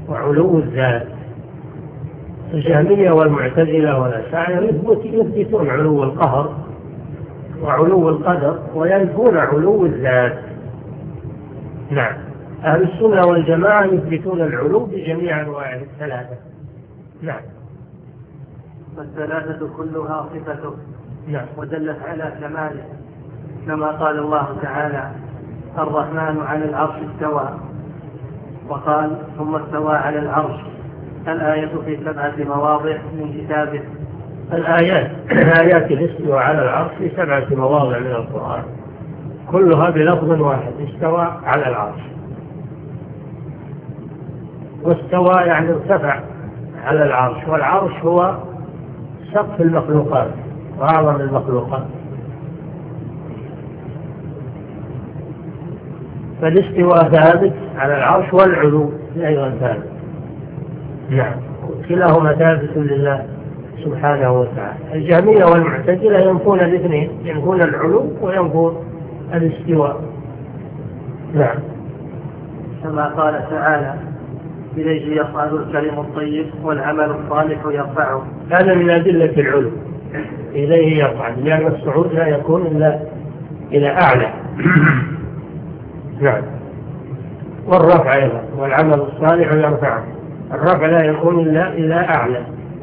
وعلو الذات. الجهمية والمعتزلة والأشاعرة يثبتون علو القهر وعلو القدر وينفون علو الذات. نعم. أهل السنة والجماعة يثبتون العلو بجميع أنواعه الثلاثة. نعم. فالثلاثة كلها صفته. نعم. ودلت على كماله، كما قال الله تعالى: الرحمن على العرش استوى، وقال: ثم استوى على العرش. الآية في 7 مواضع من كتابه. آيات الاستواء على العرش في 7 مواضع من القرآن، كلها بلفظ واحد: استوى على العرش. واستوى يعني ارتفع على العرش، والعرش هو سقف المخلوقات وأعظم المخلوقات. فالاستواء ثابت على العرش، والعلو أيضا ثابت. نعم. كلاهما ثابت لله سبحانه وتعالى. الجهمية والمعتزلة ينفون الاثنين، ينفون العلو وينفون الاستواء. نعم. كما قال تعالى: إليه يصعد الكلم الطيب والعمل الصالح يرفعه. هذا من أدلة العلو، إليه يصعد، لأن الصعود لا يكون إلا إلى أعلى. نعم. والرفع أيضا، والعمل الصالح يرفعه. الرفع لا يكون إلا إلى أعلى.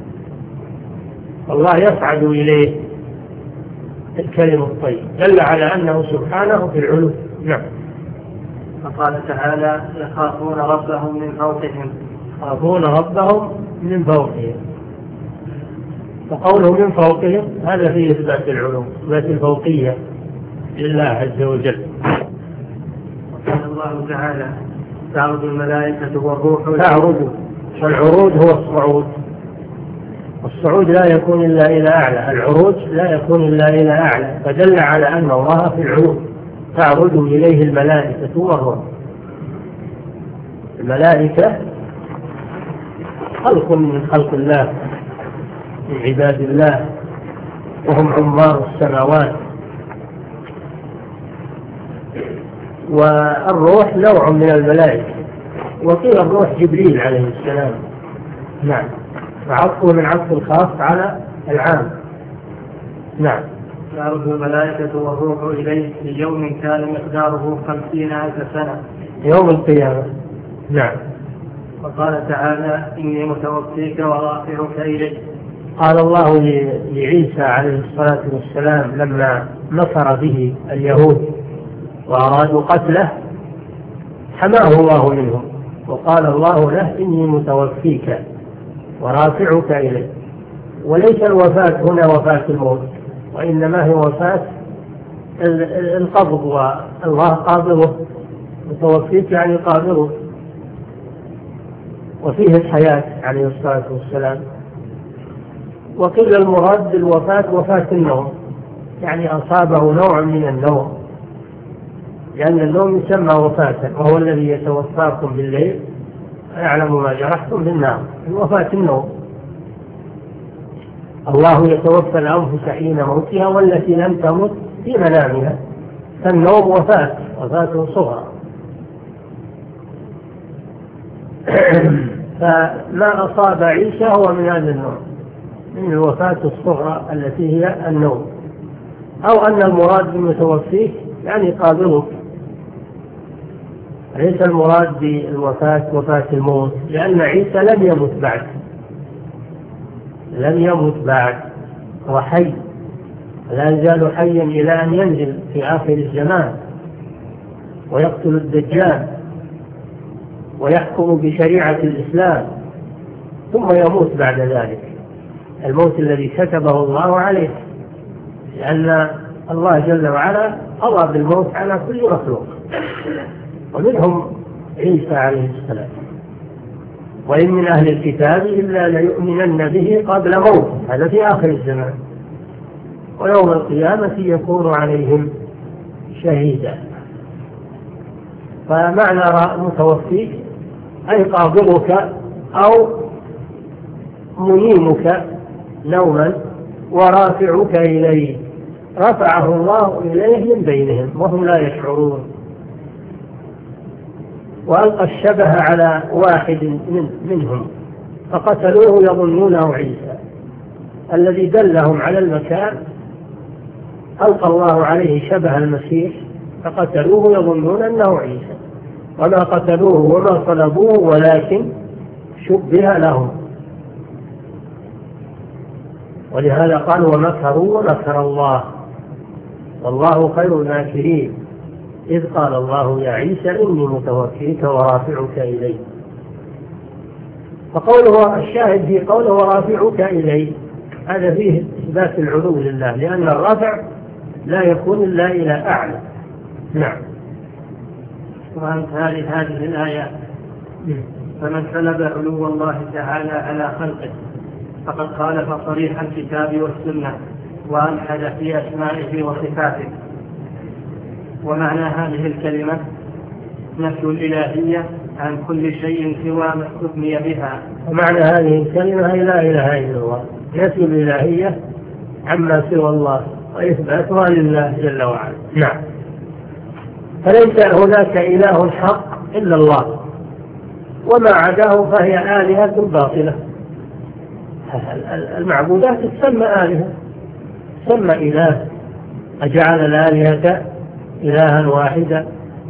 الله يصعد إليه الكلم الطيب، دل على أنه سبحانه في العلو. نعم. فقال تعالى: يخافون ربهم من فوقهم. يخافون ربهم من فوقهم. وقوله من فوقهم هذا فيه إثبات العلو، إثبات الفوقية لله عز وجل. وقال الله تعالى: تعرج الملائكة والروح. تعرج، والعروج هو الصعود. الصعود لا يكون إلا إلى أعلى، العروج لا يكون إلا إلى أعلى، فدل على أن الله في العلو. تعرج إليه الملائكة والروح. الملائكة خلق من خلق الله، من عباد الله، وهم عمار السماوات. والروح نوع من الملائكة، وقيل الروح جبريل عليه السلام. نعم. وعطفه من عطف الخاص على العام. نعم. تعرج الملائكة والروح إليه في يوم كان مقداره 50,000 سنة، يوم القيامة. نعم. وقال تعالى: إني متوفيك ورافعك إليه. قال الله لعيسى عليه الصلاة والسلام لما نصر به اليهود وأرادوا قتله، حماه الله منهم، وقال الله له: إني متوفيك ورافعك إليه. وليس الوفاة هنا وفاة الموت، وإنما هي وفاة القبض، والله قابضه. متوفيك يعني قابضه. وفيه الحياة عليه الصلاة والسلام. وقيل المراد بالوفاة وفاة النوم، يعني أصابه نوع من النوم، لأن النوم يسمى وفاة، وهو الذي يتوفاكم بالليل ويعلم ما جرحتم بالنهار. الوفاة النوم. الله يتوفى الأنفس حين موتها والتي لم تمت في منامها. فالنوم وفاة صغرى. فما أصاب عيسى هو من هذا النوع، من الوفاة الصغرى التي هي النوم. أو أن المراد بالمتوفيك يعني قابضك، ليس المراد بالوفاة وفاة الموت، لأن عيسى لم يمت بعد، هو حي، لا يزال حيا إلى أن ينزل في آخر الزمان ويقتل الدجال ويحكم بشريعة الإسلام، ثم يموت بعد ذلك الموت الذي كتبه الله عليه، لأن الله جل وعلا قضى بالموت على كل مخلوق، ومنهم عيسى عليه السلام. وإن من أهل الكتاب إلا ليؤمنن به قبل موته، هذا في آخر الزمان، ويوم القيامة يكون عليهم شهيدا. فمعنى متوفيك أي قابضك أو منيمك نوما ورافعك إليه، رفعه الله إليه من بينهم وهم لا يشعرون. وألقى الشبه على واحد منهم فقتلوه يظنونه عيسى. الذي دلهم على المكان ألقى الله عليه شبه المسيح فقتلوه يظنون أنه عيسى، وما قتلوه وما صلبوه ولكن شبه لهم. ولهذا قالوا ومكروا ومكر الله والله خير الماكرين، إذ قال الله يا عيسى إني متوفيك ورافعك إلي. فقوله الشاهد في قوله ورافعك إلي هذا فيه إثبات العلو لله، لأن الرفع لا يكون إلا إلى أعلى. نعم. وأمثال هذه الآية فمن سلب علو الله تعالى على خلقه فقد خالف صريح الكتاب والسنة وألحد في أسمائه وصفاته. ومعنى هذه الكلمة نفي الإلهية عن كل شيء سوى ما استثني بها. ومعنى هذه الكلمة لا إله إلا الله، نفي الإلهية عما سوى الله وإثباتها لله جل وعلا. نعم. فليس هناك إله حق إلا الله، وما عداه فهي آلهة باطلة. المعبودات تسمى آلهة، تسمى إله. أجعل الآلهة إلها واحدا،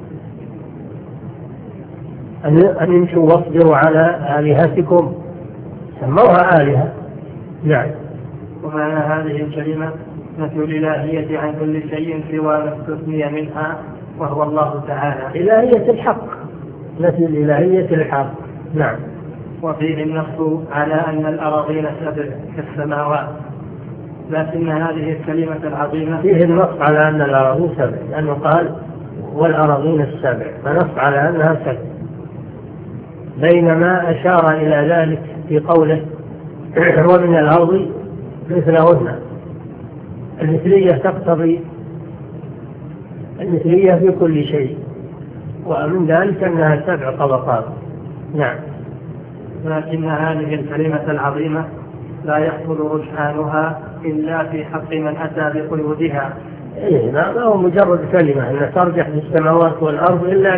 أن يمشوا واصبروا على آلهتكم سموها آلهة. نعم. ومعنى هذه الكلمة نفي الإلهية عن كل شيء سوى ما استثني منها وهو الله تعالى. إلهية الحق، نفي الإلهية الحق. نعم. وفيه النص على أن الأراضين سبع كالسماوات، لكن هذه الكلمة العظيمة فيه النص على أن الأراضين سبع، لأنه قال والأراضين السبع، فنص على أنها سبع، بينما أشار إلى ذلك في قوله ومن الأرض مثلهن. المثلية تقتضي المثلية في كل شيء، ومن ذلك أنها سبع طبقات. نعم. لكن هذه الكلمة العظيمة لا يحصل رجحانها إلا في حق من أتى بقيودها. ما هو مجرد كلمة أن ترجح بالسماوات والأرض إلا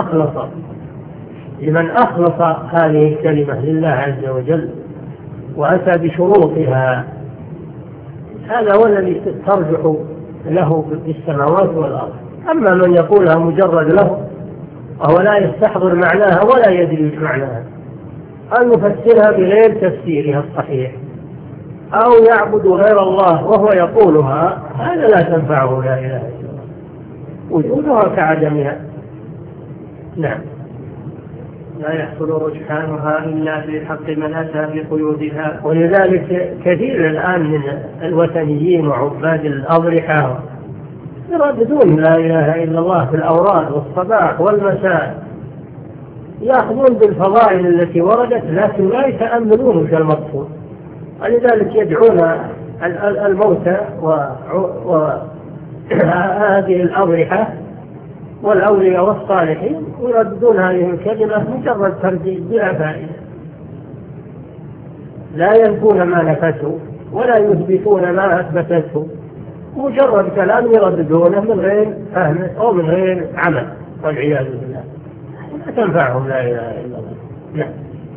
لمن أخلص هذه الكلمة لله عز وجل وأتى بشروطها، هذا هو الذي ترجح له بالسماوات والأرض. أما من يقولها مجرد له وهو لا يستحضر معناها ولا يدري معناها، أو يفسرها بغير تفسيرها الصحيح، أو يعبد غير الله وهو يقولها، هذا لا تنفعه لا إله إلا الله، وجودها كعدمها. نعم. لا يحصل رجحانها إلا في حق من أتى بقيودها. ولذلك كثير الآن من الوثنيين وعباد الأضرحة يرددون لا إله إلا الله في الأوراد والصباح والمساء، يأخذون بالفضائل التي وردت لكن لا يتأملون في المقصود، ولذلك يدعون الموتى وهذه الأضرحة والأولياء والصالحين ويرددون هذه الكلمة مجرد ترديد بلا فائدة، لا ينفون ما نفته ولا يثبتون ما أثبتته، مجرد كلام يرددونه من غير فهم أو من غير عمل، والعياذ بالله لا تنفعهم لا إله إلا الله. نعم.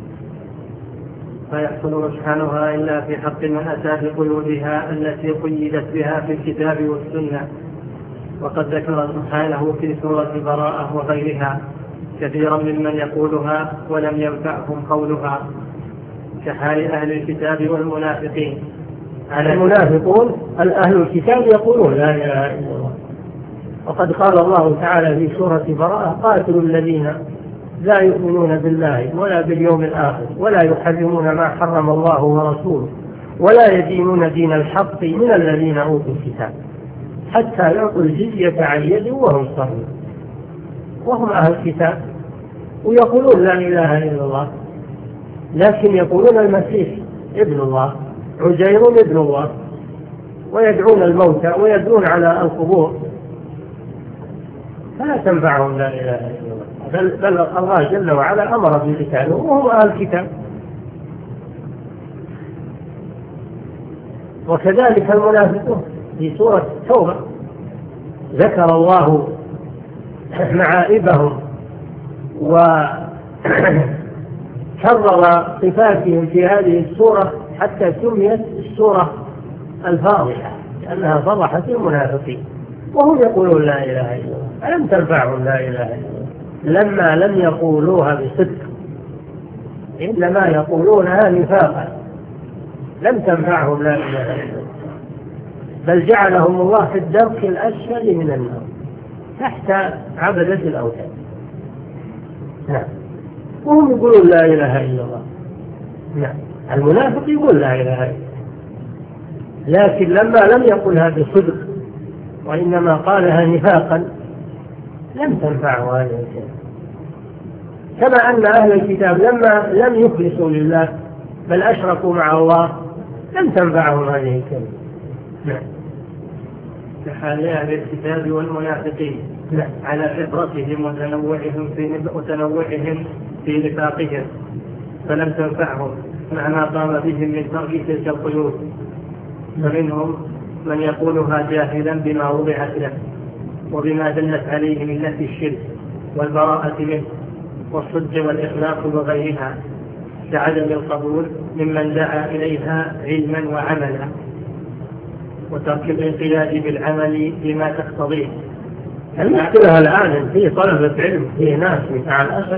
فيحصل رجحانها إلا في حق من أتى بقيودها التي قيدت بها في الكتاب والسنة. وقد ذكر سبحانه في سورة براءة وغيرها كثيرا ممن يقولها ولم ينفعهم قولها، كحال أهل الكتاب والمنافقين. المنافقون أهل الكتاب يقولون لا إله إلا الله، وقد قال الله تعالى في سورة براءة قاتلوا الذين لا يؤمنون بالله ولا باليوم الآخر ولا يحرمون ما حرم الله ورسوله ولا يدينون دين الحق من الذين أوتوا الكتاب حتى يعطوا الجزية عن يد وهم صغيرون. وهم أهل الكتاب ويقولون لا إله إلا الله، لكن يقولون المسيح ابن الله، عزير ابن الله، ويدعون الموتى ويدعون على القبور، فلا تنفعهم لا إله إلا الله. بل الله جل وعلا أمر بقتالهم وهم أهل الكتاب. وكذلك المنافقون في سورة التوبة ذكر الله معائبهم وكرر صفاتهم في هذه السورة حتى سميت السورة الفاضحة لأنها فضحت المنافقين وهم يقولون لا إله إلا الله. ألم تنفعهم لا إله إلا الله لما لم يقولوها بصدق، إنما يقولونها نفاقا، لم تنفعهم لا إله إلا الله، بل جعلهم الله في الدرك الأسفل من النار تحت عبدة الأوثان. نعم. وهم يقولون لا إله إلا الله. نعم. المنافق يقول لا إله إلا الله، لكن لما لم يقلها بصدق وإنما قالها نفاقا لم تنفعه هذه الكلمة. كما أن أهل الكتاب لما لم يخلصوا لله بل أشركوا مع الله لم تنفعهم هذه الكلمة. نعم. كحال أهل الكتاب والمنافقين على فطرتهم وتنوعهم في نفاقهم فلم تنفعهم مع ما قام بهم من ترك تلك القيود، فمنهم من يقولها جاهلا بما وضعت له وبما دلت عليه من نفي الشرك والبراءة منه والصدق والإخلاص وغيرها كعدم القبول ممن دعا إليها علما وعملا، وترك الانقياد بالعمل بما تقتضيه. المشكلة الآن في طلبة علم في ناس مع الأسف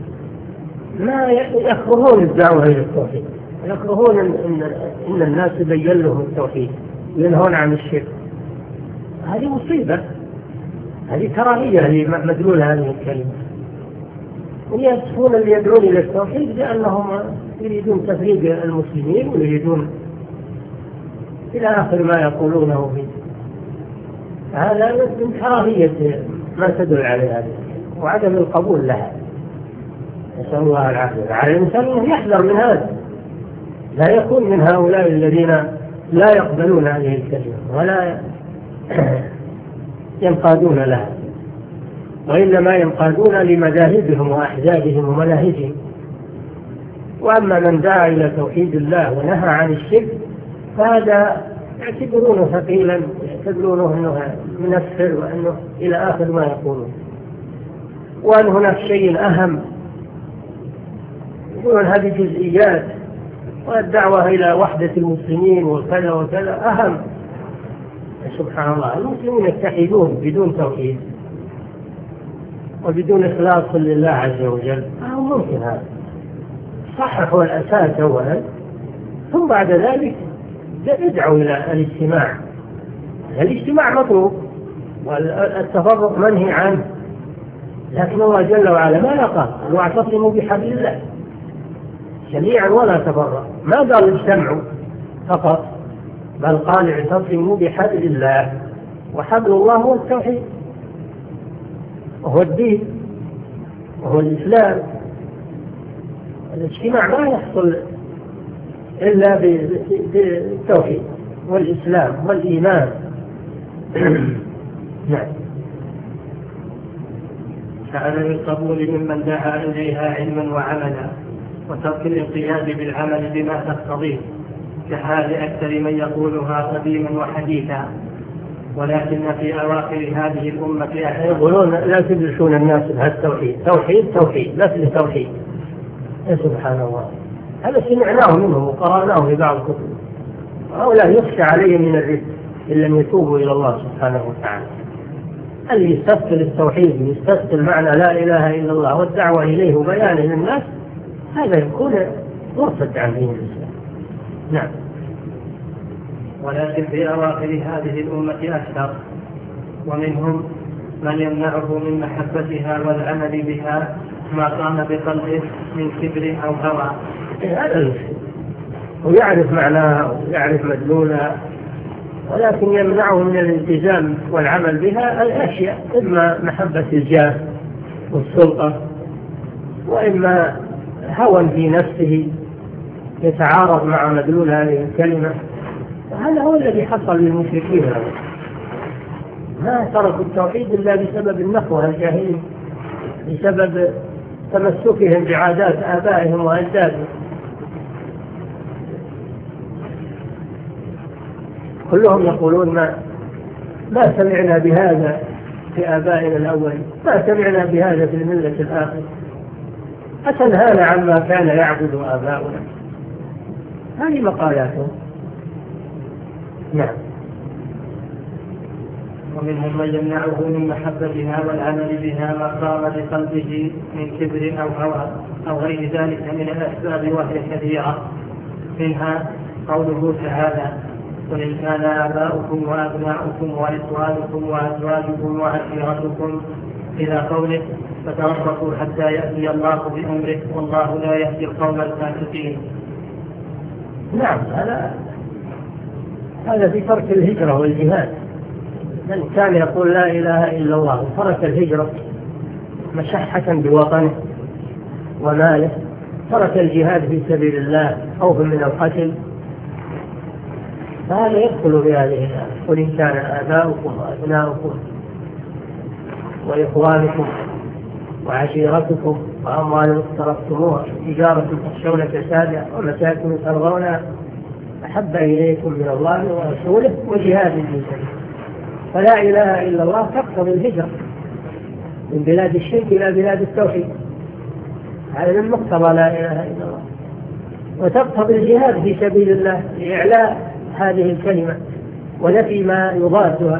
ما يكرهون الدعوة إلى التوحيد، يكرهون إن الناس يبين لهم التوحيد ينهون عن الشرك. هذه مصيبة، هذه كراهية مدلول هذه الكلمة. ويصفون اللي يدعون إلى التوحيد لأنهم يريدون تفريق المسلمين ويريدون إلى آخر ما يقولونه فيه. هذا من كراهية ما تدل عليه هذه وعدم القبول لها. نسأل الله العافية. على الإنسان أن يحذر من هذا، لا يكون من هؤلاء الذين لا يقبلون هذه الكلمة ولا ينقادون لها، وإنما ينقادون لمذاهبهم وأحزابهم ومناهجهم. وأما من دعا إلى توحيد الله ونهى عن الشرك فهذا يعتبرونه ثقيلا، يعتبرونه أنه منفر وأنه إلى آخر ما يقولون، وأن هناك شيء أهم يقولون هذه جزئيات، والدعوة إلى وحدة المسلمين وكذا وكذا أهم. سبحان الله، المسلمين يتحدون بدون توحيد وبدون إخلاص لله عز وجل ما ممكن. هذا صحح الأساس أولا، ثم بعد ذلك ادعوا إلى الاجتماع. الاجتماع مطلوب والتفرق منهي عنه، لكن الله جل وعلا ما قال واعتصموا بحبل الله جميعا ولا تفرق، ما قال اجتمعوا فقط، بل قال اعتصموا بحبل الله، وحبل الله هو التوحيد وهو الدين وهو الإسلام. الاجتماع ما يحصل إلا بالتوحيد والإسلام والإيمان. نعم. كعدم القبول ممن دعا إليها علما وعملا، وترك الانقياد بالعمل بما تقتضيه كحال أكثر من يقولها قديما وحديثا. ولكن في أواخر هذه الأمة يقولون لا تدرسون الناس بهذا التوحيد، توحيد توحيد مثل توحيد. سبحان الله، هذا سمعناه منهم وقرأناه في بعض الكتب. هؤلاء يخشى عليهم من الرد إن لم يتوبوا إلى الله سبحانه وتعالى. اللي يستثقل التوحيد ويستثقل معنى لا إله إلا الله والدعوة إليه وبيانه للناس هذا يكون مرتد عن دين الإسلام. نعم. ولكن في أواخر هذه الأمة أكثر، ومنهم من يمنعه من محبتها والعمل بها ما قام بقلبه من كبر أو هوى. هذا المشكلة، ويعرف معناها ويعرف مدلولها، ولكن يمنعه من الالتزام والعمل بها الأشياء، إما محبة الجاه والسلطة، وإما هوى في نفسه يتعارض مع مدلول هذه الكلمة. هذا هو الذي حصل للمشركين، ما تركوا التوحيد إلا بسبب النخوة الجاهلية، بسبب تمسكهم بعادات آبائهم وأجدادهم. كلهم يقولون ما سمعنا بهذا في آبائنا الأول، ما سمعنا بهذا في الملة الآخر. أتنهانا عما كان يعبد آباؤنا؟ هذه مقالاتهم. نعم. ومنهم من يمنعه من محبتها والعمل بها ما قام بقلبه من كبر أو هوى أو غير ذلك من الأسباب، وهي كثيرة، منها قوله تعالى: قل إن كان آباؤكم وأبناؤكم وإخوانكم وأزواجكم وعشيرتكم إلى قوله: فتربصوا حتى يأتي الله بأمره والله لا يهدي القوم الفاسقين. نعم، هذا في ترك الهجرة والجهاد. من كان يقول لا إله إلا الله وترك الهجرة مشحة بوطنه وماله، ترك الجهاد في سبيل الله خوفا من القتل، فهذا يدخل بهذه الآية: قل إن كان آباؤكم وأبناؤكم وإخوانكم وعشيرتكم وأموال اقترفتموها تجارة تخشون كسادها ومساكن ترضونها أحب إليكم من الله ورسوله وجهاد في سبيله. فلا إله إلا الله تقتضي الهجرة من بلاد الشرك إلى بلاد التوحيد، هذا من مقتضى لا إله إلا الله، وتقتضي الجهاد في سبيل الله لإعلاء هذه الكلمة ونفي ما يضادها.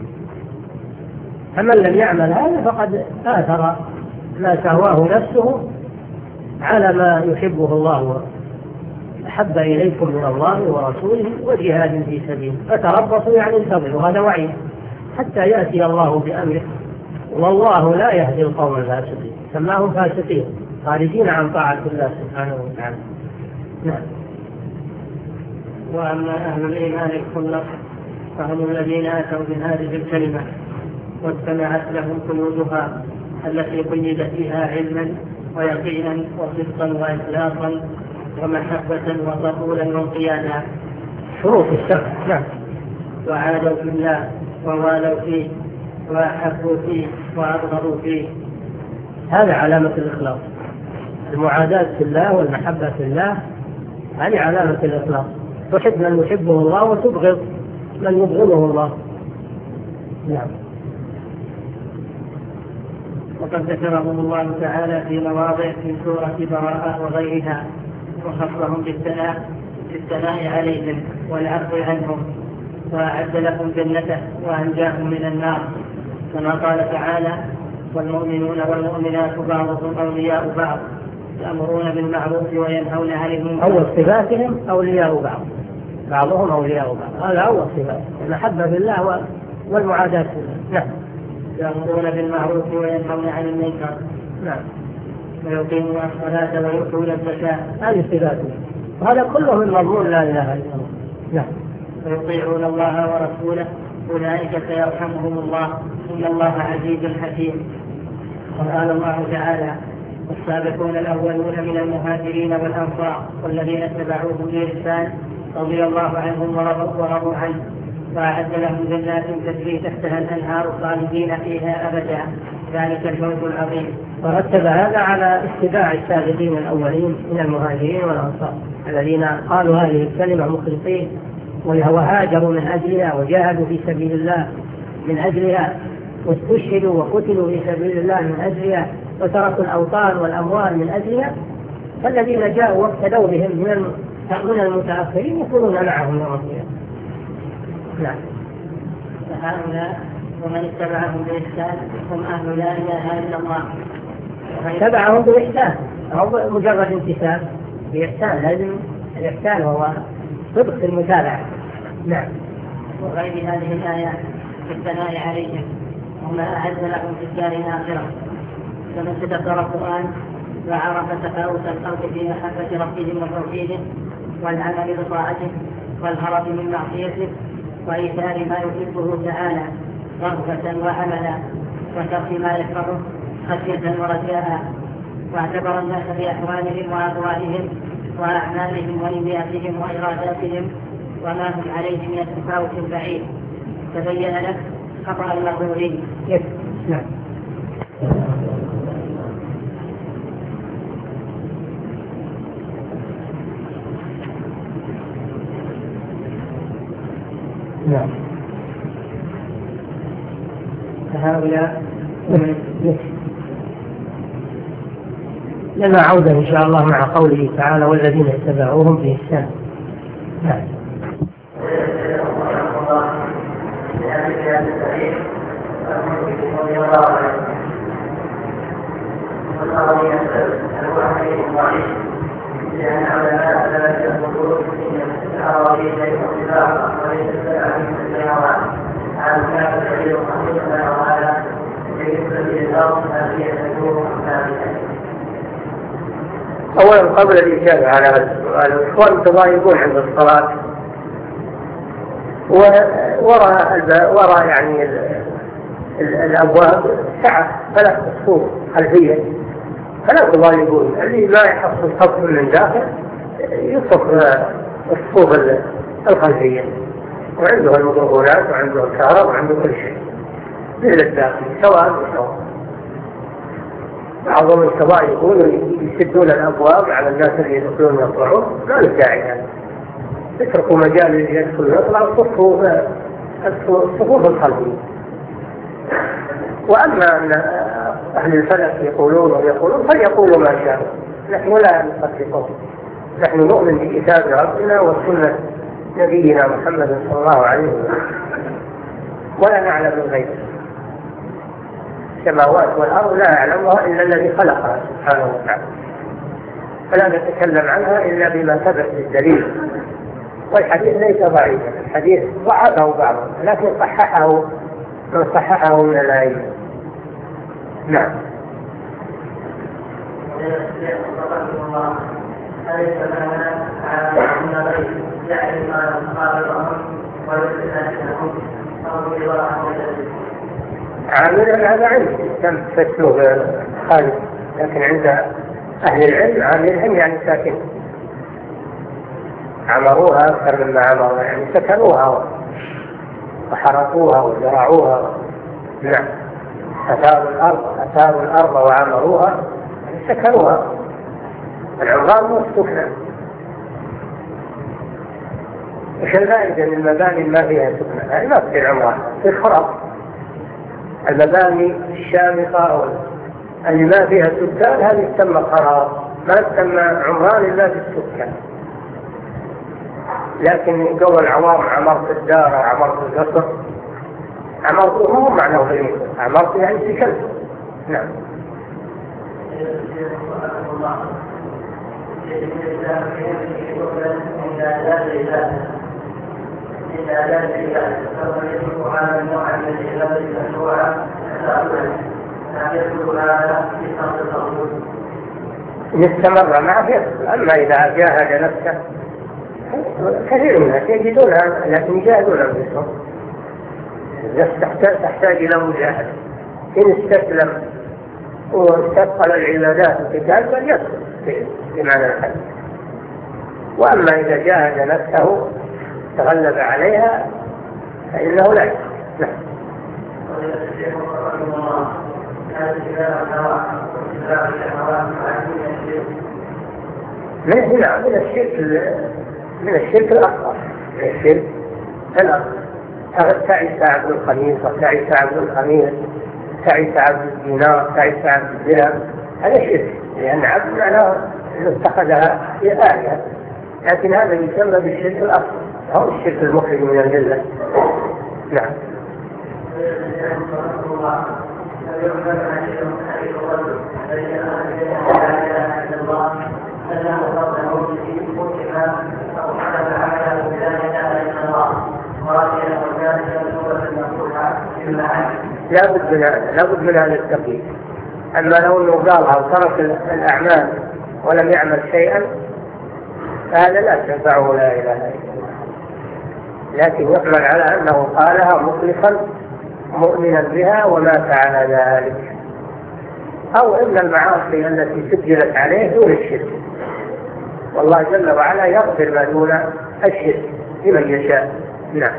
فمن لم يعمل هذا فقد آثر ما تهواه نفسه على ما يحبه الله أحب إليكم من الله ورسوله وجهاد في سبيله. فتربصوا يعني انتظروا، هذا وعي حتى يأتي الله بأمره، والله لا يهدي القوم الفاسقين، سماهم فاسقين خارجين عن طاعة الله سبحانه وتعالى. نعم. وأما أهل الإيمان الخلق فهم الذين أتوا بهذه الكلمة واستمعت لهم قلوبها التي قيدت فيها علما ويقينا وصدقا وإخلاصا ومحبة وقبولا وانقيادا، شروط الشرع. نعم. وعادوا في الله ووالوا فيه وأحبوا فيه وأبغضوا فيه. هذا علامة الإخلاص، المعاداة في الله والمحبة في الله، هذه علامة الإخلاص. تحب من يحبه الله وتبغض من يبغضه الله. نعم. وقد ذكرهم الله تعالى في مواضع في سورة براءة وغيرها، وخصهم بالثناء عليهم والعفو عنهم، وأعد لهم جنته وأنجاهم من النار، كما قال تعالى: والمؤمنون والمؤمنات بعضهم أولياء بعض يأمرون بالمعروف وينهون عن المنكر. أول صفاتهم أولياء بعض، بعضهم أولياء بعض، هذا أول صفات، المحبة في الله والمعاداة في الله. نعم. يأمرون بالمعروف وينهون عن المنكر. نعم. ويقيمون الصلاة ويؤتون الزكاة، هذه صفاتهم، وهذا كله من مضمون لا إله إلا الله. نعم. ويطيعون الله ورسوله أولئك سيرحمهم الله إن الله عزيز حكيم. وقال الله تعالى: والسابقون الأولون من المهاجرين والأنصار والذين اتبعوهم بإحسان رضي الله عنهم ورضوا عنه وأعد لهم جنات تجري تحتها الأنهار خالدين فيها أبدا ذلك الفوز العظيم. ورتب هذا على اتباع السابقين الأولين من المهاجرين والأنصار الذين قالوا هذه الكلمة مخلصين وهاجروا من أجلها وجاهدوا في سبيل الله من أجلها واستشهدوا وقتلوا في سبيل الله من أجلها وتركوا الأوطان والأموال من أجلها. فالذين جاءوا واقتدوا بهم من المتأخرين يكونون معهم يوم القيامة. نعم. فهؤلاء ومن اتبعهم بإحسان هم أهل لا إله إلا الله. اتبعهم بإحسان أو مجرد امتثال، بإحسان لازم الإحسان هو صدق في المتابعة. نعم. وغير هذه الآيات في الثناء عليهم وما أعد لهم في الدار الآخرة، فمن تدبر القرآن وعرف تفاوت الخلق في محبة ربهم وتوحيده والعمل بطاعته والهرب من معصيته وإيثار ما يحبه تعالى رغبة وعملا وترك ما يكرهه خشية ورجاء، واعتبر الناس بأحوالهم وأقوالهم وأعمالهم ونياتهم وإراداتهم وما هم عليه من التفاوت البعيد، تبين لك خطأ المغرورين. نعم. نعم. فهؤلاء لنا عودة إن شاء الله مع قوله تعالى والذين اتبعوهم بإحسان. لأن علماء لا يقولون إن العربي ليس اتباعا وليس اتباعا من السيارات عن كان الشيء خفيفا وعلى بالنسبة للأرض هذه تكون ثابتة. أولا قبل الإجابة على هذا السؤال، الإخوان متضايقون عند الصلاة وراء يعني الأبواب سعة 3 صفوف خلفية، فلا تضايقون. اللي لا يحصل صف من داخل يصف الصفوف الخلفية، وعنده الميكروفونات وعنده الكهرباء وعنده كل شيء مثل الداخل سواء وسواء. بعضهم التضايقون يسدون الأبواب على الناس اللي يدخلون ويطلعون، لا داعي هذا. اتركوا مجال اللي يدخل ويطلع الصفوف الخلفية. وأما أن أهل الفلك يقولون فليقولوا ما شاءوا، نحن لا نصدقهم. نحن نؤمن بكتاب ربنا وسنة نبينا محمد صلى الله عليه وسلم، ولا نعلم الغيب. السماوات والأرض لا يعلمها إلا الذي خلقها سبحانه وتعالى، فلا نتكلم عنها إلا بما ثبت بالدليل. والحديث ليس ضعيفا، الحديث ضعفه بعضهم لكن صححه من الأئمة. نعم. عامل هذا علم كم تفسره خالد، لكن عند أهل العلم عاملهم يعني ساكن، عمروها أكثر مما عمروها، يعني سكنوها وحرقوها وزرعوها. نعم. أثاروا الأرض وعمروها، سكنوها. العمران مو السكنة. إيش الفائدة من المباني ما فيها سكنة؟ يعني ما في العمران، في الخراب. المباني الشامخة اللي ما فيها سكان هذه تسمى خراب، ما تسمى عمران إلا بالسكان. لكن قول العوام عمرت الدار عمرت القصر، عمرت هو معنى غير عمرت يعني سكنت. نعم. نستمر معه يدخل. أما إذا جاهد نفسه كثير من الناس يجدونها لكن يجاهدون أنفسهم. تحتاج إلى مجاهدة. إن استسلم واستثقل العبادات والقتال فليدخل بمعنى الحج. وأما إذا جاهد نفسه تغلب عليها فإنه لا يدخل. من الشرك الأكبر. الشرك الأكبر تعيس عبد الخميس وتعيس عبد الخميس، تعيس عبد الدينار، تعيس عبد الدرهم، هذا شرك، لأن عبد معناه أنه اتخذها آلهة. لكن هذا يسمى بالشرك الأكبر، هو الشرك المخرج من الملة. نعم. لا بد من هذا التقييد. أما لو أنه قالها وترك الأعمال ولم يعمل شيئا فهذا لا تنفعه لا إله إلا الله، لكن يحمل على أنه قالها مخلصا مؤمنا بها ومات على ذلك. أو إن المعاصي التي سجلت عليه دون الشرك، والله جل وعلا يغفر ما دون الشرك لمن يشاء. نعم.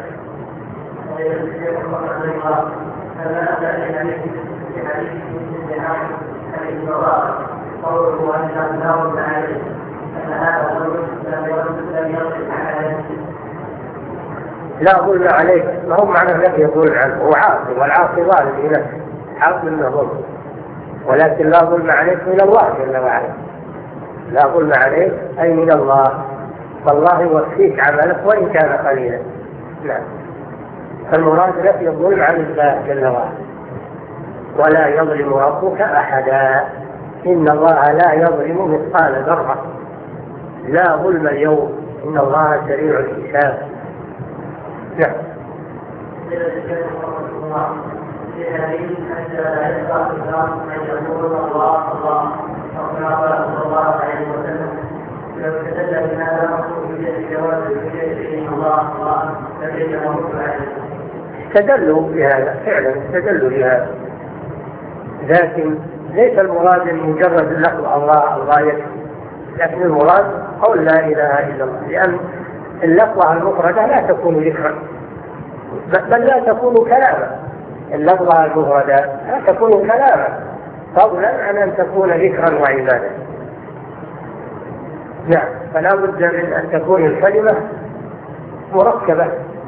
لا ظلم عليك، ما هو معنى لك يظلم عنه، هو عاصي، والعاصي ظالم لنفسه، عاصي منه ظلم، ولكن لا ظلم عليك من الله جل وعلا. لا ظلم عليك أي من الله، فالله يوفيك عملك وإن كان قليلا. نعم. فالمراد نفي الظلم عن الله جل وعلا. ولا يظلم ربك أحدا، إن الله لا يظلم مثقال ذرة، لا ظلم اليوم، إن الله سريع الحساب. نعم. استدلوا بهذا فعلا، استدلوا بهذا، لكن ليس المراد مجرد اللفظ الله يكفي، لكن المراد قول لا إله إلا الله، لأن اللفظة المفردة لا تكون ذكرا بل لا تكون كلاما. اللفظة المفردة لا تكون كلاما فضلا عن أن تكون ذكرا وعبادة. نعم. فلا بد من أن تكون الكلمة مركبة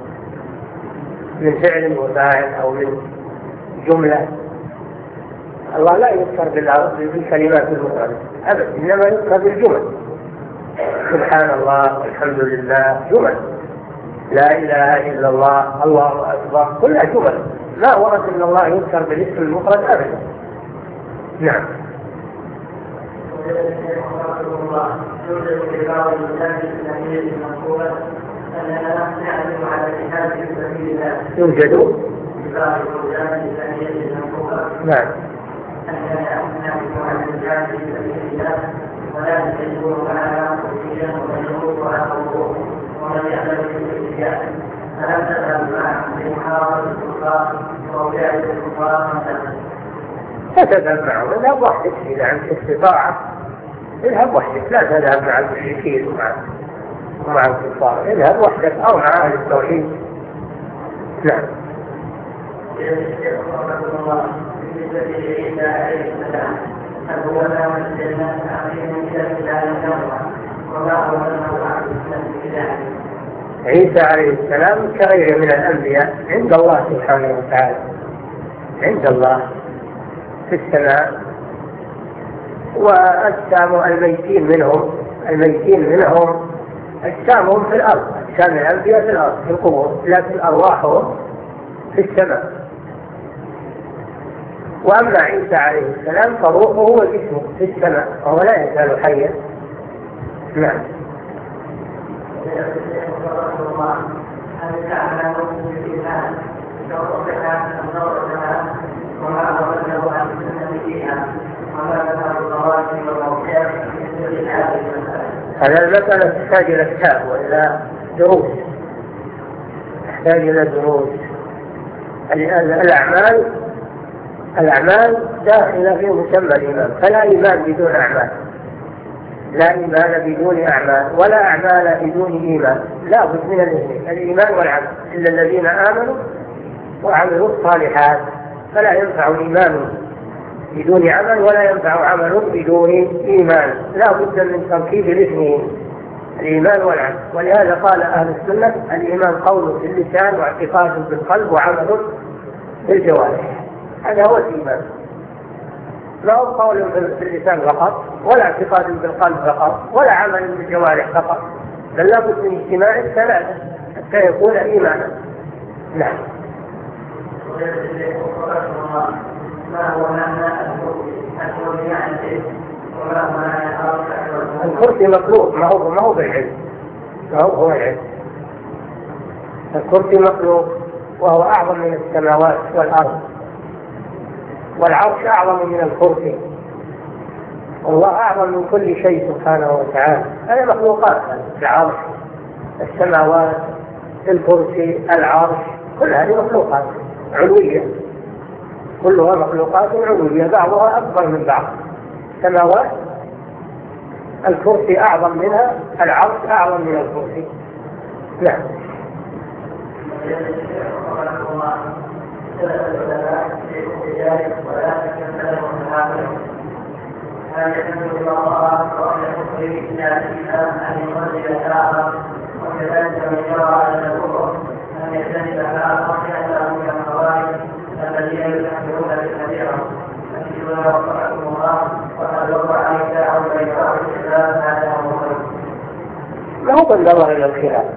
من فعل وفاعل أو من جملة. الله لا يذكر بالكلمات المفردة أبدا، إنما يذكر بالجمل. سبحان الله والحمد لله جمل، لا إله إلا الله الله أكبر كلها جمل، لا ورد إن الله يذكر بالاسم المفرد أبدا. نعم. يوجد نعم. ولا تجدون معنا قوتيا ويموت على قبور ومن يعمل بالاشياء فلم تذهب معهم لمحاربه الكفار واولئك الكفار مثلا. لا تذهب معهم، اذهب وحدك اذا عندك استطاعه، اذهب وحدك، لا تذهب مع المشركين ومع الكفار، اذهب وحدك او مع اهل التوحيد. نعم. عيسى عليه السلام كغيره من الأنبياء عند الله سبحانه وتعالى، عند الله في السماء، وأجسام الميتين منهم أجسامهم في الأرض، أجسام الأنبياء في الأرض في القبور، لكن أرواحهم في السماء. وأما عيسى عليه السلام فروحه وجسمه في السماء وهو لا يزال حيا. نعم. هذا المسألة تحتاج إلى كتاب وإلى دروس، تحتاج إلى دروس. الأعمال داخلة في مسمى الإيمان، فلا إيمان بدون أعمال، لا إيمان بدون أعمال، ولا أعمال بدون إيمان، لا بد من الاثنين، الإيمان والعمل، إلا الذين آمنوا وعملوا الصالحات. فلا ينفع الإيمان بدون عمل ولا ينفع عمل بدون إيمان، لا بد من تركيب الاثنين، الإيمان والعمل. ولهذا قال أهل السنة الإيمان قول في اللسان واعتقاد بالقلب وعمل بالجوارح، هذا هو الإيمان، لا هو قول في اللسان فقط ولا اعتقاد بالقلب فقط ولا عمل بالجوارح فقط، بل لا بد من اجتماع الثلاثة حتى يكون إيمانا. نعم. الكرسي مخلوق، ما هو بالعلم، ما هو العلم. الكرسي مخلوق وهو أعظم من السماوات والأرض، والعرش أعظم من الكرسي، والله أعظم من كل شيء سبحانه وتعالى. هذه مخلوقات، العرش، السماوات، الكرسي، العرش، كل هذه مخلوقات علوية، كلها مخلوقات علوية، بعضها أكبر من بعض. السماوات الكرسي أعظم منها، العرش أعظم من الكرسي. نعم. وكذلك من يرى على الكفر أن يجتنب الآخر يأتاه من الخوارج الذين يكفرون بالكبيرة يكفرون ربكم الله وقد وقع نزاع بين أهل ما هو النظر إلى الخلاف،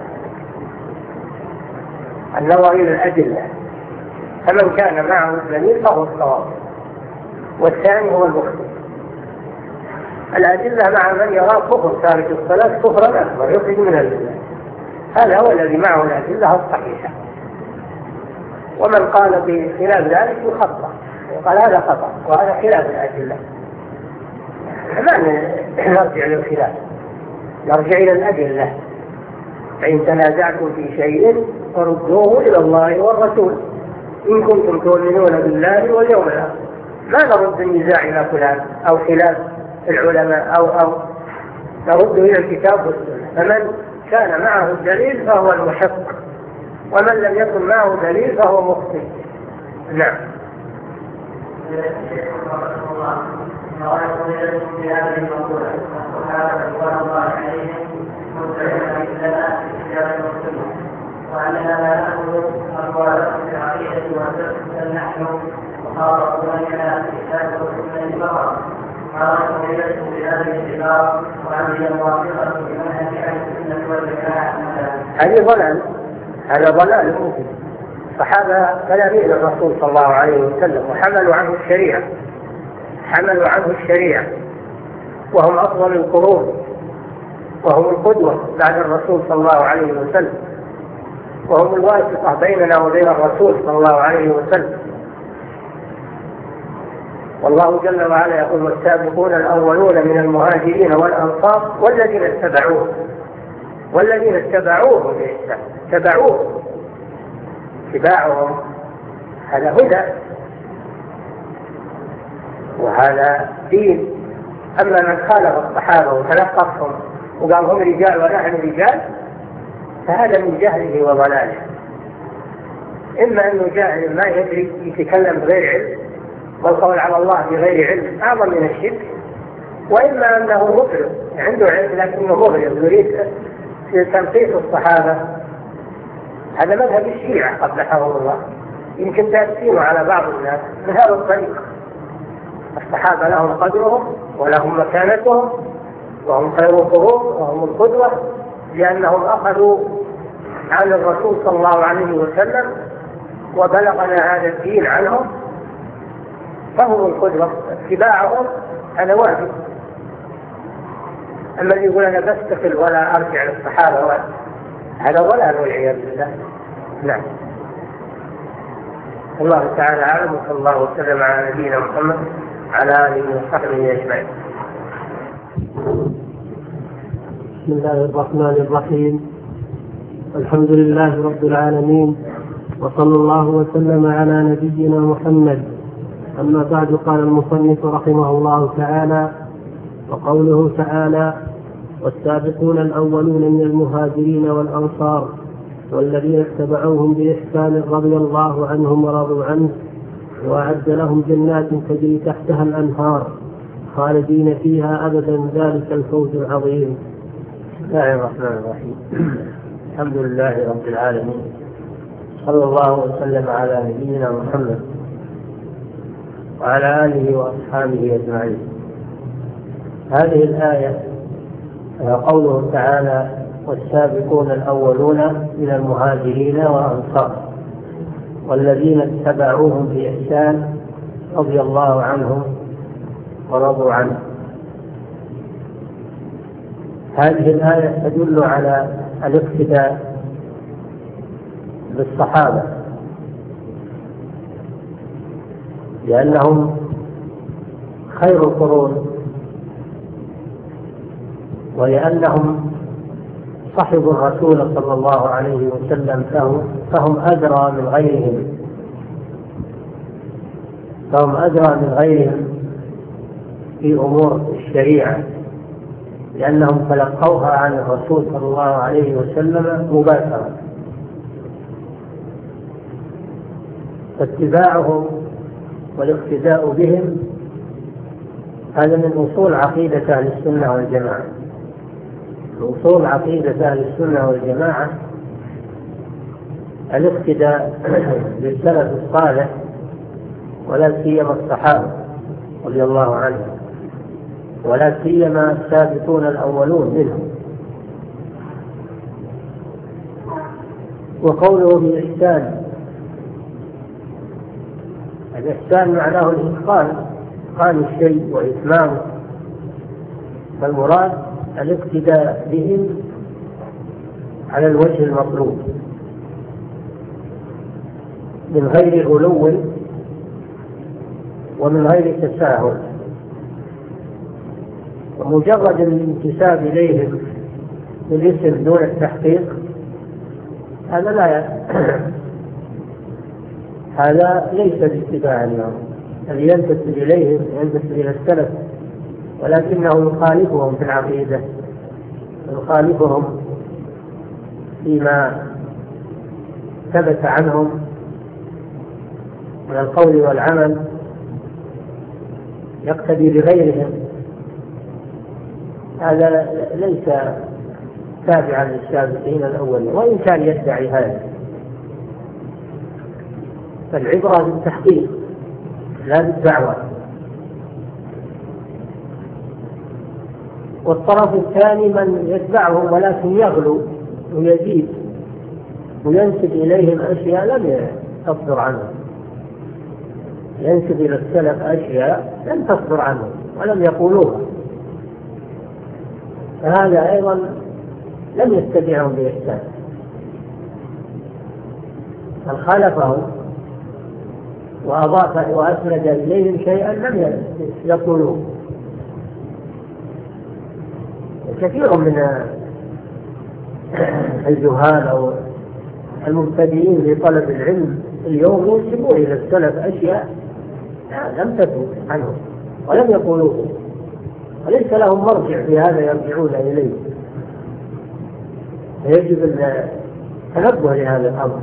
النظر إلى الأدلة، فمن كان معه الدليل فهو الصواب، والثاني هو المخطئ. الأدلة مع من يرى كفر تارك الصلاة كفرا أكبر يخرج من الملة، هذا هو الذي معه الأدلة الصحيحة، ومن قال بخلاف ذلك يخطأ، قال هذا خطأ وهذا خلاف الأدلة. ما نرجع للخلاف، نرجع إلى الأدلة. فإن تنازعتم في شيء فردوه إلى الله والرسول إن كنتم تؤمنون بالله واليوم الآخر. ما نرد النزاع إلى فلان أو خلاف العلماء أو نرد إلى الكتاب والسنة. فمن كان معه الدليل فهو المحق، ومن لم يكن معه دليل فهو مخطئ. نعم. وأننا لا نأخذ أقوالهم في العقيدة والفقه نحن وخاطبون لنا في الكتاب والسنة فقط. قالوا إليكم بهذه العبارة وهذه موافقة بمنهج أهل السنة والجماعة. هذا ضلال ممكن. الصحابة تلاميذ الرسول صلى الله عليه وسلم وحملوا عنه الشريعة وهم أفضل القرون، وهم القدوة بعد الرسول صلى الله عليه وسلم، وهم الواسطة بيننا وبين الرسول صلى الله عليه وسلم. والله جل وعلا يقول والسابقون الأولون من المهاجرين والأنصار والذين اتبعوهم بإحسان. اتباعهم هذا هدى وهذا دين. أما من خالف الصحابة وتنقصهم وقال هم رجال ونحن رجال فهذا من جهله وضلاله. إما أنه جاهل ما يدري يتكلم بغير علم والقول على الله بغير علم أعظم من الشرك، وإما أنه مغرض عنده علم لكنه مغرض يريد تنقيص الصحابة. هذا مذهب الشيعة قبحهم الله، يمكن تأثيره على بعض الناس من هذا الطريق. الصحابة لهم قدرهم ولهم مكانتهم وهم خير القرون وهم القدوة، لأنهم أخذوا عن الرسول صلى الله عليه وسلم وبلغنا هذا الدين عنهم، فهم القدوة. اتباعهم هذا واجب. أما اللي يقول أنا بستقل ولا أرجع للصحابة هذا ضلال والعياذ بالله. نعم. الله تعالى أعلم، وصلى الله وسلم على نبينا محمد على آله وصحبه أجمعين. بسم الله الرحمن الرحيم. الحمد لله رب العالمين، وصلى الله وسلم على نبينا محمد. أما بعد، قال المصنف رحمه الله تعالى: وقوله تعالى: والسابقون الأولون من المهاجرين والأنصار والذين اتبعوهم بإحسان رضي الله عنهم ورضوا عنه وأعد لهم جنات تجري تحتها الأنهار خالدين فيها أبدا ذلك الفوز العظيم. بسم الله الرحمن الرحيم. الحمد لله رب العالمين، صلى الله وسلم على نبينا محمد وعلى آله وأصحابه أجمعين. هذه الآية قوله تعالى: والسابقون الأولون من المهاجرين والأنصار والذين اتبعوهم بإحسان رضي الله عنهم ورضوا عنه. هذه الآية تدل على الاقتداء بالصحابة، لأنهم خير القرون، ولأنهم صحبوا الرسول صلى الله عليه وسلم فهم أدرى من غيرهم في أمور الشريعة، لأنهم تلقوها عن الرسول صلى الله عليه وسلم مباشرة. فاتباعهم والاقتداء بهم هذا من أصول عقيدة أهل السنة والجماعة. أصول عقيدة أهل السنة والجماعة الاقتداء بالسلف الصالح، ولا سيما الصحابة رضي الله عنهم. ولا سيما السابقون الأولون منهم. وقوله بإحسان، الإحسان معناه الإتقان، إتقان الشيء وإتمامه، فالمراد الاقتداء بهم على الوجه المطلوب من غير غلو ومن غير تساهل. ومجرد الانتساب إليهم بالاسم دون التحقيق هذا ليس باتباعا لهم. الذي ينتسب إليهم ينتسب إلى السلف، ولكنه يخالفهم في العقيدة، يخالفهم فيما ثبت عنهم من القول والعمل، يقتدي بغيرهم، هذا ليس تابعا للسابقين الأولين وإن كان يدعي هذا. فالعبرة بالتحقيق لا بالدعوة. والطرف الثاني من يتبعهم ولكن يغلو ويزيد وينسب إليهم أشياء لم تصدر عنهم، ينسب إلى السلف أشياء لم تصدر عنهم ولم يقولوها، فهذا أيضا لم يتبعهم بإحسان، بل خالفهم وأضاف وأسند إليهم شيئا لم يقولوه. كثير من الجهال أو المبتدئين في طلب العلم اليوم ينسبون إلى السلف أشياء لم تثبت عنهم ولم يقولوه، وليس لهم مرجع في هذا يرجعون إليه. فيجب التنبه لهذا الأمر،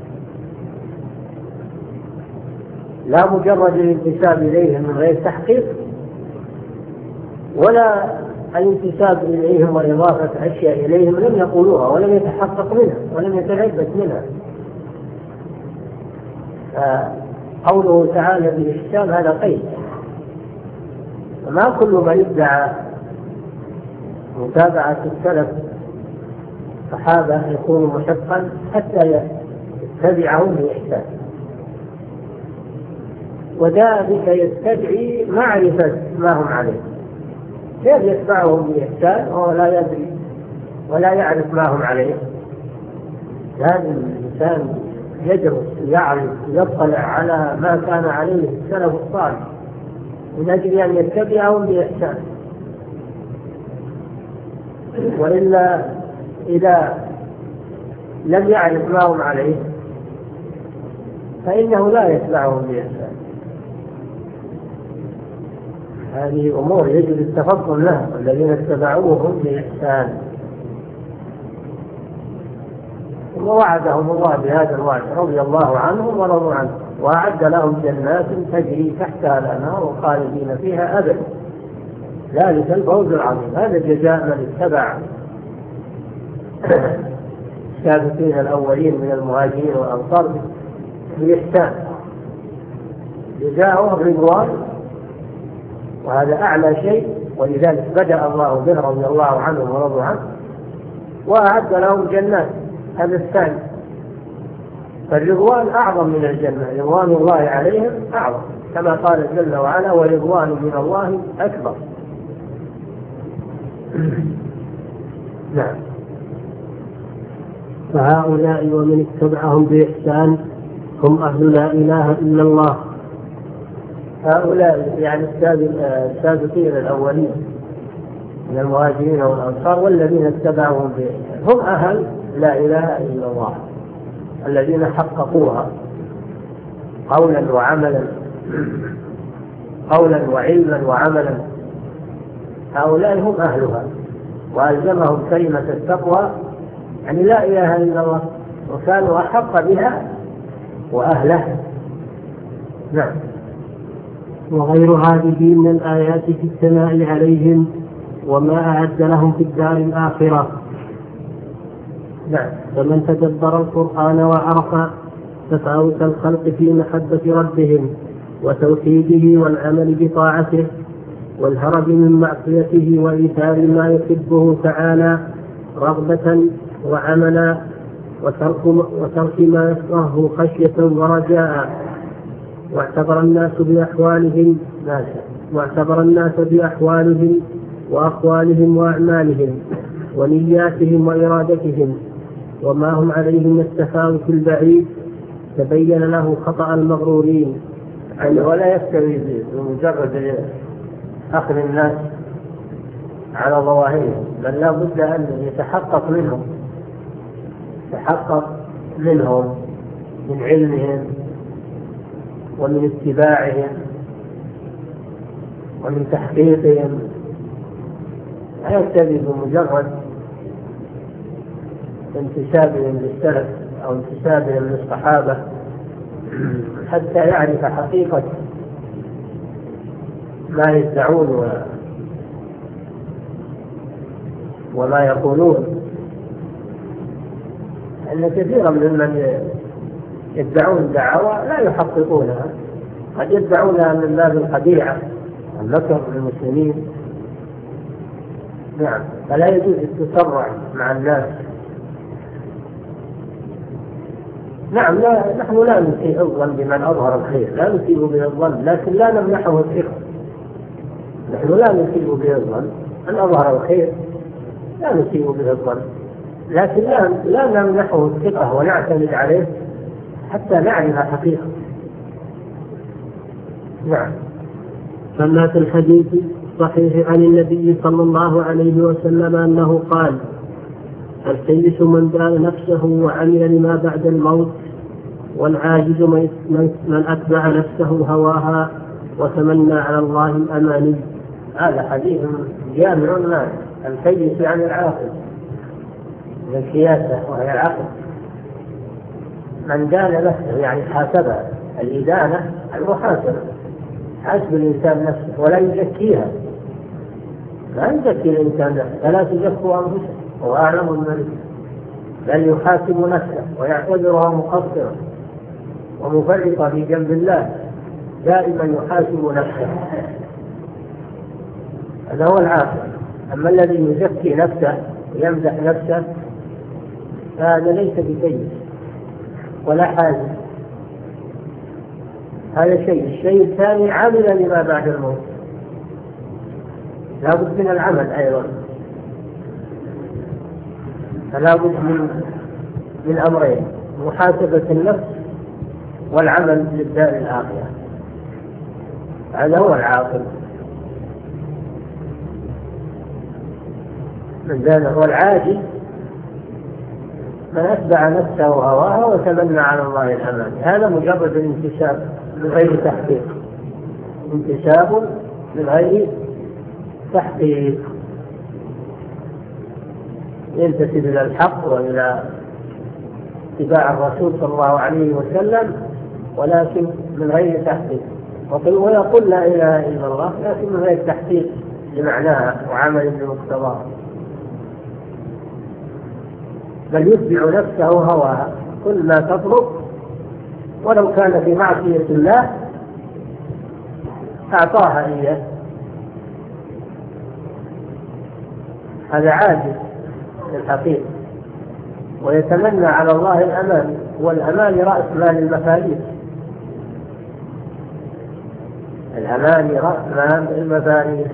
لا مجرد الانتساب إليهم من غير تحقيق، ولا الانتساب إليهم وإضافة أشياء إليهم لم يقولوها ولم يتحقق منها ولم يتلبس منها. قوله تعالى بالإحسان هذا قيد، وما كل من يدعى متابعة السلف صحابة يكون محقا حتى يتبعهم بإحسان، وذلك يستدعي معرفة ما هم عليه. كيف يتبعهم بإحسان وهو لا يدري ولا يعرف ما هم عليه؟ لازم الإنسان يدرس يعرف يطلع على ما كان عليه السلف الصالح من أجل أن يتبعهم بإحسان، وإلا إذا لم يعرف ما هم عليه فإنه لا يتبعهم بإحسان. هذه أمور يجب التفضل لها، والذين اتبعوهم بإحسان، ووعدهم الله بهذا الوعد رضي الله عنهم ورضوا عنه، وأعد لهم جنات تجري تحتها الأنهار خالدين فيها أبدا، ذلك الفوز العظيم. هذا جزاء من اتبع السابقين الأولين من المهاجرين والأنصار بإحسان، جزاؤهم الرضوان، وهذا أعلى شيء، ولذلك بدأ الله به رضي الله عنهم ورضوا عنه، وأعد لهم جنات، هذا الثاني. فالرضوان أعظم من الجنة، رضوان الله عليهم أعظم، كما قال جل وعلا ورضوان من الله أكبر. نعم. فهؤلاء ومن اتبعهم بإحسان هم أهل لا إله إلا الله. هؤلاء يعني السابقين الأولين من المهاجرين والأنصار والذين اتبعهم بإحسان هم أهل لا إله إلا الله، الذين حققوها قولا وعملا، قولا وعلما وعملا. هؤلاء هم أهلها، وألزمهم كلمة التقوى يعني لا إله إلا الله، وكانوا أحق بها وأهلها. نعم. وغير هذه من الآيات في الثناء عليهم وما أعد لهم في الدار الآخرة. نعم. فمن تدبر القرآن وعرف تفاوت الخلق في محبة ربهم وتوحيده والعمل بطاعته والهرب من معصيته وإيثار ما يحبه تعالى رغبة وعملا، وترك ما يكرهه خشية ورجاء. واعتبر الناس بأحوالهم وأقوالهم وأعمالهم ونياتهم وإرادتهم وما هم عليه من التفاوت البعيد، تبين له خطأ المغرورين. ولا يستوي بمجرد أخذ الناس على ظواهرهم، بل لا بد أن يتحقق منهم من علمهم ومن اتباعهم ومن تحقيقهم. لا يستوي بمجرد انتسابهم للسلف أو انتسابهم للصحابة حتى يعرف حقيقة ما يدعون وما يقولون. أن كثيرا ممن يدعون دعوى لا يحققونها، قد يدعونها من باب الخديعة والمكر للمسلمين. نعم، فلا يجوز التسرع مع الناس. نعم، نحن لا نسيء الظن بمن أظهر الخير، لا نسيء به الظن، لكن لا نمنحه الثقة. نحن لا نسيء به الظن، من أظهر الخير لا نسيء به الظن، لكن لا نمنحه الثقة ونعتمد عليه حتى نعرف حقيقة. نعم. كما في الحديث الصحيح عن النبي صلى الله عليه وسلم أنه قال: السيس من دان نفسه وعمل لما بعد الموت، والعاجز من أتبع نفسه هواها وتمنى على الله الأماني. هذا حديث جامع الناس. السيس يعني العاقل، السياسة وهي العقل. من دان نفسه يعني حاسبها، الإدانة المحاسبة، حاسب الإنسان نفسه ولا يزكيها. لا يزكي الإنسان نفسه، فلا تزكوا أنفسكم هو أعلم الملك، بل يحاسب نفسه ويعتبرها مقصرة ومفرطة في جنب الله، دائما يحاسب نفسه. هذا هو العاقل. أما الذي يزكي نفسه ويمدح نفسه فهذا ليس بسيء ولا حازم. هذا الشيء الثاني عمل لما بعد الموت، لا بد من العمل أيضا، فلا بد من أمرين: محاسبة النفس والعمل للدار الآخرة. هذا هو العاقل. من ذلك هو العاجز من أتبع نفسه وهواها وتمنى على الله الأمان. هذا مجرد الانتساب من غير تحقيق، انتساب من غير تحقيق، ينتسب إلى الحق وإلى اتباع الرسول صلى الله عليه وسلم، ولكن من غير تحقيق. ويقول لا إله إلا الله لكن من غير تحقيق لمعناها وعمل بمقتضاها، بل يتبع نفسه هواها كل ما تطلب، ولو كان في معصية الله أعطاها إياه. هذا عاجز للحقيقة، ويتمنى على الله الأمان، والأمان رأس مال المفاليس. الأمان رأس مال المفاليس.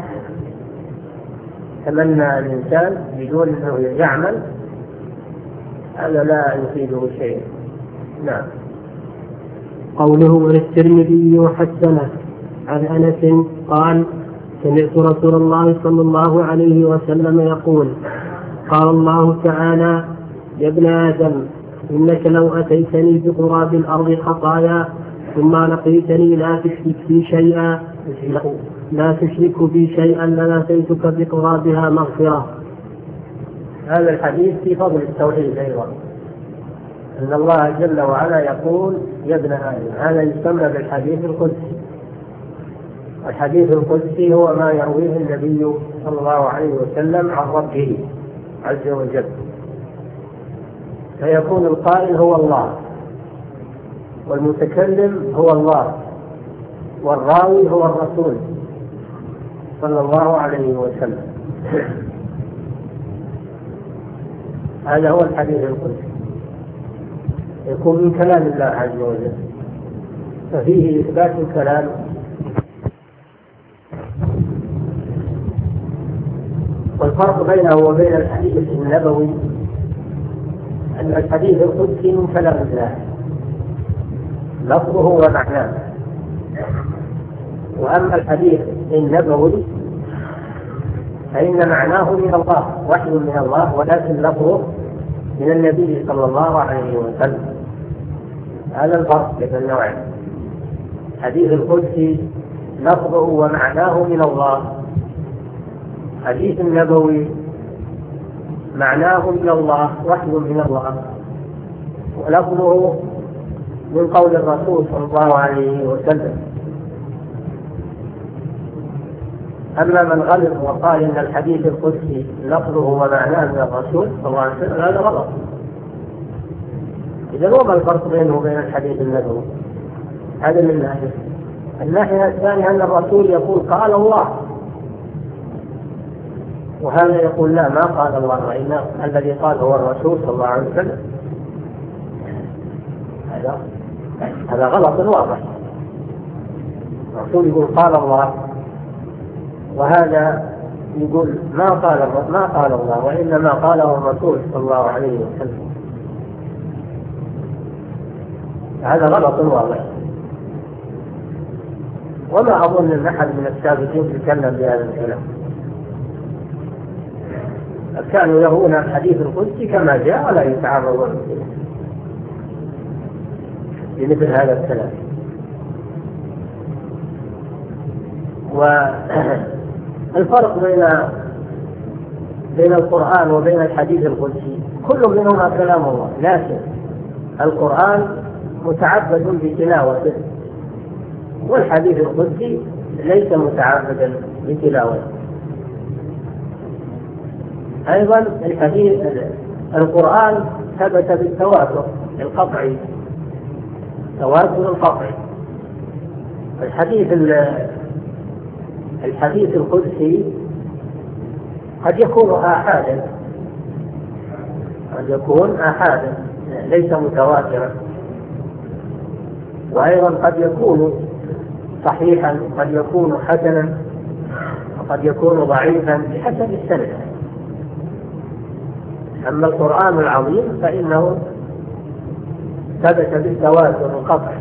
تمنى الإنسان بدون أنه يعمل، هذا لا يفيده شيء. نعم. قوله وللترمذي وحسنه عن أنس قال: سمعت رسول الله صلى الله عليه وسلم يقول: قال الله تعالى: يا ابن آدم إنك لو أتيتني بقراب الأرض خطايا ثم لقيتني لا تشرك بي شيئا لآتيتك بقرابها مغفرة. هذا الحديث في فضل التوحيد أيضا، أن الله جل وعلا يقول: يا ابن آدم. هذا يسمى بالحديث القدسي. الحديث القدسي هو ما يرويه النبي صلى الله عليه وسلم عن ربه عز وجل، فيكون القائل هو الله، والمتكلم هو الله، والراوي هو الرسول صلى الله عليه وسلم. هذا هو الحديث القدسي، يكون من كلام الله عز وجل، ففيه إثبات الكلام. والفرق بينه وبين الحديث النبوي أن الحديث القدسي من كلام الله لفظه ومعناه، وأما الحديث النبوي فإن معناه من الله، وحي من الله، ولكن لفظه من النبي صلى الله عليه وسلم. هذا الفرق بين النوعين. حديث القدسي لفظه ومعناه من الله، حديث النبوي معناه من الله، وحي من الله، ولفظه من قول الرسول صلى الله عليه وسلم. أما من غلط وقال إن الحديث القدسي لفظه ومعناه من الرسول صلى الله عليه وسلم هذا غلط. إذا وما الفرق بينه وبين الحديث النبوي؟ هذا من ناحية. الناحية الثانية أن الرسول يقول قال الله، وهذا يقول لا، ما قال الله، وإن الذي قال هو الرسول صلى الله عليه وسلم. هذا غلط واضح. الرسول يقول قال الله، وهذا يقول ما قال الله، وإنما قاله الرسول صلى الله عليه وسلم. هذا غلط واضح. وما أظن أن أحد من السابقين يتكلم بهذا الكلام. كانوا يرون الحديث القدسي كما جاء ولا يتعرضون لمثل هذا الكلام. والفرق بين القرآن وبين الحديث القدسي كل منهما كلام الله، لكن القرآن متعبد بتلاوته، والحديث القدسي ليس متعبدا بتلاوته. أيضا القرآن ثبت بالتواتر القطعي، تواتر القطعي. الحديث القدسي قد يكون آحادا ليس متواترا، وأيضا قد يكون صحيحا، قد يكون حسنا، وقد يكون ضعيفا بحسب السند. أما القرآن العظيم فإنه ثبت بالتواتر القطعي.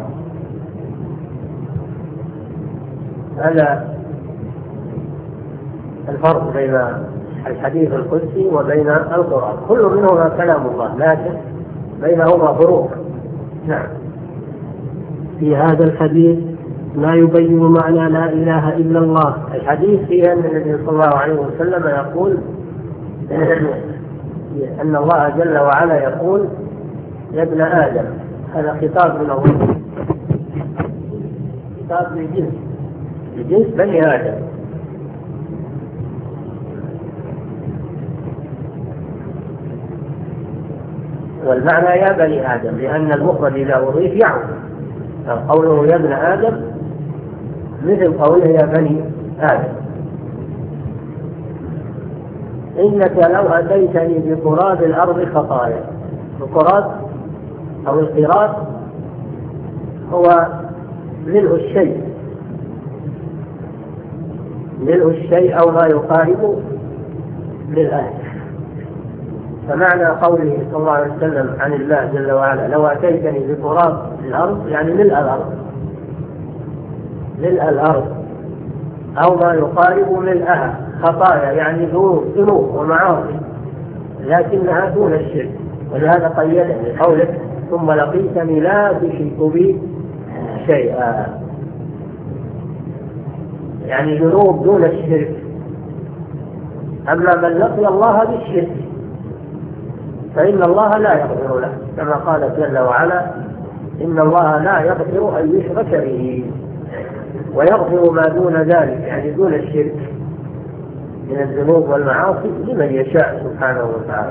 هذا الفرق بين الحديث القدسي وبين القرآن. كل منهما كلام الله، لكن بينهما فروق. نعم. في هذا الحديث لا يبين معنى لا إله إلا الله. الحديث فيه أن النبي صلى الله عليه وسلم يقول أن الله جل وعلا يقول يا ابن آدم. هذا خطاب من الله، خطاب لجنس بني آدم. والمعنى يا بني آدم، لأن المفرد إذا أضيف يعود، قوله يا ابن آدم مثل قوله يا بني آدم. إنك لو أتيتني بقراب الأرض خطايا. القراب أو القراب هو ملء الشيء أو ما يقارب للآية. فمعنى قوله صلى الله عليه وسلم عن الله جل وعلا لو أتيتني بقراب الأرض يعني ملء الأرض أو ما يقارب ملءها. خطايا يعني ذنوب ومعاصي، لكنها دون الشرك، ولهذا قيدها بقوله ثم لقيتني لا تشرك بي شيئا، يعني ذنوب دون الشرك. أما من لقي الله بالشرك فإن الله لا يغفر له، كما قال جل وعلا إن الله لا يغفر أن يشرك به ويغفر ما دون ذلك، يعني دون الشرك من الذنوب والمعاصي لمن يشاء سبحانه وتعالى.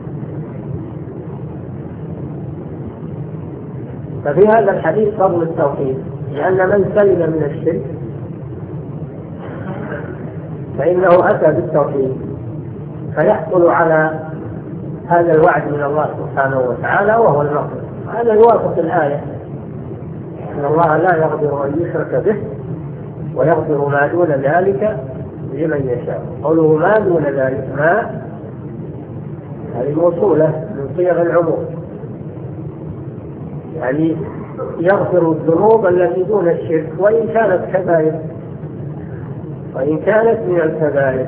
ففي هذا الحديث فضل التوحيد، لأن من سلم من الشرك فإنه أتى بالتوحيد فيحصل على هذا الوعد من الله سبحانه وتعالى وهو المغفرة. هذا يوافق الآية إن الله لا يغفر أن يشرك به ويغفر ما دون ذلك لمن يشاء. قوله ما دون ذلك، ما هذه موصولة من صيغ العموم، يعني يغفر الذنوب التي دون الشرك وإن كانت كبائر، وإن كانت من الكبائر،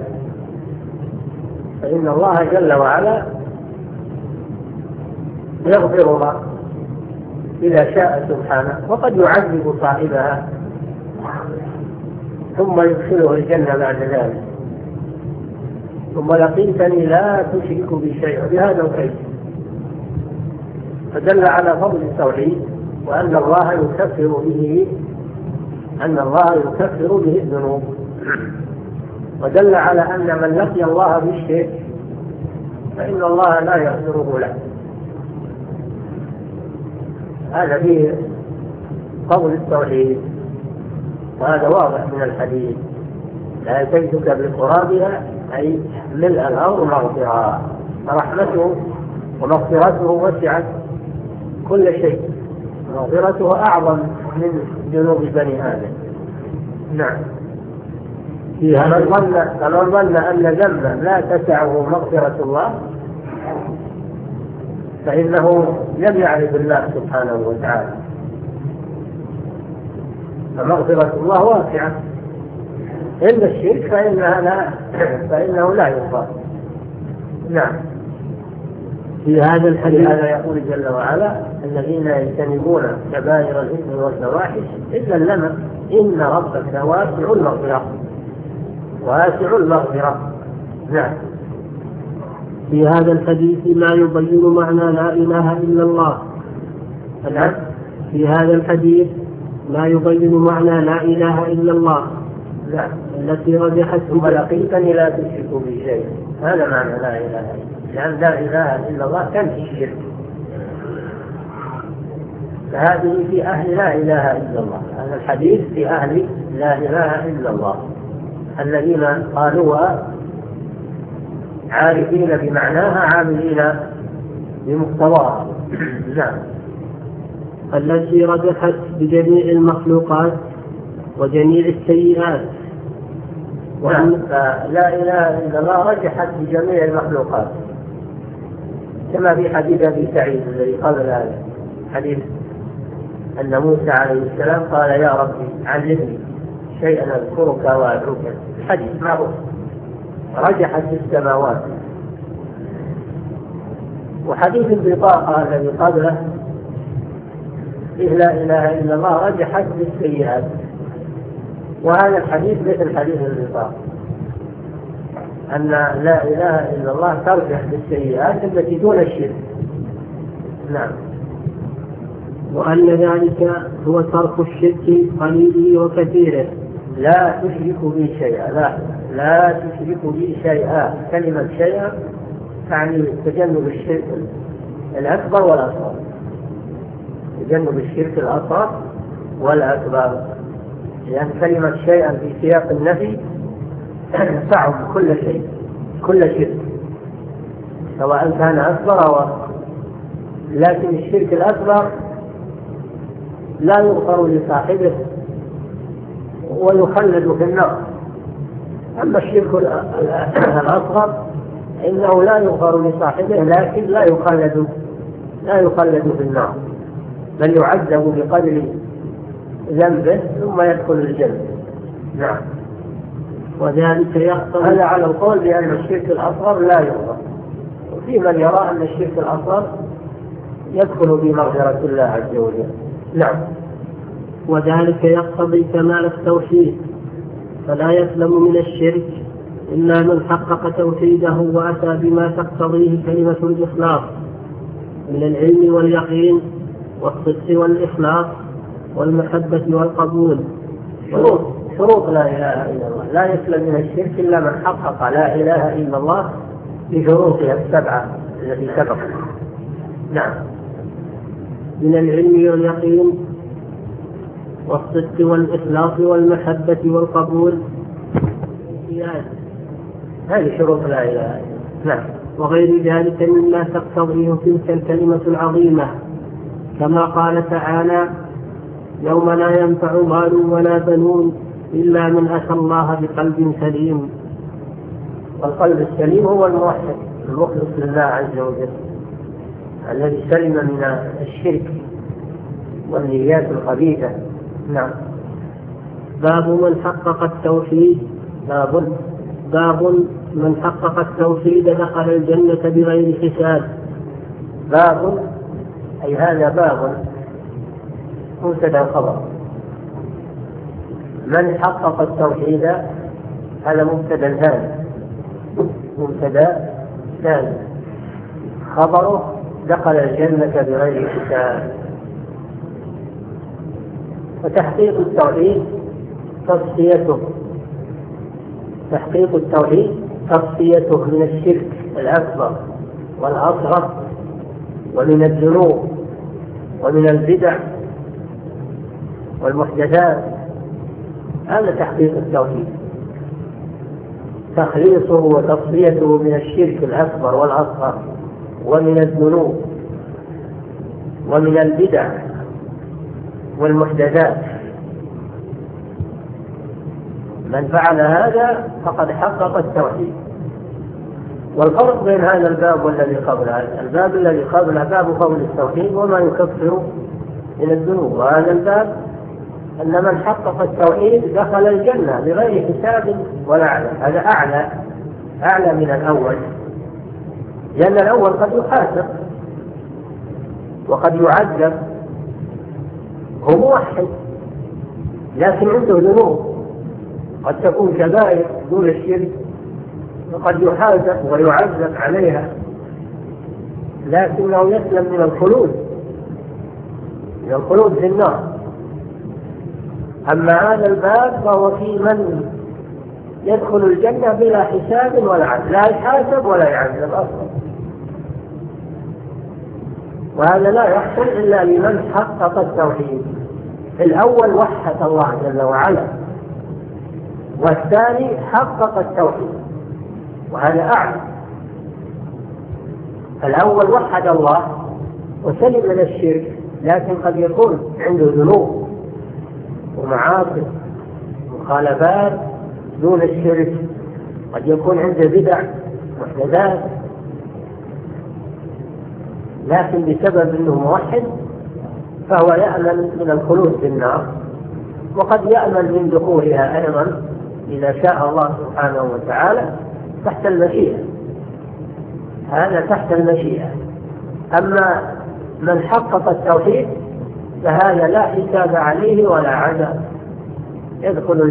فإن الله جل وعلا يغفرها إذا شاء سبحانه، وقد يعذب صاحبها ثم يدخله الجنة بعد ذلك. ثم لقيتني لا تشرك بي شيئا بهذا الكيف، فدل على فضل التوحيد وأن الله يكفر به الذنوب، ودل على أن من لقي الله بالشرك فإن الله لا يغفره له. هذا فيه فضل التوحيد، وهذا واضح من الحديث: لا أتيتك بقرابها أي ملء الأرض مغفرة، فرحمته ومغفرته وسعت كل شيء، مغفرته أعظم من ذنوب بني آدم. نعم. فمن ظن أن ذنبا لا تسعه مغفرة الله فإنه لم يعرف الله سبحانه وتعالى، فمغفرة الله واسعة، إلا الشرك فإنه لا يغفر. نعم. في هذا الحديث هذا يقول جل وعلا: الذين يجتنبون كبائر الإثم والفواحش إلا اللمم إن ربك واسع المغفرة. نعم. في هذا الحديث ما يبين معنى لا إله إلا الله. نعم. في هذا الحديث ما يبين معنى لا إله إلا الله. نعم. التي رجحت ثم لقيتني لا تشرك بي شيئا، هذا معنى لا إله إلا الله، لأن لا إله إلا الله تنفي الشرك، فهذه في أهل لا إله إلا الله. هذا الحديث في أهل لا إله إلا الله الذين قالوها عارفين بمعناها عاملين بمقتضاها. نعم. التي رجحت بجميع المخلوقات وجميع السيئات. نعم. فلا إله إلا الله رجحت بجميع المخلوقات، كما في حديث أبي سعيد الذي قبل هذا، حديث أن موسى عليه السلام قال: يا ربي علمني شيئا أذكرك وأدعوك. الحديث معروف، رجحت السماوات. وحديث البطاقة الذي قبله: إذ لا إله إلا الله رجحت بالسيئات. وهذا الحديث مثل حديث البطاقة، أن لا إله إلا الله ترجح بالسيئات التي دون الشرك. نعم. وأن ذلك هو ترك الشرك قليله وكثيره. لا تشرك بي شيئا، لا تشرك بي شيئا. كلمة شيئا تعني تجنب الشرك الأكبر والأصغر، تجنب الشرك الأصغر والأكبر، لأن كلمة شيئا في سياق النفي تعم كل شيء، كل شرك، سواء كان أكبر أو أصغر. لكن الشرك الأكبر لا يغفر لصاحبه ويخلد في النار. أما الشرك الأصغر إنه لا يغفر لصاحبه لكن لا يخلد في النار، بل يعذب بقدر ذنبه ثم يدخل الجنة. نعم. وذلك يقتضي هذا على القول بأن الشرك الأصغر لا يغفر، وفي من يرى أن الشرك الأصغر يدخل بمغفرة الله عز وجل. نعم. وذلك يقتضي كمال التوحيد، فلا يسلم من الشرك إلا من حقق توحيده وأتى بما تقتضيه كلمة الإخلاص من العلم واليقين والصدق والإخلاص والمحبة والقبول. شروط لا إله إلا الله: لا يسلم من الشرك إلا من حقق لا إله إلا الله بشروطها السبعة التي سبقت. نعم. من العلم واليقين والصدق والإخلاص والمحبة والقبول. هذه شروط لا إله إلا الله. نعم. وغير ذلك مما تقتضيه تلك الكلمة العظيمة، كما قال تعالى: يوم لا ينفع مال ولا بنون إلا من أتى الله بقلب سليم. والقلب السليم هو الموحد المخلص لله عز وجل، الذي سلم من الشرك والنيات الخبيثة. نعم. باب من حقق التوحيد. باب من حقق التوحيد دخل الجنة بغير حساب. باب أي هذا باب مبتدأ خبر. من حقق التوحيد هذا مبتدأ ثاني خبره دخل الجنة بغير حساب. وتحقيق التوحيد تصفيته من الشرك الأكبر والأصغر ومن الذنوب ومن البدع والمحدثات. هذا تحقيق التوحيد، تخليصه وتصفيته من الشرك الأكبر والأصغر ومن الذنوب ومن البدع والمحدثات. من فعل هذا فقد حقق التوحيد. والفرق بين هذا الباب والذي قبله، الباب الذي قبله باب قول التوحيد وما يكفر من الذنوب، وهذا الباب أن من حقق التوحيد دخل الجنة بغير حساب ولا عذاب. هذا أعلى من الأول، لأن الأول قد يحاسب وقد يعذب، هو موحد لكن عنده ذنوب قد تكون كبائر دون الشرك، وقد يحاسب ويعذب عليها لكنه يسلم من الخلود في النار. أما هذا الباب فهو في من يدخل الجنة بلا حساب ولا عذاب، لا يحاسب ولا يعذب أصلا. وهذا لا يحصل إلا لمن حقق التوحيد. الأول وحد الله جل وعلا، والثاني حقق التوحيد، وهذا أعلى. الأول وحد الله وسلم من الشرك، لكن قد يكون عنده ذنوب ومعاصي مخالفات دون الشرك، قد يكون عنده بدع محدثات، لكن بسبب أنه موحد فهو يأمن من الخلود في النار، وقد يأمن من دخولها أيضا إذا شاء الله سبحانه وتعالى تحت المشيئة. هذا تحت المشيئة. أما من حقق التوحيد فهذا لا حساب عليه ولا عذاب، يدخل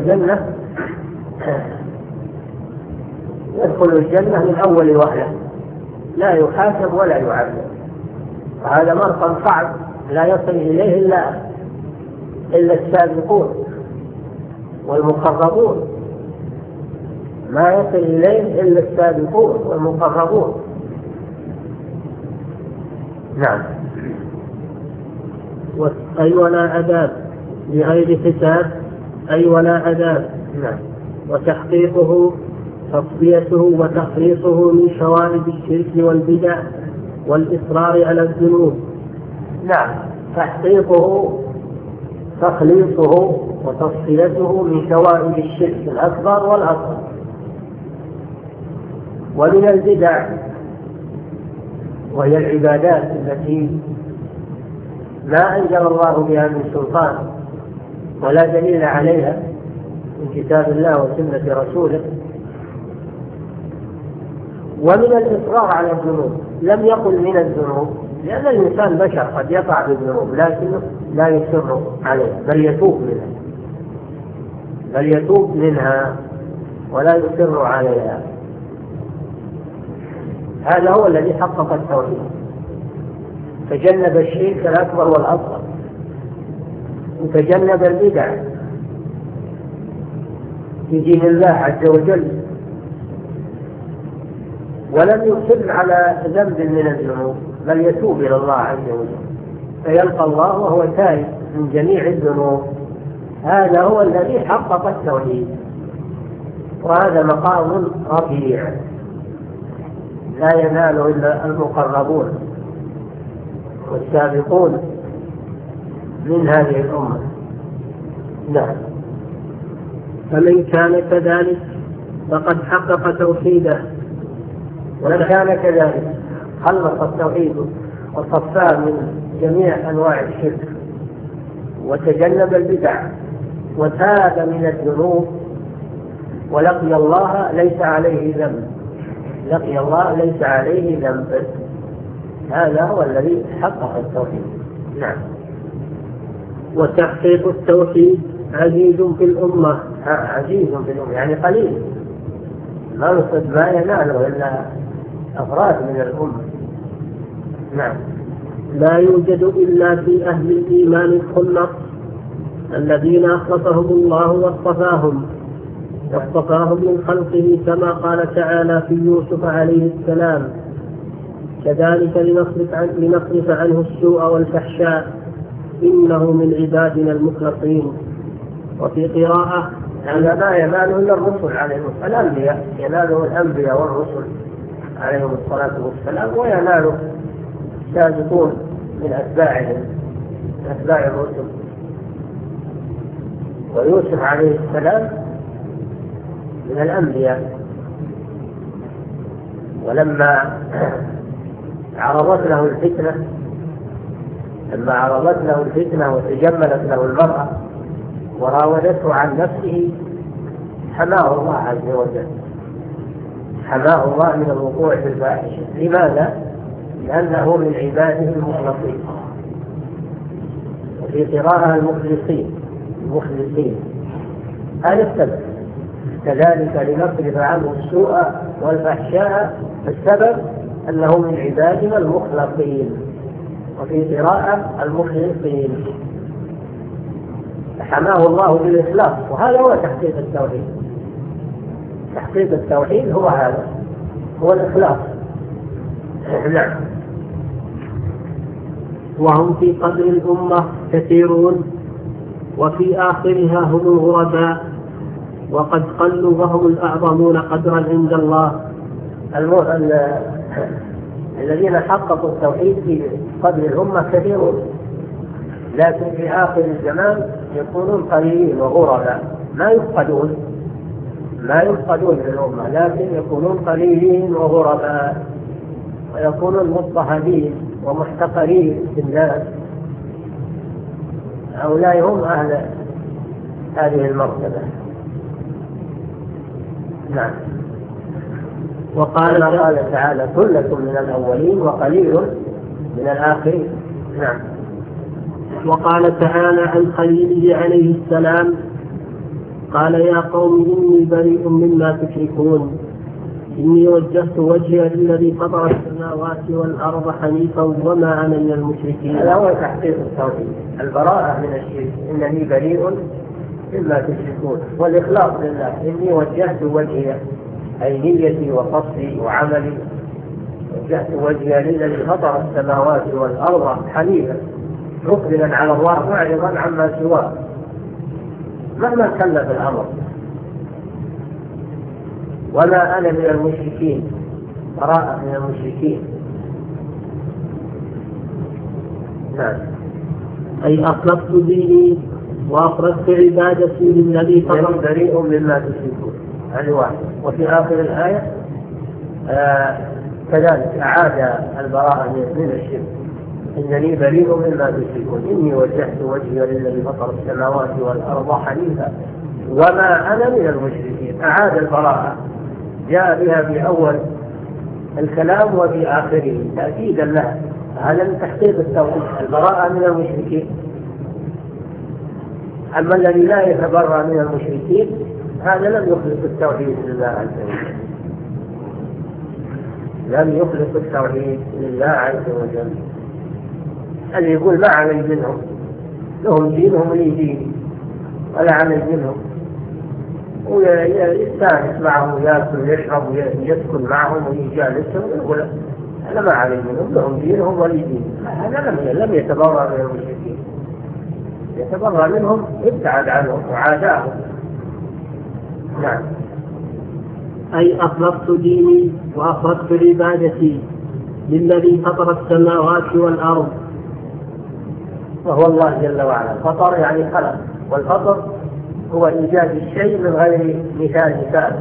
الجنة من أول وهلة، لا يحاسب ولا يعذب. وهذا مرقم صعب لا يصل إليه إلا السابقون والمقربون، ما يصل إليه إلا السابقون والمقربون. نعم. أي ولا عذاب بغير حساب، أي ولا عذاب. نعم. وتحقيقه تصفيته وتخليصه من شوائب الشرك والبدع والإصرار على الذنوب. نعم. تحقيقه تخليصه وتصفيته من شوائب الشرك الأكبر والأصغر ومن البدع، وهي العبادات التي ما أنزل الله بها من سلطان ولا دليل عليها من كتاب الله وسنة رسوله، ومن الإصرار على الذنوب. لم يقل من الذنوب، لأن الإنسان بشر قد يقع بالذنوب لكنه لا يصر عليها، بل يتوب منها ولا يصر عليها. هذا هو الذي حقق التوحيد، تجنب الشرك الأكبر والأصغر، وتجنب البدع في دين الله عز وجل، ولم يصر على ذنب من الذنوب بل يتوب إلى الله عز وجل، فيلقى الله وهو تائب من جميع الذنوب. هذا هو الذي حقق التوحيد. وهذا مقام رفيع لا يناله إلا المقربون والسابقون من هذه الأمة. نعم. فمن كان كذلك فقد حقق توحيده، ومن كان كذلك خلص التوحيد وصفاه من جميع أنواع الشرك وتجنب البدع وتاب من الذنوب ولقي الله ليس عليه ذنب، لقي الله ليس عليه ذنب، هذا هو الذي حقق التوحيد. نعم. وتحقيق التوحيد عزيز في الأمة. عزيز في الأمة يعني قليل، ما يناله إلا أفراد من الأمة. نعم. لا يوجد إلا في أهل الإيمان الخلص الذين أخلصهم الله واصطفاهم من خلقه، كما قال تعالى في يوسف عليه السلام: كذلك لنصرف عنه السوء والفحشاء إنه من عبادنا المخلصين. وفي قراءة: هذا ما يناله إلا الرسل عليهم السلام، الأنبياء يناله الأنبياء والرسل عليهم الصلاة والسلام، ويناله السابقون من أتباعهم أتباع الرسل. ويوسف عليه السلام من الأنبياء، ولما عرضت له الفتنة وتجملت له المرأة وراودته عن نفسه حماه الله عز وجل، حماه الله من الوقوع في الفاحشة. لماذا؟ لأنه من عباده المخلصين. وفي قراءة المخلصين هذا السبب، كذلك لنصرف عنه السوء والفحشاء، السبب أنه من عبادنا المخلصين. وفي قراءة المخلصين حماه الله بالإخلاص، وهذا هو تحقيق التوحيد. تحقيق التوحيد هو هذا، هو الإخلاص. نعم. وهم في قدر الأمة كثيرون، وفي آخرها هم الغرباء، وقد قلوا وهم الأعظمون قدرا عند الله. الذين حققوا التوحيد في قدر الأمة كثيرون، لكن في آخر الزمان يكونون قليلين وغرباء، ما يفقدون في الأمة، لكن يكونون قليلين وغرباء، ويكونون مضطهدين ومحتقرين في الناس. هؤلاء هم أهل هذه المرتبة. نعم. وقال تعالى: ثلة من الأولين وقليل من الآخرين. نعم. وقال تعالى عن خليله عليه السلام: قال: يا قوم إني بريء مما تشركون، إني وجهت وجهي للذي فطر السماوات والأرض حنيفا وما أنا من المشركين. هذا هو تحقيق التوحيد، البراءة من الشرك. إنني بريء مما تشركون، والإخلاص لله. إني وجهت وجهي، أي نيتي وقصدي وعملي، وجهت وجهي للذي فطر السماوات والأرض حنيفا، مقبلا على الله معرضا عما سواه مهما كلف الأمر، وما أنا من المشركين، براءة من المشركين. نعم. أي أخلصت ديني وأخرجت عبادتي للذي فطر. بريء مما تشركون، هذه واحد. وفي آخر الآية كذلك أعاد البراءة من الشرك: إنني بريء مما تشركون، إني وجهت وجهي للذي فطر السماوات والأرض حنيفا وما أنا من المشركين. أعاد البراءة، جاء بها في أول الكلام وفي آخره تأكيدا لها. هذا من تحقيق التوحيد، البراءة من المشركين. أما الذي لا يتبرأ من المشركين هذا لم يخلص التوحيد لله عز وجل، لم يخلص التوحيد لله عز وجل. اللي يقول ما عمل منهم، لهم دينهم لي ديني، ولا عمل منهم، ويستانس معهم ويأكل ويشرب ويسكن معهم ويجالسهم ويقول أنا ما عمل منهم، لهم دينهم ولي ديني. هذا لم يتبرأ من المشركين، يتبرأ منهم ابتعد عنهم وعاداهم. نعم. أي أخلصت ديني وأخلصت عبادتي للذي فطر السماوات والأرض. وهو الله جل وعلا. فطر يعني خلق، والفطر هو إيجاد الشيء من غير مثال سابق.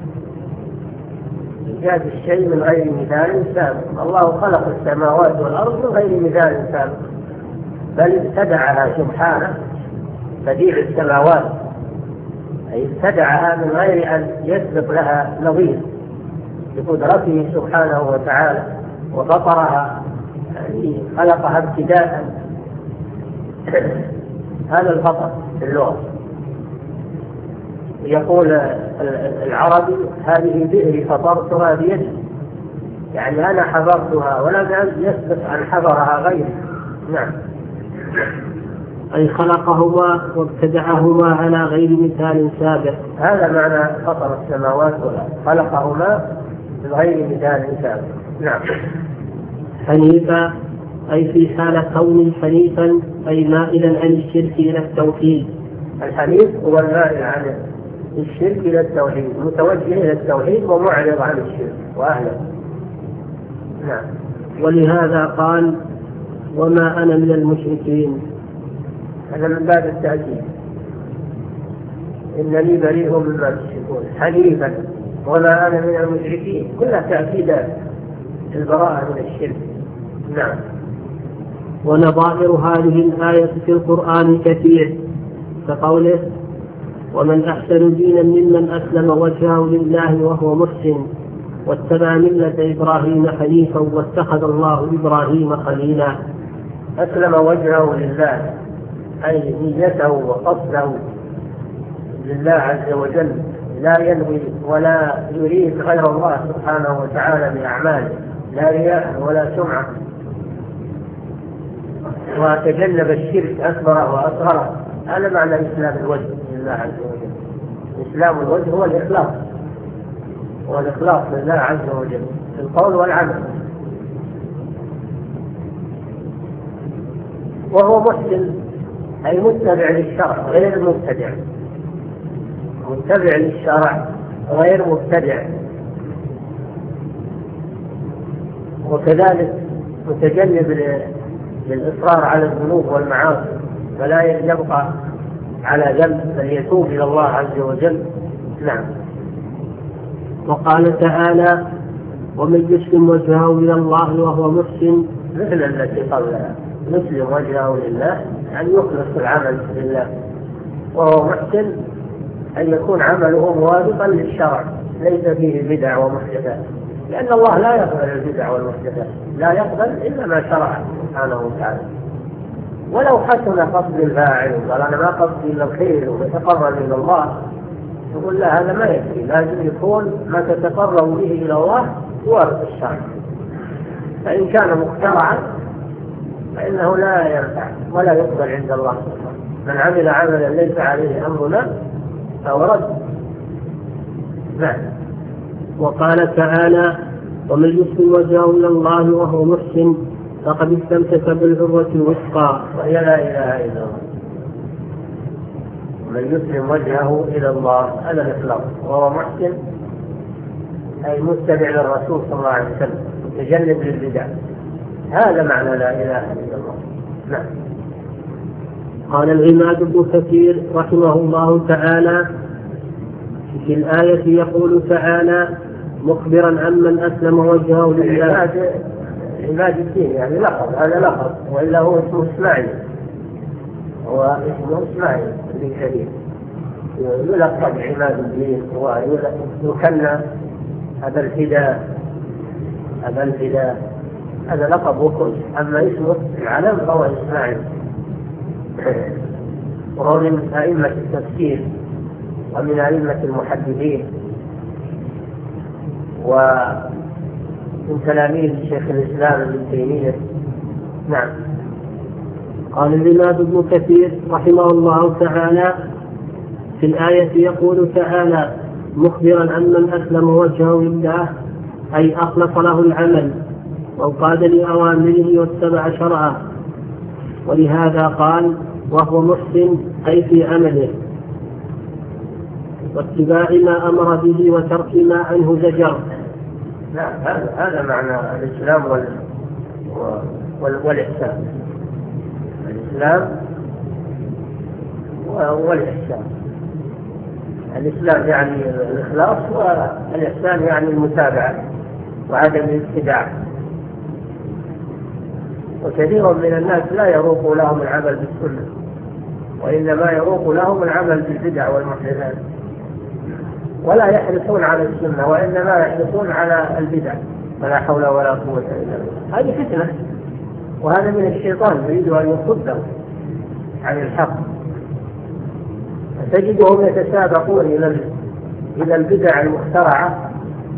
إيجاد الشيء من غير مثال سابق. الله خلق السماوات والأرض من غير مثال سابق، بل ابتدعها سبحانه بديع السماوات، أي ابتدعها من غير أن يسبق لها نظير بقدرته سبحانه وتعالى، وفطرها يعني خلقها ابتداء. هذا الفطر في اللغة. يقول العربي: هذه بئري فطرتها بيدي، يعني أنا حفرتها ولم يسبق أن حفرها غيري. نعم. أي خلقهما وابتدعهما على غير مثال سابق. هذا معنى فطر السماوات والأرض، خلقهما من غير مثال سابق. نعم. حنيفا أي في حال كون حنيفا، أي مائلا عن الشرك إلى التوحيد. الحنيف هو المائل عن الشرك إلى التوحيد، متوجه إلى التوحيد ومعرض عن الشرك وأهله. نعم. ولهذا قال: وما أنا من المشركين. هذا من باب التأكيد، إنني بريء مما تشركون. حنيفا وما أنا من المشركين، كلها تأكيدات البراءة من الشرك. نعم. ونظائر هذه الآية في القرآن كثير، كقوله: ومن أحسن دينا ممن أسلم وجهه لله وهو محسن واتبع ملة إبراهيم حنيفا واتخذ الله إبراهيم خليلا. أسلم وجهه لله أي نيته وقصده لله عز وجل، لا ينوي ولا يريد غير الله سبحانه وتعالى بأعماله، لا رياء ولا سمعة، وتجنب الشرك أكبره وأصغره. هذا معنى إسلام الوجه لله عز وجل. إسلام الوجه هو الإخلاص، والإخلاص لله عز وجل في القول والعمل. وهو محسن أي متبع للشرع غير مبتدع، متبع للشرع غير مبتدع، وكذلك متجنب للإصرار على الذنوب والمعاصي، فلا يبقى على ذنب بل يتوب إلى الله عز وجل. نعم. وقال تعالى: ومن يسلم وجهه إلى الله وهو محسن. مثل التي قبلها: يسلم وجهه لله يعني يخلص العمل لله، وهو محسن أن يكون عمله موافقا للشرع ليس فيه بدع ومحدثات، لأن الله لا يقبل البدع والمحدثات، لا يقبل إلا ما شرع سبحانه وتعالى. ولو حسن قصد الفاعل وقال أنا ما قصدي إلا الخير ويتقرب إلى الله، يقول لا، هذا ما يكفي، لازم يكون ما تتقرب به إلى الله يوافق الشرع. فإن كان مخترعا فإنه لا ينفع ولا يقبل عند الله سبحانه. من عمل عملا ليس عليه أمرنا فهو رد. نعم. وقال تعالى: ومن يسلم وجهه إلى الله وهو محسن فقد استمسك بالعروة الوثقى، وهي لا إله إلا الله. ومن يسلم وجهه إلى الله هذا الإخلاص، وهو محسن أي متبع للرسول صلى الله عليه وسلم متجنب للبدع. هذا معنى لا إله إلا الله. نعم. قال العماد بن كثير رحمه الله تعالى: في الآية يقول تعالى مخبرا عمن أسلم وجهه لله. عماد الدين يعني لقب، هذا لقب، وإلا هو اسمه إسماعيل، هو اسمه إسماعيل بن كثير، يلقب عماد الدين ويكنى أبا الفداء، أبا الفداء، هذا لقب وكل. أما اسمه العلم فهو إسماعيل، وهو من أئمة التفسير ومن أئمة المحدثين ومن تلاميذ شيخ الإسلام ابن تيمية. نعم. قال العماد بن كثير رحمه الله تعالى: في الآية يقول تعالى مخبرا عمن أسلم وجهه لله أي أخلص له العمل وانقاد لأوامره واتبع شرعه، ولهذا قال وهو محسن أي في عمله. واتباع ما أمر به وترك ما عنه زجر. لا، هذا معنى الإسلام والإحسان. الإسلام والإحسان. الإسلام يعني الإخلاص، والإحسان يعني المتابعة وعدم الابتداع. وكثير من الناس لا يروق لهم العمل بالسنة، وإنما يروق لهم العمل بالبدع والمحدثات، ولا يحرصون على السنة وإنما يحرصون على البدع. فلا حول ولا قوة إلا بالله. هذه فتنة، وهذا من الشيطان يريد أن يصدهم عن الحق. تجدهم يتسابقون إلى البدع المخترعة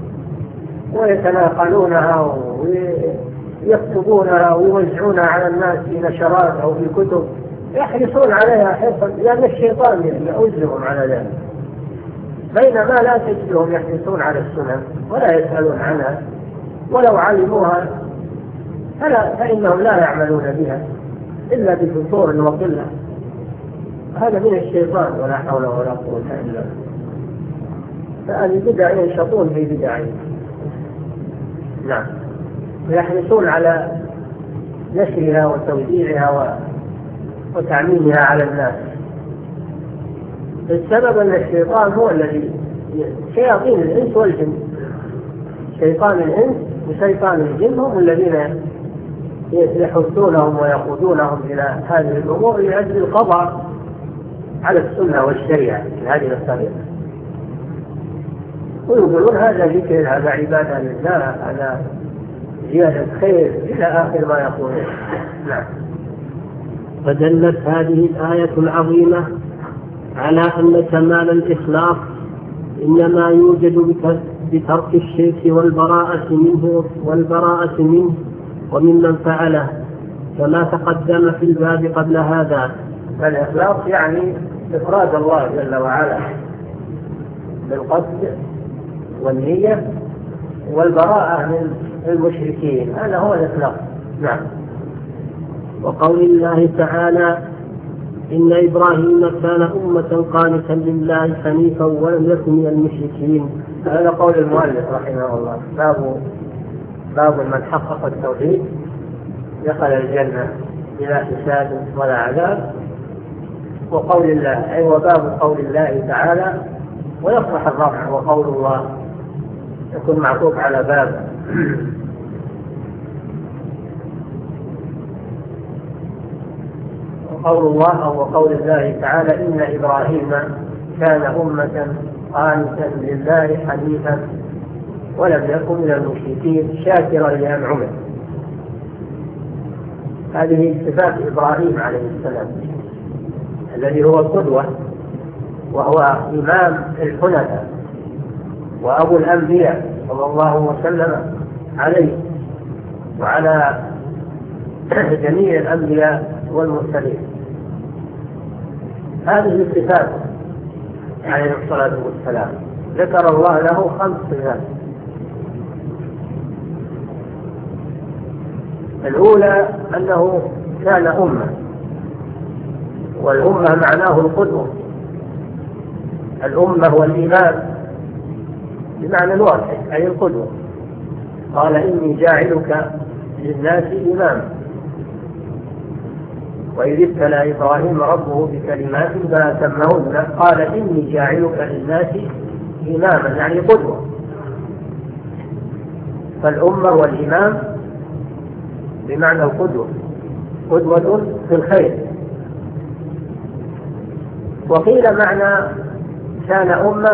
ويتناقلونها ويكتبونها ويوزعونها على الناس في نشرات أو في كتب، يحرصون عليها حرصا لأن الشيطان يؤذهم على ذلك، بينما لا تجدهم يحرصون على السنن ولا يسألون عنها، ولو علموها فإنهم لا يعملون بها إلا بفتور وقلة. هذا من الشيطان، ولا حول ولا قوة إلا بالله. فأهل البدع ينشطون في بدعهم، نعم، ويحرصون على نشرها وتوزيعها وتعميمها على الناس. السبب أن الشيطان هو الذي شياطين الإنس والجن، شيطان الإنس وشيطان الجن هم الذين يحثونهم ويقودونهم إلى هذه الأمور لأجل القضاء على السنة والشريعة في هذه الطريقة، ويقولون هذا ذكر، هذا عبادة لله، هذا زيادة خير، إلى آخر ما يقولون. نعم. فدلت هذه الآية العظيمة على أن كمال الإخلاص إنما يوجد بترك الشرك والبراءة منه وممن فعله، كما تقدم في الباب قبل هذا. فالإخلاص يعني إفراد الله جل وعلا بالقصد والنية والبراءة من المشركين، هذا هو الإخلاص. نعم. وقول الله تعالى: إن إبراهيم كان أمة قانتا لله حنيفا ولم يكن من المشركين. هذا قول المؤلف رحمه الله، باب من حقق التوحيد دخل الجنة بلا حساب ولا عذاب. وقول الله أي وباب قول الله تعالى، ويصلح الرفع وقول الله يكون معطوف على باب. وقول الله أو وقول الله تعالى: إن إبراهيم كان أمة قانتا لله حنيفا ولم يكن من المشركين شاكرا لأنعمه. هذه صفات إبراهيم عليه السلام الذي هو القدوة، وهو إمام الحنفاء وأبو الأنبياء صلى الله وسلم عليه وعلى جميع الأنبياء والمرسلين. هذه الصفات عليه الصلاة والسلام ذكر الله له 5 صفات. الأولى أنه كان أمة، والأمة معناه القدوة. الأمة والإمام بمعنى واحد، أي القدوة. قال: إني جاعلك للناس إماما. وإذ ابتلى إبراهيم ربه بكلمات فأتمهن قال: إني جاعلك للناس إماما، يعني قدوة. فالأمة والإمام بمعنى القدوة، قدوة في الخير. وقيل معنى كان أمة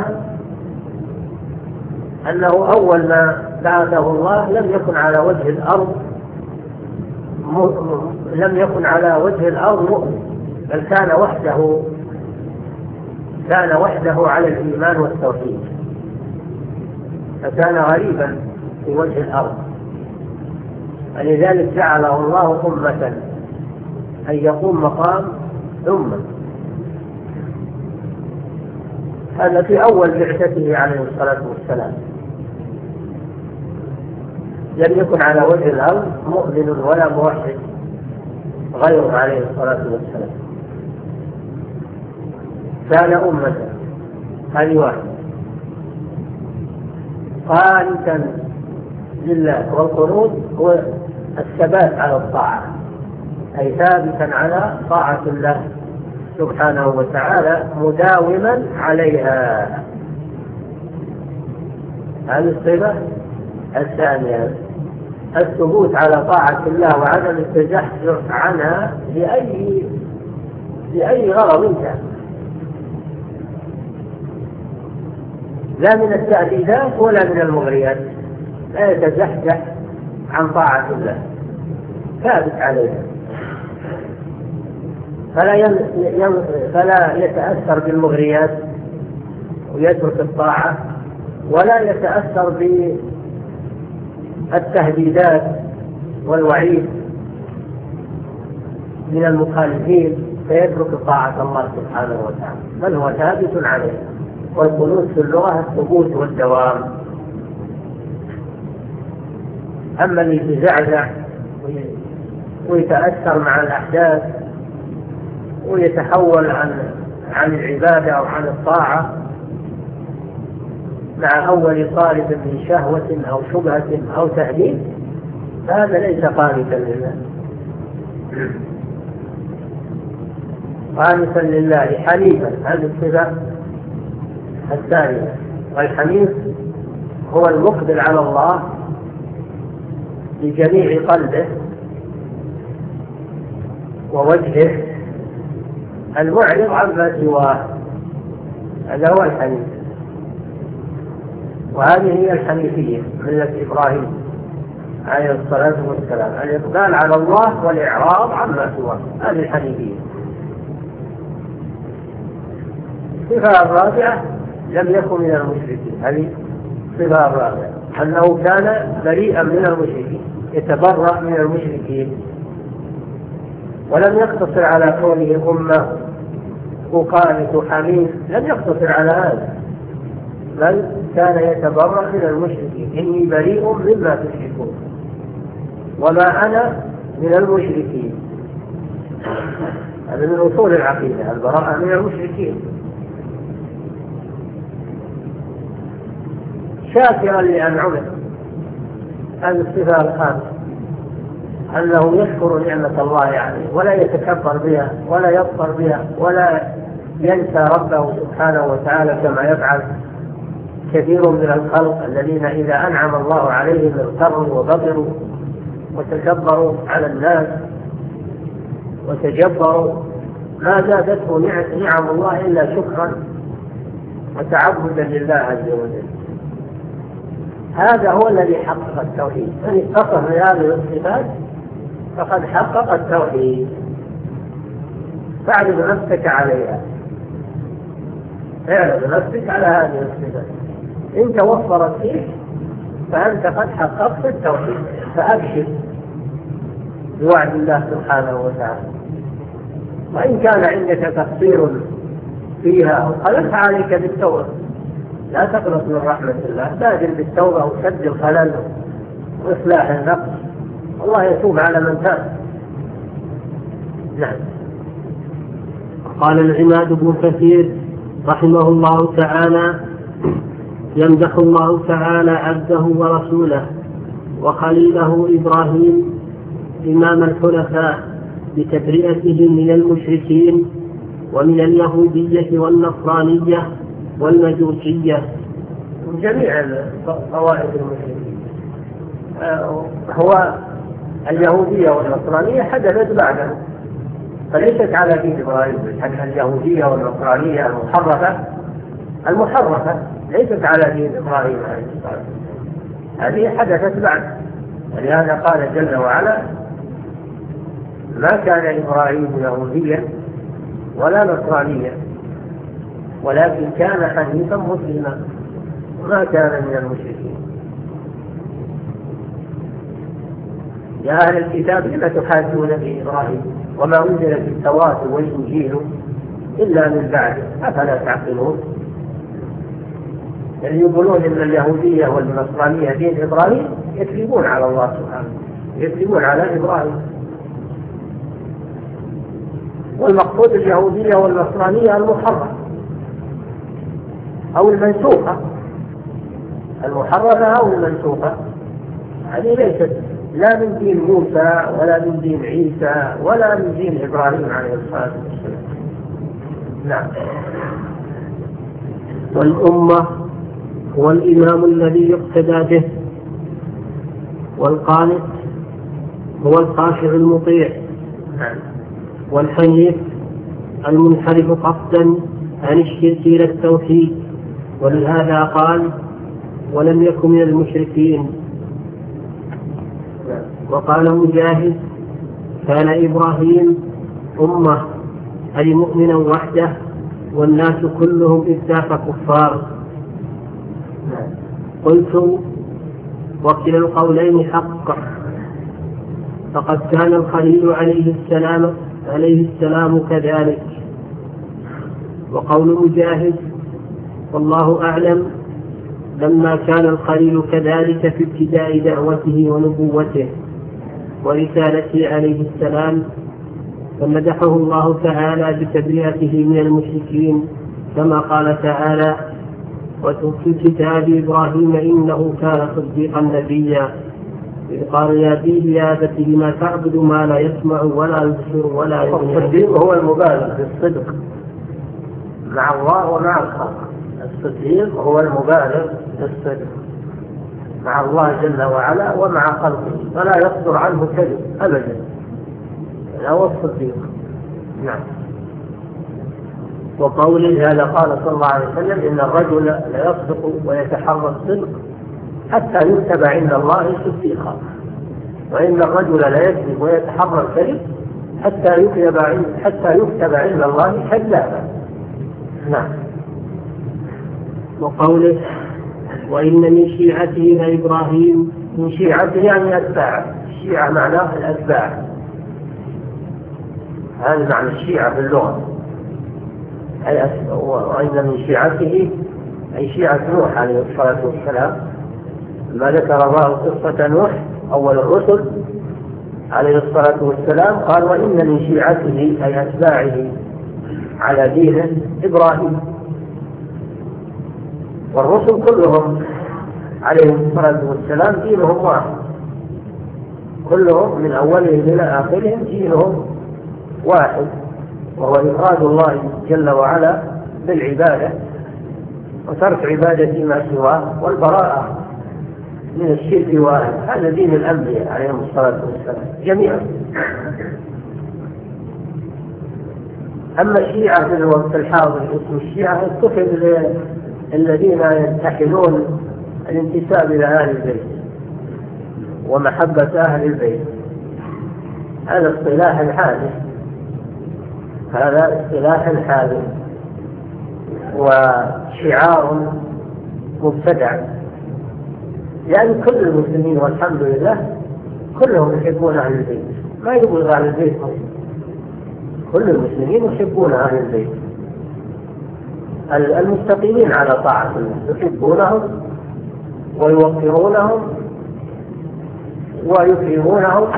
أنه أول ما بعثه الله لم يكن على وجه الأرض مؤمن، بل كان وحده على الإيمان والتوحيد، فكان غريبا في وجه الأرض. ولذلك جعله الله أمة، أن يقوم مقام أمة. هذا في أول بعثته عليه الصلاة والسلام، لم يكن على وجه الأرض مؤمن ولا موحد غيره عليه الصلاة والسلام، كان أمة. هذه واحدة. قانتا لله، والقنوت هو الثبات على الطاعة، أي ثابتا على طاعة الله سبحانه وتعالى مداوما عليها. هذه الصفة الثانية، الثبوت على طاعة الله وعدم التزحزح عنها لأي غرض كان، لا من التأديبات ولا من المغريات، لا يتزحزح عن طاعة الله، ثابت عليها، فلا يتأثر بالمغريات ويترك الطاعة، ولا يتأثر بالتهديدات والوعيد من المخالفين فيترك طاعة الله سبحانه وتعالى، بل هو ثابت عليه. والقنوت في اللغة الثبوت والدوام. أما اللي يتزعزع ويتأثر مع الأحداث ويتحول عن العبادة أو عن الطاعة مع أول طالب من شهوة أو شبهة أو تهديد، فهذا ليس قانتا لله. قانتا لله حنيفا، هذه الصفة الثانية. والحنيف هو المقبل على الله بجميع قلبه ووجهه، المعرض عما سواه، هذا هو الحنيف. وهذه هي الحنيفية، ملة إبراهيم عليه الصلاة والسلام، الإقبال على الله والإعراض عما سواه، هذه الحنيفية. الصفة الرابعة لم يكن من المشركين، هذه الصفة الرابعة، أنه كان بريئا من المشركين، يتبرأ من المشركين، ولم يقتصر على كونه أمة وقانت حميد، لم يقتصر على هذا، بل كان يتبرأ من المشركين، إني بريء مما تشركون وما أنا من المشركين. هذا من أصول العقيدة، البراءة من المشركين. شاكرا لأنعمه، هذه الصفة الخامسة، أنه يشكر نعمة الله عليه ولا يتكبر بها ولا يظفر بها ولا ينسى ربه سبحانه وتعالى كما يفعل كثير من الخلق الذين إذا أنعم الله عليهم اغتروا وبطروا وتكبروا على الناس وتجبروا، ما زادته نعم الله إلا شكرا وتعبدا لله عز وجل. هذا هو الذي حقق التوحيد، من اتصف بهذه الصفات فقد حقق التوحيد. فاعرض نفسك عليها، اعرض نفسك على هذه الصفات، إن توفرت فيك فأنت قد حققت التوحيد، فأبشر بوعد الله سبحانه وتعالى. وإن كان عندك تقصير فيها فليس عليك بالتوبة، لا تقنط من رحمة الله، بادر بالتوبة وسد الخلل وإصلاح النقص، الله يتوب على من تاب. نعم. قال العماد بن كثير رحمه الله تعالى: يمدح الله تعالى عبده ورسوله وخليله إبراهيم إمام الحنفاء بتبرئتهم من المشركين ومن اليهودية والنصرانية والمجوسية، من جميع طوائف المشركين. هو اليهودية والنصرانية حدثت بعده، فليست على دين إبراهيم. اليهودية والنصرانية المحرفة ليست على دين إبراهيم عليه الصلاة والسلام، هذه حدثت بعد. ولهذا قال جل وعلا: ما كان إبراهيم يهوديا ولا نصرانيا ولكن كان حنيفا مسلما وما كان من المشركين. يا أهل الكتاب لم تحاجون في إبراهيم وما أنزلت التوراة والإنجيل إلا من بعده أفلا تعقلون؟ يعني يقولون إن اليهودية والنصرانية دين إبراهيم، يكذبون على الله سبحانه، يكذبون على إبراهيم. والمقصود اليهودية والنصرانية المحرمة، أو المنسوخة، المحرفة أو المنسوخة، هذه ليست لا من دين موسى ولا من دين عيسى ولا من دين إبراهيم عليه الصلاة والسلام. نعم. والأمة هو الإمام الذي يقتدى به، والقانت هو الخاشع المطيع، والحنيف المنحرف قصدا عن الشرك إلى التوحيد، ولهذا قال ولم يكن من المشركين. وقال مجاهد كان إبراهيم أمة أي مؤمنا وحده، والناس كلهم إذ ذاك كفار. قلت وكلا القولين حق، فقد كان الخليل عليه السلام كذلك. وقول مجاهد والله أعلم لما كان الخليل كذلك في ابتداء دعوته ونبوته ورسالته عليه السلام، فمدحه الله تعالى بتبرئته من المشركين كما قال تعالى وفي كتاب إبراهيم إنه كان صديقا نبيا إذ قال يا أبيه يا أبت لما تعبد ما لا يسمع ولا يبصر ولا يغني. الصديق هو المبالغ في الصدق مع الله ومع الخلق. الصديق هو المبالغ في الصدق مع الله جل وعلا ومع خلقه، فلا يصدر عنه كذب أبدا، هو الصديق. نعم. وقوله هذا قال صلى الله عليه وسلم إن الرجل ليصدق ويتحرى الصدق حتى يكتب عند الله صديقا، وإن الرجل ليكذب ويتحرى الكذب حتى يكتب عند الله كذابا. نعم. وقوله وإن من شيعته لإبراهيم. من شيعته يعني أتباع، الشيعة معناه الأتباع، هذا معنى الشيعة في اللغة. وإن من شيعته أي شيعة نوح عليه الصلاة والسلام، ما ذكر الله قصة نوح أول الرسل عليه الصلاة والسلام قال وإن من شيعته أي أتباعه على دين إبراهيم، والرسل كلهم عليهم الصلاة والسلام دينهم واحد، كلهم من أولهم إلى آخرهم دينهم واحد، وهو إفراد الله جل وعلا بالعبادة وترك عبادة ما سواه والبراءة من الشرك واحد. هذا دين الأنبياء عليهم الصلاة والسلام جميعا. أما الشيعة في الوقت الحاضر اسم الشيعة اتخذ الذين يتحدون الانتساب إلى أهل البيت ومحبة أهل البيت، هذا اصطلاح حادث، هذا اصطلاح حادث وشعار مبتدع، يعني كل المسلمين والحمد لله كلهم يحبون أهل البيت، ما يقول أهل البيت، كل المسلمين يحبون أهل البيت المستقيمين على طاعة الله، يحبونهم ويوقرونهم ويكرمونهم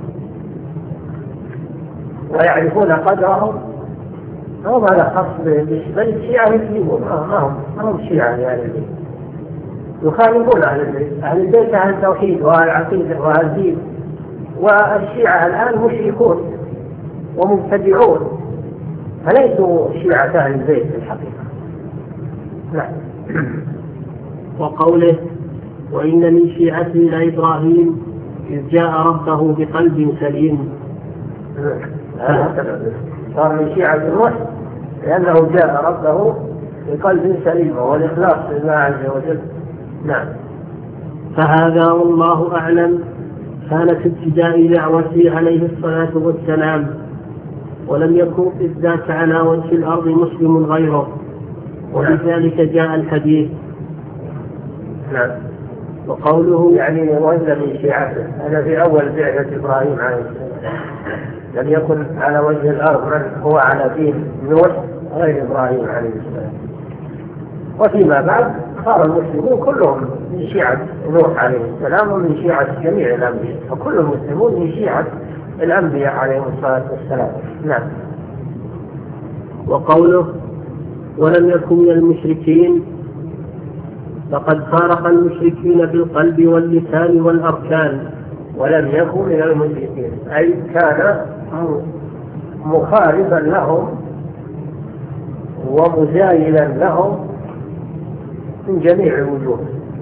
ويعرفون قدرهم. هم هذا خاص بل الشيعة يكذبون، ما هم شيعة لأهل البيت، يخالفون أهل البيت. أهل البيت أهل التوحيد وأهل العقيدة وأهل الدين، والشيعة الآن مشركون ومبتدعون، فليسوا شيعة أهل البيت في الحقيقة. نعم. وقوله وإن من شيعته لإبراهيم إذ جاء ربه بقلب سليم. صار من شيعة نوح لأنه جاء ربه بقلب سليم والإخلاص لله عز وجل. نعم. فهذا والله أعلم كان في ابتداء دعوته عليه الصلاة والسلام، ولم يكن إذ ذاك على وجه الأرض مسلم غيره، ولذلك جاء الحديث. نعم. وقوله يعني وإن من شيعته، هذا في أول بعثة إبراهيم عليه السلام لم يكن على وجه الأرض من هو على دين نوح غير إبراهيم عليه السلام، وفيما بعد صار المسلمون كلهم من شيعة نوح عليه السلام ومن شيعة جميع الأنبياء، فكل المسلمون من شيعة الأنبياء عليهم الصلاة والسلام. نعم. وقوله ولم يكن من المشركين فقد فارق المشركين بالقلب واللسان والأركان ولم يكن من المشركين، أي كان مخالفا لهم ومزايلا لهم من جميع الوجوه،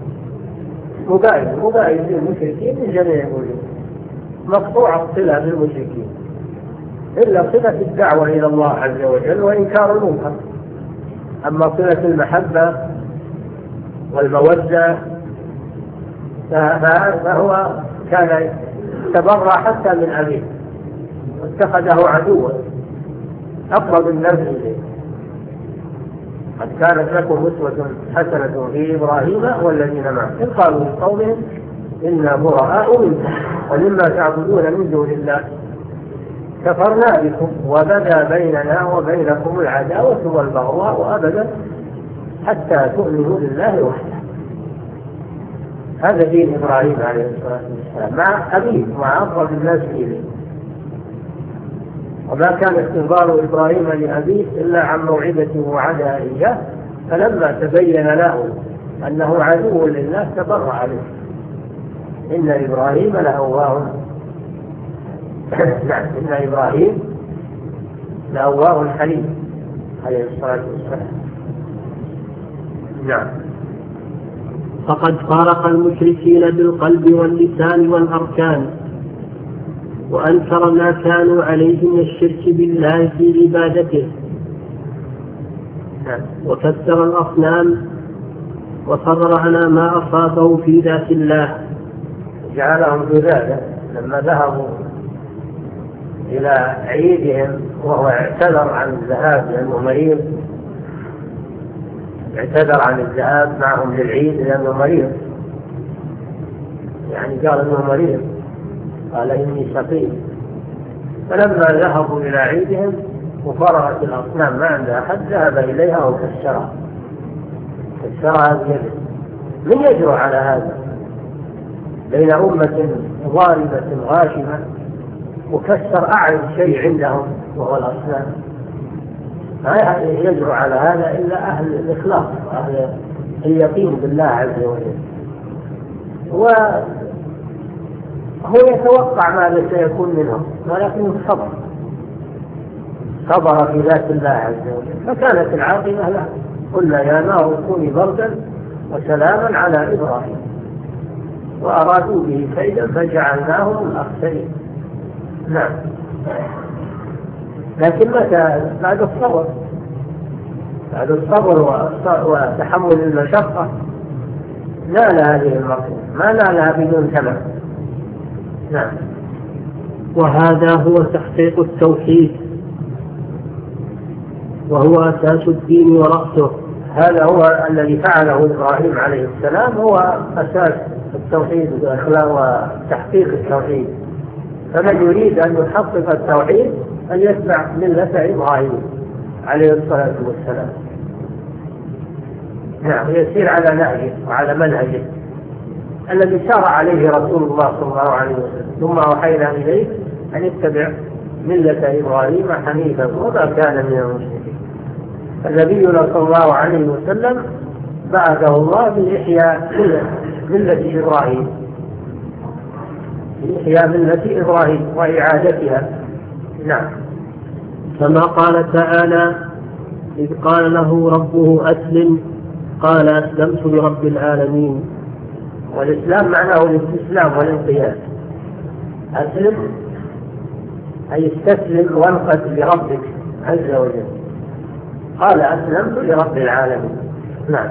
مباين للمشركين من جميع الوجوه، مقطوع الصلة بالمشركين إلا صلة الدعوة إلى الله عز وجل وإنكار المنكر. أما صلة المحبة والمودة فهو كان تبرأ حتى من أبيه واتخذه عدوا أقرب الناس إليه. قد كانت لكم أسوة حسنة في إبراهيم والذين معه إذ قالوا لقومهم إنا براء منكم ومما تعبدون من دون الله كفرنا بكم وبدا بيننا وبينكم العداوة والبغضاء أبدا حتى تؤمنوا بالله وحده. هذا دين إبراهيم عليه الصلاة والسلام مع أبيه مع أقرب الناس إليه. وما كان استنظار إبراهيم لأبيه إلا عن موعدة وعدها إياه، فلما تبين له أنه عدو لله تبرأ عليه. إن إبراهيم لأواه نعم إن إبراهيم لأواه حليم عليه الصلاة والسلام. نعم. فقد فارق المشركين بالقلب واللسان والأركان وأنكر ما كانوا عليه من الشرك بالله في عبادته وكسر الأصنام وصبر على ما أصابه في ذات الله. جعلهم جذاذا لما ذهبوا إلى عيدهم وهو اعتذر عن الذهاب لأنه مريض، اعتذر عن الذهاب معهم للعيد لأنه مريض، يعني قال أنه مريض، قال إني سقيم. فلما ذهبوا إلى عيدهم وفرغت الأصنام ما عند أحد ذهب إليها وكسرها بيده. من يجرؤ على هذا بين أمة ظالمة غاشمة وكسر أعلى شيء عندهم وهو الأصنام؟ ما يجرؤ على هذا إلا أهل الإخلاص وأهل اليقين بالله عز وجل. وهو يتوقع ماذا سيكون منهم ولكن صبر في ذات الله عز وجل، فكانت العاقبة له. قلنا يا نار كوني بردا وسلاما على إبراهيم وأرادوا به كيدا فجعلناهم الأخسرين. نعم. لكن متى بعد الصبر وتحمل المشقة نال هذه المرتبة، ما نالها بدون ثمن. نعم. وهذا هو تحقيق التوحيد وهو أساس الدين ورأسه. هذا هو الذي فعله إبراهيم عليه السلام، هو أساس التوحيد وتحقيق التوحيد. فمن يريد أن يحقق التوحيد أن يتبع ملة إبراهيم عليه الصلاة والسلام. نعم. يسير على نهجه وعلى منهجه الذي سار عليه رسول الله صلى الله عليه وسلم. ثم أوحينا إليه أن يتبع ملة إبراهيم حنيفا وما كان من المشركين. فنبينا صلى الله عليه وسلم بعثه الله بإحياء ملة إبراهيم، بإحياء ملة إبراهيم وإعادتها. نعم. كما قال تعالى إذ قال له ربه أسلم قال أسلمت لرب العالمين. والإسلام معناه الاستسلام والانقياد. أسلم أي استسلم وانقد لربك عز وجل. قال أسلمت لرب العالمين. نعم.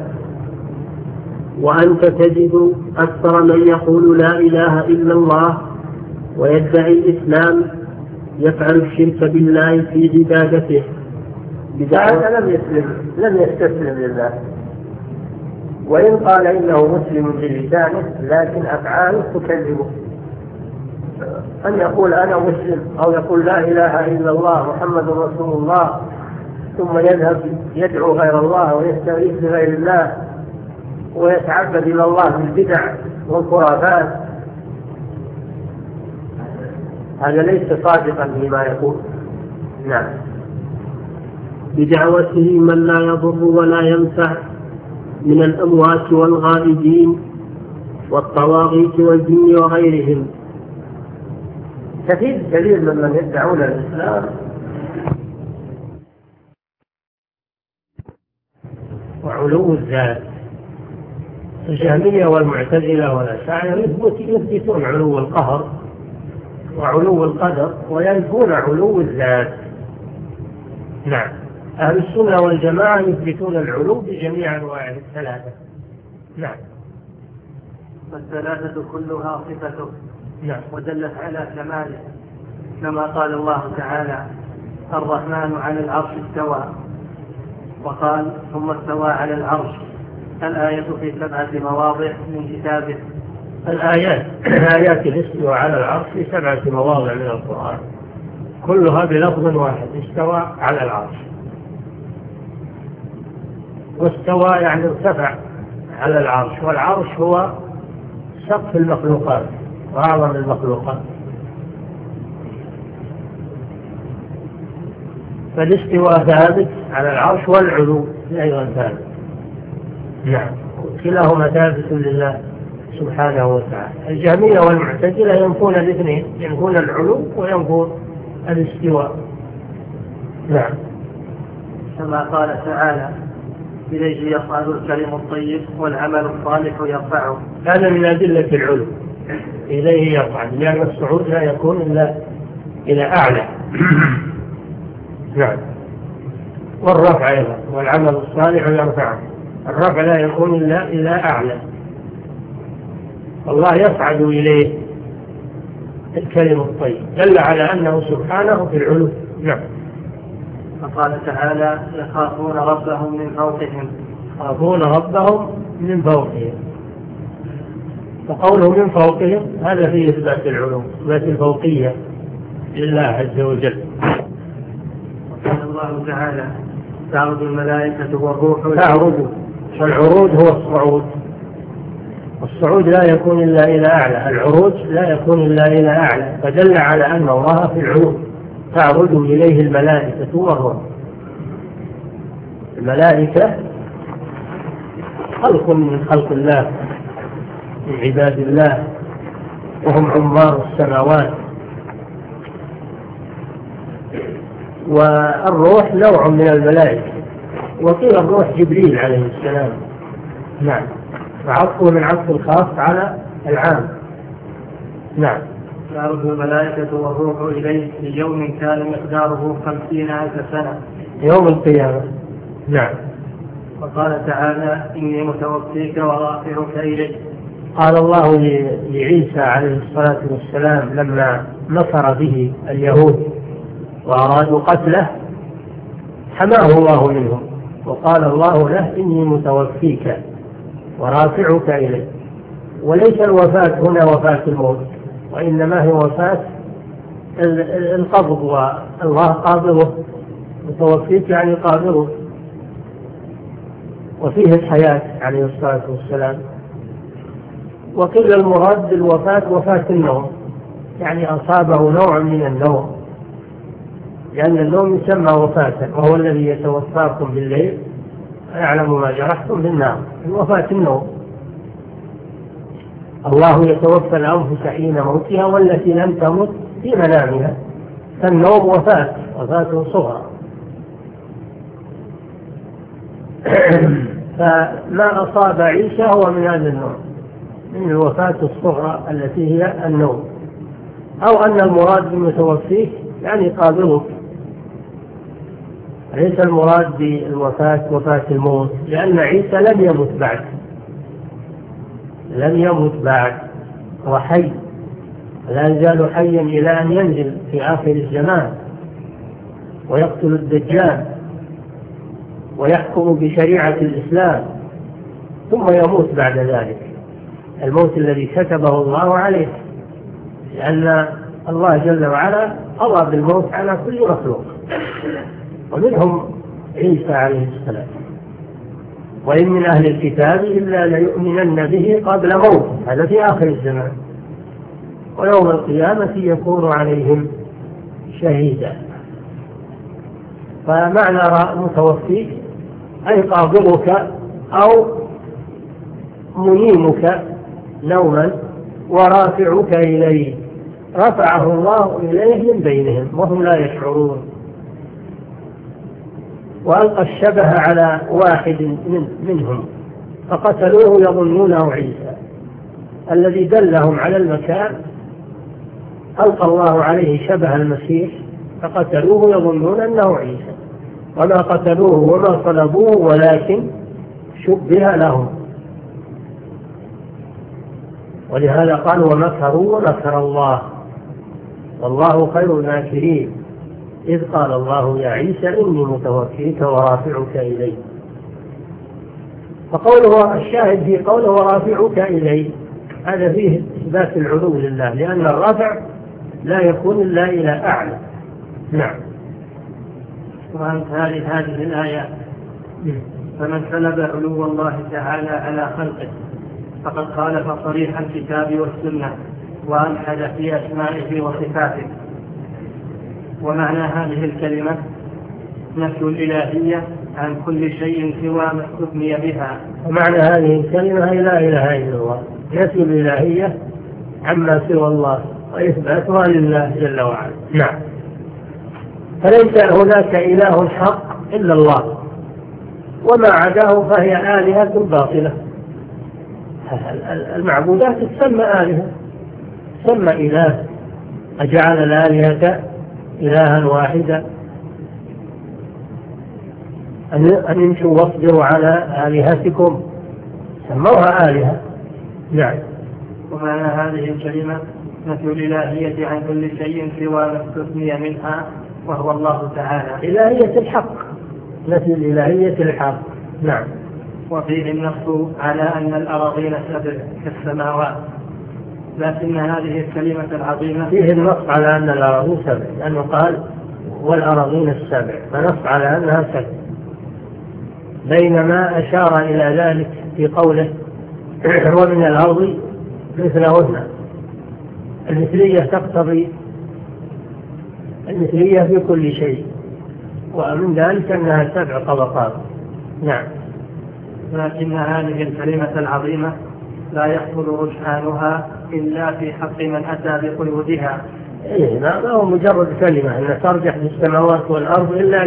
وأنت تجد أكثر من يقول لا إله إلا الله ويدعي الإسلام يفعل الشرك بالله في عبادته. هذا لم يستسلم لله، وإن قال إنه مسلم بلسانه لكن أفعاله تكذبه. أن يقول أنا مسلم أو يقول لا إله إلا الله محمد رسول الله ثم يذهب يدعو غير الله ويستغيث بغير الله ويتعبد إلى الله بالبدع والخرافات، هذا ليس صادقا فيما يقول. نعم. بدعوته من لا يضر ولا ينفع من الأموات والغائبين والطواغيت والجن وغيرهم. كثير دليل ممن يدعون الإسلام وعلو الذات. الجهمية والمعتزلة والأشاعرة يثبتون علو القهر وعلو القدر وينفون علو الذات. نعم. أهل السنة والجماعة يثبتون العلو بجميع أنواعه الثلاثة. نعم. فالثلاثة كلها صفته. نعم. ودلت على كماله، كما قال الله تعالى: الرحمن على العرش استوى، وقال: ثم استوى على العرش. الآية في 7 مواضع من كتابه. آيات الاستواء على العرش في 7 مواضع من القرآن، كلها بلفظ واحد: استوى على العرش. واستوى يعني ارتفع على العرش، والعرش هو سقف المخلوقات وأعظم المخلوقات. فالاستواء ثابت على العرش، والعلو أيضا ثابت. نعم. كلاهما ثابت لله سبحانه وتعالى. الجهمية والمعتزلة ينفون الاثنين، ينفون العلو وينفون الاستواء. نعم. كما قال تعالى: إليه يصعد الكلم الطيب والعمل الصالح يرفعه. هذا من أدلة العلو، إليه يصعد، لأن الصعود لا يكون إلا إلى أعلى. نعم. والرفع أيضا، والعمل الصالح يرفعه. الرفع لا يكون إلا إلى أعلى. الله يصعد إليه الكلم الطيب، دل على أنه سبحانه في العلو. نعم. فقال تعالى: يخافون ربهم من فوقهم. يخافون ربهم من فوقهم. فقوله من فوقهم هذا فيه إثبات العلو، إثبات الفوقية لله عز وجل. وقال الله تعالى: تعرج الملائكة والروح. تعرج، والعروج هو الصعود. الصعود لا يكون إلا إلى أعلى، العروج لا يكون إلا إلى أعلى، فدل على أن الله في العلو. تعرج إليه الملائكة والروح. الملائكة خلق من خلق الله، من عباد الله، وهم عمار السماوات. والروح نوع من الملائكة، وقيل الروح جبريل عليه السلام. نعم. فعطفه من عطف الخاص على العام. نعم. تعرج الملائكة والروح إليه في يوم كان مقداره 50,000 سنة، يوم القيامة. نعم. وقال تعالى: إني متوفيك ورافعك إلي. قال الله لعيسى عليه الصلاة والسلام لما نصر به اليهود وأرادوا قتله، حماه الله منهم، وقال الله له: إني متوفيك ورافعك إلي. وليس الوفاة هنا وفاة الموت، وإنما هي وفاة القبض، والله قابضه. متوفيك يعني قابضه. وفيه الحياة عليه الصلاة والسلام. وقيل المراد بالوفاة وفاة النوم، يعني أصابه نوع من النوم، لأن النوم يسمى وفاة، وهو الذي يتوفاكم بالليل ويعلم ما جرحتم بالنهار. وفاة النوم. الله يتوفى الأنفس حين موتها والتي لم تمت في منامها. فالنوم وفاة صغرى. فما أصاب عيسى هو من هذا النوع، من الوفاة الصغرى التي هي النوم. أو أن المراد بالمتوفيه يعني قابضك، ليس المراد بالوفاة وفاة الموت، لأن عيسى لم يمت بعد، هو حي، لا يزال حيا إلى أن ينزل في آخر الزمان ويقتل الدجال ويحكم بشريعة الإسلام، ثم يموت بعد ذلك الموت الذي كتبه الله عليه، لأن الله جل وعلا قضى بالموت على كل مخلوق، ومنهم عيسى عليه السلام. وإن من أهل الكتاب إلا ليؤمنن به قبل موت، هذا في آخر الزمان، ويوم القيامة يكون عليهم شهيدا. فمعنى متوفيك أي قابضك أو منيمك نوما ورافعك إليه، رفعه الله إليه من بينهم وهم لا يشعرون. وألقى الشبه على واحد منهم فقتلوه يظنونه عيسى، الذي دلهم على المكان ألقى الله عليه شبه المسيح فقتلوه يظنون أنه عيسى، وما قتلوه وما صلبوه ولكن شبه لهم. ولهذا قال ومكروا ومكر الله والله خير الماكرين، إذ قال الله يا عيسى إني متوفيك ورافعك إلي. فقوله الشاهد في قوله ورافعك إلي هذا فيه إثبات العلو لله، لأن الرفع لا يكون إلا إلى أعلى. نعم. وأمثال هذه الآيات فمن سلب علو الله تعالى على خلقه فقد خالف صريح الكتاب والسنة وألحد في أسمائه وصفاته. ومعنى هذه الكلمة نفي الإلهية عن كل شيء سوى ما استثني بها. ومعنى هذه الكلمة لا إله إلا الله، نفي الإلهية عما سوى الله وإثباتها لله جل وعلا. نعم. فليس هناك إله حق إلا الله، وما عداه فهي آلهة باطلة. المعبودات تسمى آلهة، تسمى إله. أجعل الآلهة إلها واحدا، أن امشوا واصبروا على آلهتكم، سموها آلهة. نعم. ومعنى هذه الكلمة نفي الإلهية عن كل شيء سوى ما استثني منها وهو الله تعالى. إلهية الحق، نفي الإلهية الحق. نعم. وفيه النص على أن الأراضين سبع كالسماوات، لكن هذه الكلمة العظيمة فيه النص على أن الأراضين سبع، لأنه قال والأراضين السبع، فنص على أنها سبع، بينما أشار إلى ذلك في قوله ومن الأرض مثلهن. المثلية تقتضي المثلية في كل شيء، ومن ذلك أنها سبع طبقات. نعم. لكن هذه الكلمة العظيمة لا يحصل رجحانها إلا في حق من أتى بقيودها. ما هو مجرد كلمة أن ترجح بالسماوات والأرض إلا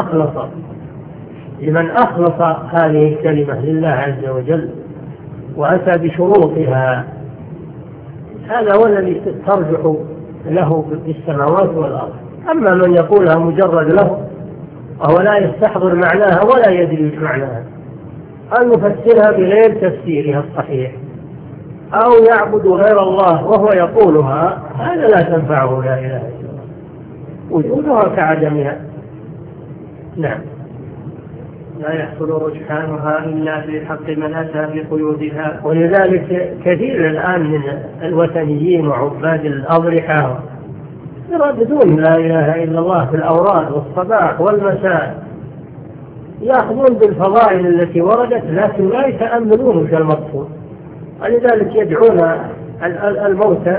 لمن أخلص هذه الكلمة لله عز وجل وأتى بشروطها، هذا هو الذي ترجح له بالسماوات والأرض. أما من يقولها مجرد له وهو لا يستحضر معناها ولا يدري معناها، أن يفسرها بغير تفسيرها الصحيح، أو يعبد غير الله وهو يقولها، هذا لا تنفعه لا إله إلا الله، وجودها كعدمها. نعم. لا يحصل رجحانها إلا في حق من أتى بقيودها. ولذلك كثير الآن من الوثنيين وعباد الأضرحة يرددون لا إله إلا الله في الأوراد والصباح والمساء، يأخذون بالفضائل التي وردت لكن لا يتأملون في المقصود، ولذلك يدعون الموتى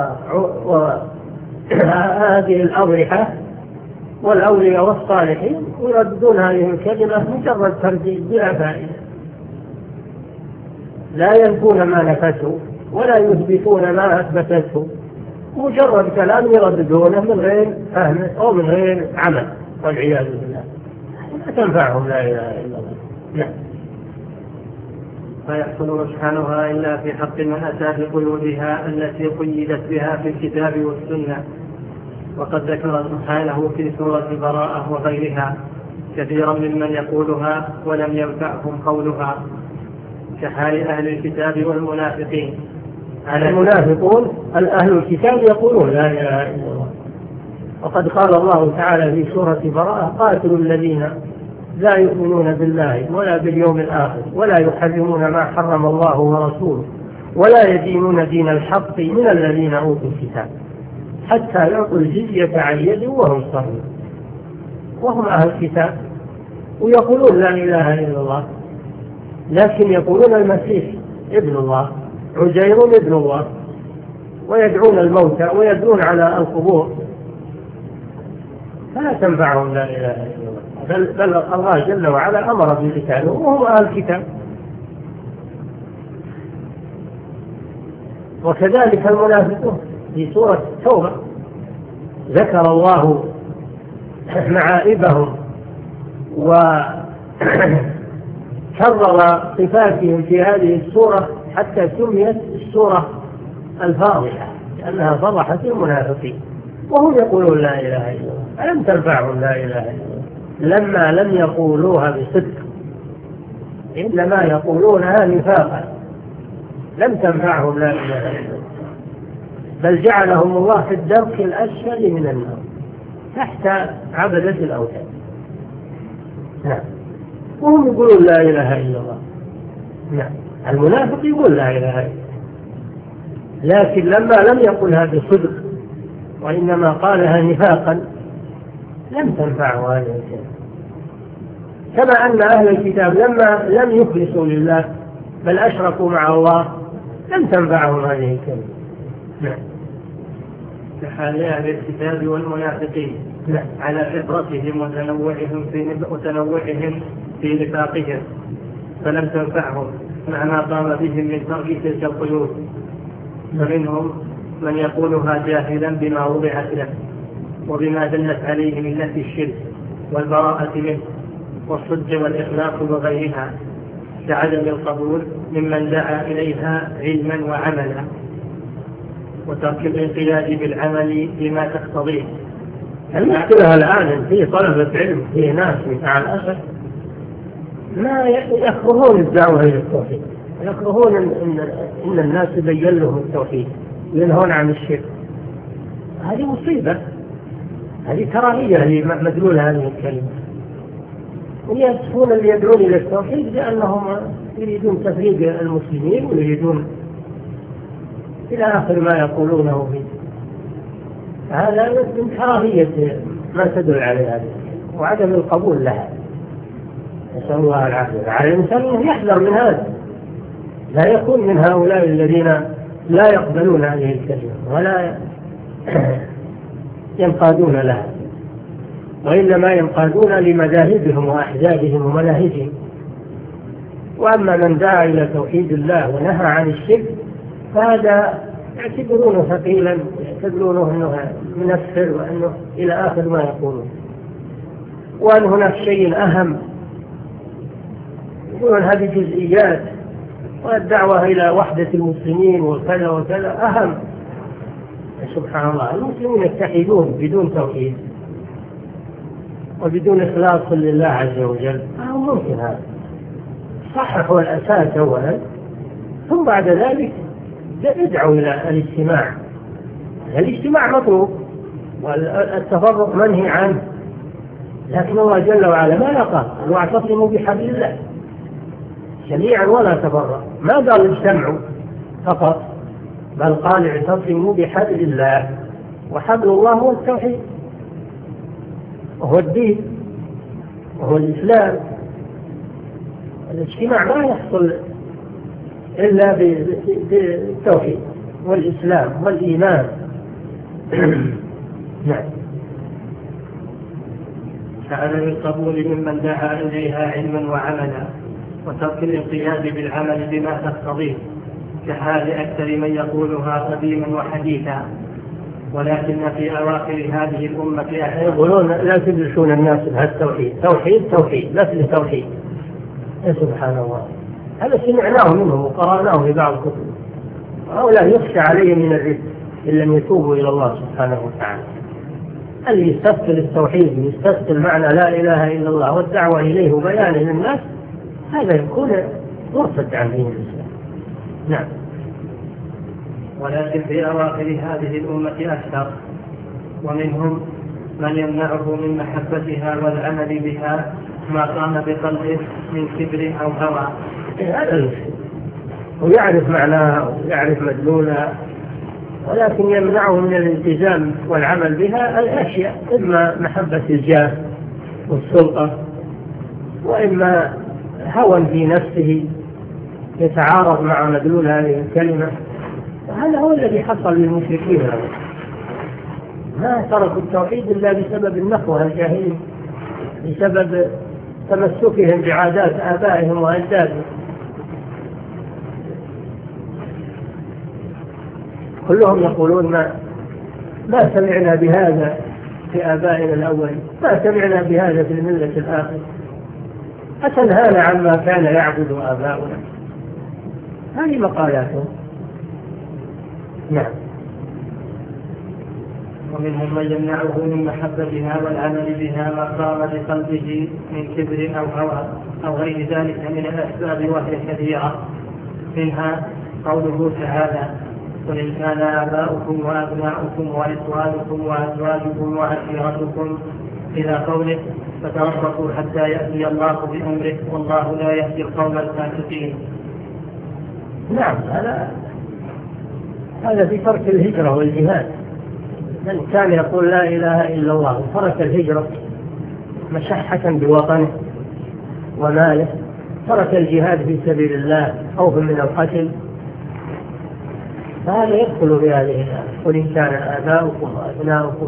وهذه الأضرحة والأولياء والصالحين ويرددون هذه الكلمة مجرد ترديد بلا فائدة، لا ينفون ما نفته ولا يثبتون ما أثبتته، مجرد كلام يرددونه من غير فهم أو من غير عمل، والعياذ بالله لا تنفعهم لا إله إلا الله. نعم. فيحصل رجحانها إلا في حق من أتى بقيودها التي قيدت بها في الكتاب والسنة. وقد ذكر سبحانه في سورة براءة وغيرها كثيرا ممن يقولها ولم ينفعهم قولها، كحال أهل الكتاب والمنافقين. المنافقون أهل الكتاب يقولون لا إله إلا الله، وقد قال الله تعالى في سورة براءة قاتلوا الذين لا يؤمنون بالله ولا باليوم الآخر ولا يحرمون ما حرم الله ورسوله ولا يدينون دين الحق من الذين أوتوا الكتاب حتى يعطوا الجزية عن يد وهم صغيرون. وهم أهل الكتاب ويقولون لا إله إلا الله، لكن يقولون المسيح ابن الله، عزير ابن الله، ويدعون الموتى ويدعون على القبور، فلا تنفعهم لا إله إلا الله. بل الله جل وعلا أمر بالقتال وهم أهل الكتاب. وكذلك المنافقون في سورة التوبة ذكر الله معائبهم وكرر صفاتهم في هذه السورة حتى سميت السورة الفاضحة لأنها فضحت المنافقين وهم يقولون لا إله إلا الله. ألم تنفعهم لا إله إلا الله لما لم يقولوها بصدق إنما يقولونها نفاقا لم تنفعهم لا إله إلا الله بل جعلهم الله في الدرك الأسفل من النار تحت عبدة الأوثان. نعم وهم يقولون لا إله إلا الله. نعم المنافق يقول لا إله إلا الله لكن لما لم يقلها بصدق وإنما قالها نفاقا لم تنفعه هذه الكلمة كما أن أهل الكتاب لما لم يخلصوا لله بل أشركوا مع الله لم تنفعهم هذه الكلمة. نعم كحال أهل الكتاب والمنافقين على فطرتهم وتنوعهم في نفاقهم فلم تنفعهم مع ما قام بهم من ترك تلك القيود فمنهم من يقولها جاهلا بما وضعت له وبما دلت عليه من نفي الشرك والبراءة منه والصدق والإخلاص وغيرها كعدم القبول ممن دعا إليها علما وعملا وترك الانقياد بالعمل بما تقتضيه. المشكلة الآن في طلبة علم في ناس مع الأسف ما يكرهون الدعوة إلى التوحيد يكرهون إن الناس يبين لهم التوحيد ينهون عن الشرك. هذه مصيبة هذه كراهية مدلول هذه الكلمة ويأسفون اللي يدعون إلى التوحيد لأنهم يريدون تفريق المسلمين ويريدون إلى آخر ما يقولونه فيه. هذا من كراهية ما تدل عليه هذه وعدم القبول لها. نسأل الله العافية. على الإنسان يحذر من هذا لا يكون من هؤلاء الذين لا يقبلون هذه الكلمة ولا ينقادون لها وإنما ينقادون لمذاهبهم وأحزابهم ومناهجهم. وأما من دعا إلى توحيد الله ونهى عن الشرك فهذا يعتبرونه ثقيلا يعتبرونه أنه منفر وأنه إلى آخر ما يقولون وأن هناك شيء أهم يقولون هذه جزئيات والدعوة إلى وحدة المسلمين وكذا وكذا أهم. سبحان الله المسلمين يتحدون بدون توحيد وبدون إخلاص لله عز وجل ممكن هذا صحح هو الأساس أولا ثم بعد ذلك ادعوا إلى الاجتماع. الاجتماع مطلوب والتفرق منهي عنه لكن الله جل وعلا ما قال واعتصموا بحبل الله جميعا ولا تفرق ما قال اجتمعوا فقط بل قال اعتصموا بحبل الله وحبل الله هو التوحيد وهو الدين وهو الإسلام. الاجتماع ما يحصل إلا بالتوحيد والإسلام والإيمان. نعم كعدم القبول ممن دعا إليها علما وعملا وترك الانقياد بالعمل بما تقتضيه كحال أكثر من يقولها قديما وحديثا ولكن في أواخر هذه الأمة يقولون لا تدرسون الناس بهذا التوحيد توحيد مثل توحيد. سبحان الله هذا سمعناه منهم وقرأناه في بعض الكتب هؤلاء يخشى عليهم من الرد إن لم يتوبوا إلى الله سبحانه وتعالى. اللي يستثقل التوحيد ويستثقل معنى لا إله إلا الله والدعوة إليه وبيانه للناس هذا يكون مرتد عن دين الإسلام. نعم ولكن في أواخر هذه الأمة أكثر ومنهم من يمنعه من محبتها والعمل بها ما قام بقلبه من كبر أو هوى. هذا ويعرف معناها ويعرف مدلولها ولكن يمنعه من الالتزام والعمل بها الأشياء إما محبة الجاه والسلطة وإما هوى في نفسه يتعارض مع مدلول هذه الكلمة. هذا هو الذي حصل للمشركين ما تركوا التوحيد إلا بسبب النخوة الجاهلية بسبب تمسكهم بعادات آبائهم وأجدادهم. كلهم يقولون ما سمعنا بهذا في آبائنا الأولين، ما سمعنا بهذا في الملة الآخرة، أتنهانا عما كان يعبد آباؤنا. هذه مقالاتهم. نعم. ومنهم من يمنعه من محبتها والعمل بها ما صار بقلبه من كبر أو هوى أو غير ذلك من الأسباب وهي كثيرة، منها قوله تعالى: قل إن كان آباؤكم وأبناؤكم وإخوانكم وأزواجكم وعشيرتكم إلى قوله: فتربصوا حتى يأتي الله بأمره والله لا يهدي القوم الفاسقين. نعم، هذا في ترك الهجرة والجهاد. من كان يقول لا إله إلا الله وترك الهجرة مشحة بوطنه وماله، ترك الجهاد في سبيل الله خوفا من القتل، فهذا يدخل في هذه الآية: قل إن كان آباؤكم وأبناؤكم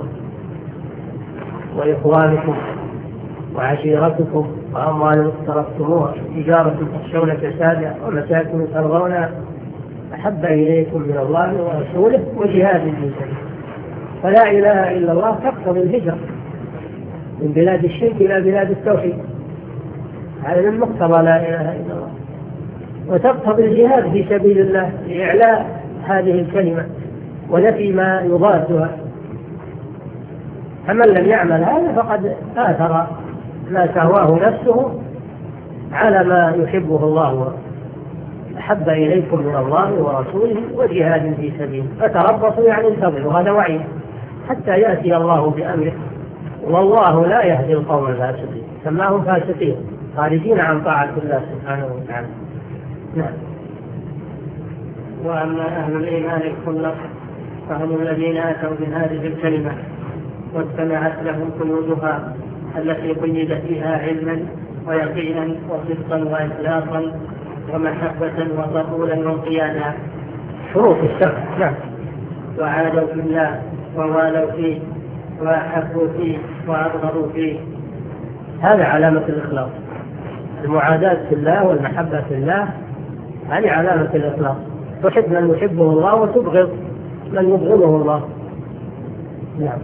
وإخوانكم وعشيرتكم وأموال اقترفتموها تجارة تخشون كسادها ومساكن ترضونها أحب إليكم من الله ورسوله وجهاد في سبيله. فلا إله إلا الله تقتضي الهجرة من بلاد الشرك إلى بلاد التوحيد، هذا من مقتضى لا إله إلا الله، وتقتضي الجهاد في سبيل الله لإعلاء هذه الكلمة ونفي ما يضادها. فمن لم يعمل هذا فقد آثر ما تهواه نفسه على ما يحبه الله أحب إليكم من الله ورسوله وجهاد في سبيله. فتربصوا يعني انتظروا، هذا وعي حتى يأتي الله بأمره، والله لا يهدي القوم الفاسقين. سماهم فاسقين خارجين عن طاعة الله سبحانه وتعالى. نعم. وأما أهل الإيمان الخلق فهم الذين أتوا بهذه الكلمة واجتمعت لهم قيودها التي قيدت فيها علما ويقينا وصدقا وإخلاصا ومحبة وقبولا وانقيادا، شروط الشرع. نعم. وعادوا في الله ووالوا فيه وأحبوا فيه وأبغضوا فيه. هذا علامة الإخلاص، المعاداة في الله والمحبة في الله، هذه علامة الإخلاص. تحب من يحبه الله وتبغض من يبغضه الله. نعم.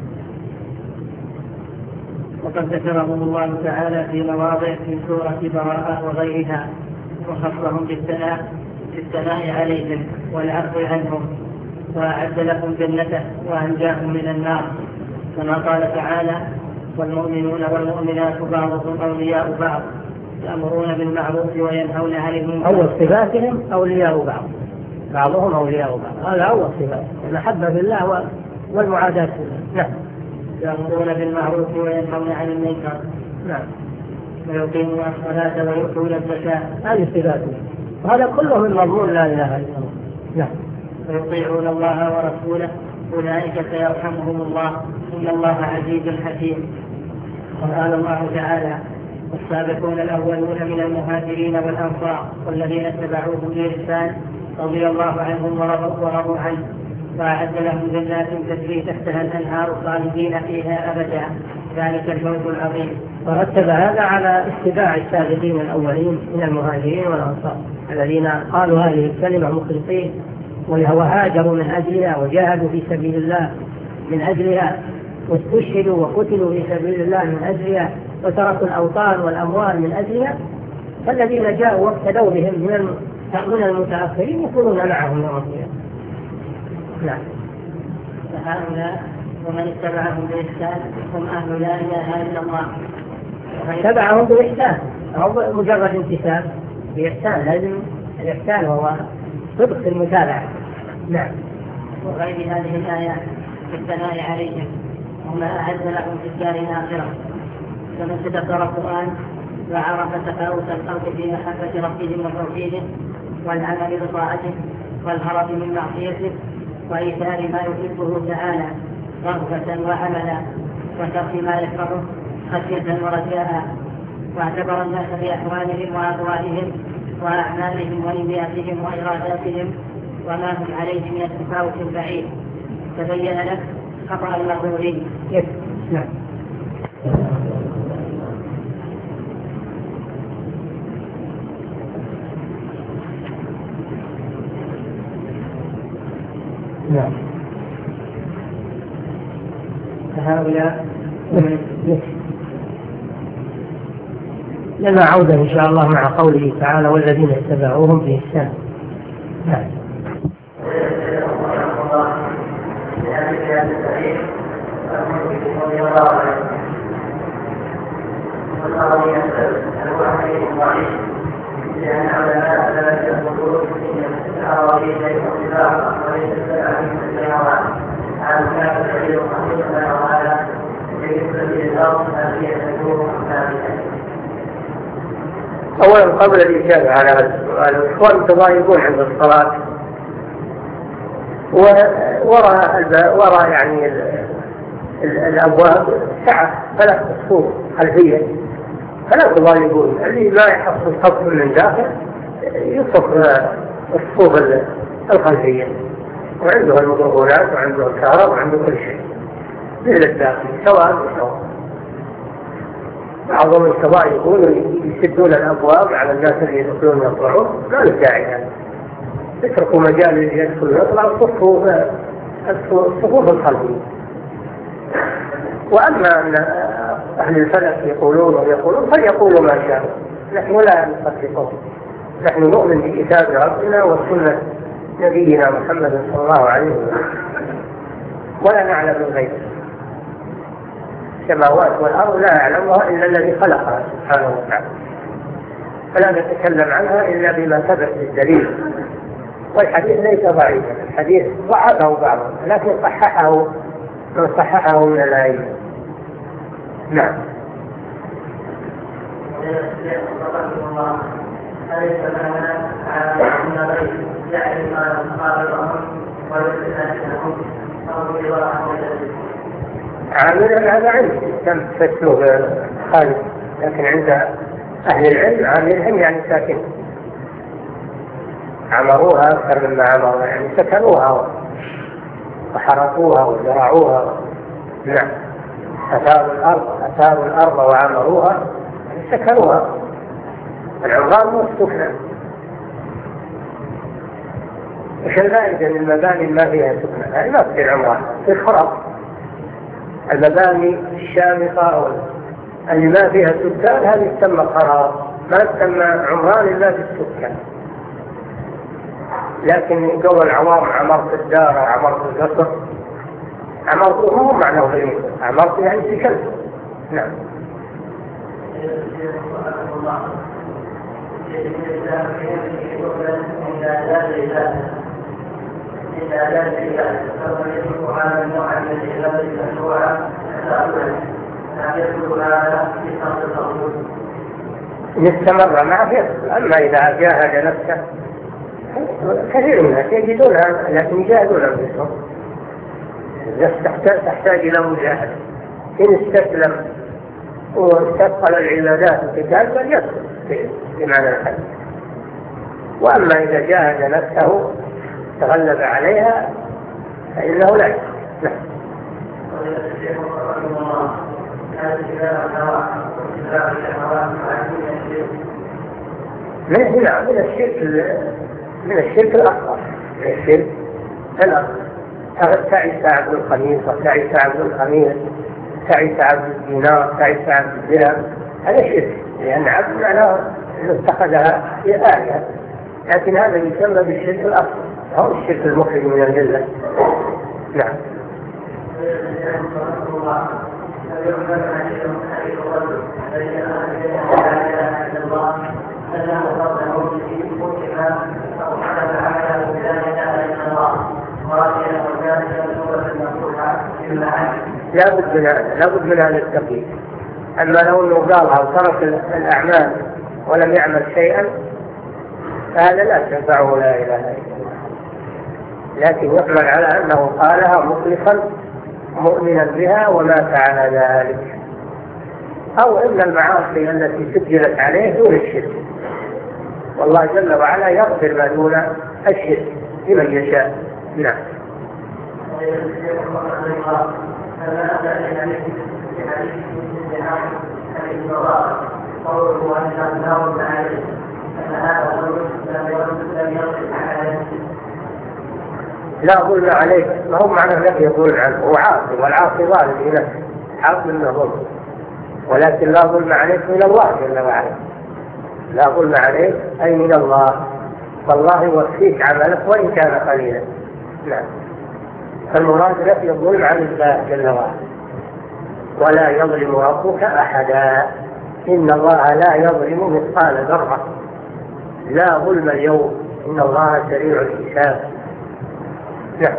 وقد ذكرهم الله تعالى في مواضع في سورة براءة وغيرها، وخصهم بالثناء عليهم والعفو عنهم، وأعد لهم جنته وأنجاهم من النار، كما قال تعالى: والمؤمنون والمؤمنات بعضهم أولياء بعض يأمرون بالمعروف وينهون عن المنكر. أول صفاتهم أولياء بعض، بعضهم أولياء بعض، هذا أول صفات، المحبة في الله والمعاداة في الله. نعم. يأمرون بالمعروف وينهون عن المنكر. نعم. ويقيمون الصلاة ويؤتون الزكاة، هذه صفاتهم، وهذا كله من مضمون لا إله إلا الله. نعم. ويطيعون الله ورسوله أولئك سيرحمهم الله إن الله عزيز حكيم. وقال الله تعالى: والسابقون الأولون من المهاجرين والأنصار والذين اتبعوهم بإحسان رضي الله عنهم ورضوا عنه وأعد لهم جنات تجري تحتها الأنهار خالدين فيها أبدا، ذلك الفوز العظيم. ورتب هذا على اتباع السابقين الأولين من المهاجرين والأنصار الذين قالوا هذه الكلمة مخلصين وهاجروا من أجلها وجاهدوا في سبيل الله من أجلها واستشهدوا وقتلوا في سبيل الله من أجلها وتركوا الأوطان والأموال من أجلها. فالذين جاءوا واقتدوا بهم من المتأخرين يكونون معهم يوم القيامة. نعم. فهؤلاء ومن اتبعهم بإحسان هم أهل لا إله إلا الله. اتبعهم بإحسان أو مجرد امتثال، بإحسان لازم الإحسان هو صدق المتابعة. نعم. وغير هذه الآيات في الثناء عليهم وما أعد لهم في الدار الآخرة. فمن تدبر القرآن وعرف تفاوت الخلق في محبة ربهم وتوحيده والعمل بطاعته والهرب من معصيته وإيثار ما يحبه تعالى رغبة وعملا وترك ما يكرهه خشية ورجاء، واعتبر الناس بأحوالهم وأقوالهم وأعمالهم ونياتهم وإراداتهم وما هم عليه من التفاوت البعيد، تبين لك خطأ المغرورين. نعم. نعم. فهؤلاء لنا عودة إن شاء الله مع قوله تعالى والذين اتبعوهم بإحسان. نعم. لأن علماء ذلك الخروج من الأراضي ليس اتباعا وليس اتباعا من السيارات عن كان الشيء خصيصا وعلى بالنسبة للأرض هذه تكون ثابتة. أولا قبل الإجابة على هذا السؤال، الإخوان تضايقون عند الصلاة وراء يعني الأبواب سعة 3 صفوف خلفية، فلا تضايقون. اللي ما يحصل صف من داخل يصف الصفوف الخلفية، وعنده الميكروفونات وعنده الكهرباء وعنده كل شيء مثل الداخل سواء بسواء. بعضهم الكبار يقولون يسدون الأبواب على الناس اللي يدخلون ويطلعون، لا داعي يعني، اتركوا مجال اللي يدخل ويطلع الصفوف الخلفية. وأما أن أهل الفلك يقولون فليقولوا ما شاءوا، نحن لا نصدقهم، نحن نؤمن بكتاب ربنا وسنة نبينا محمد صلى الله عليه وسلم، ولا نعلم الغيب. السماوات والأرض لا يعلمها إلا الذي خلقها سبحانه وتعالى، فلا نتكلم عنها إلا بما ثبت بالدليل. والحديث ليس ضعيفا، الحديث ضعفه بعضهم لكن صححه من الأئمة. نعم. عامل هذا علم تم تسلوه خالد، لكن عند أهل العلم عاملهم يعني ساكن، عمروها أكثر مما عمروها، يعني سكنوها وحرقوها وزرعوها. نعم. أثاروا الأرض وعمروها، سكنوها. العمران مو السكنة. وش الفائدة من المباني ما فيها سكنة؟ يعني ما في العمران، في الخراب. المباني الشامخة اللي ما فيها سكان هذه تسمى خراب، ما تسمى عمران إلا بالسكان. لكن قول العوام عمرت الدار عمرت القصر، عمرت هو معنى غريب، عمرت يعني سكنت. نعم. يستمر معه يصل. أما إذا جاهد نفسه كثير من الناس يجدونها لكن يجاهدون أنفسهم، تحتاج إلى مجاهدة. إن استسلم واستثقل العبادات القتال فليصل بمعنى الحديث. وأما إذا جاهد نفسه تغلب عليها فإنه لا يصل. من الشرك الأكبر، تعيس عبد الخميس وتعيس عبد الخميس، تعيس عبد الدينار، تعيس عبد الدرهم، هذا شرك، لأن عبد معناه اتخذها آلهة. لكن هذا يسمى بالشرك الأكبر، هو الشرك المخرج من الملة. نعم. لا بد من هذا التقييد. أما لو أنه قالها وترك الأعمال ولم يعمل شيئا فهذا لا تنفعه لا إله إلا الله، لكن يحمل على أنه قالها مخلصا مؤمنا بها ومات على ذلك. أو إن المعاصي التي سجلت عليه دون الشرك، والله جل وعلا يغفر ما دون الشرك لمن يشاء. نعم. لا ظلم عليك ما هو معنى نفي الظلم عنه، هو عاصي والعاصي ظالم لنفسه حاصل منه ظلم، ولكن لا ظلم عليك من الله جل وعلا. لا ظلم عليك أي من الله، فالله يوفيك عملك وإن كان قليلا. نعم. فالمراد نفي الظلم عن الله جل وعلا. ولا يظلم ربك أحدا، إن الله لا يظلم مثقال ذرة، لا ظلم اليوم، إن الله سريع الحساب. نعم.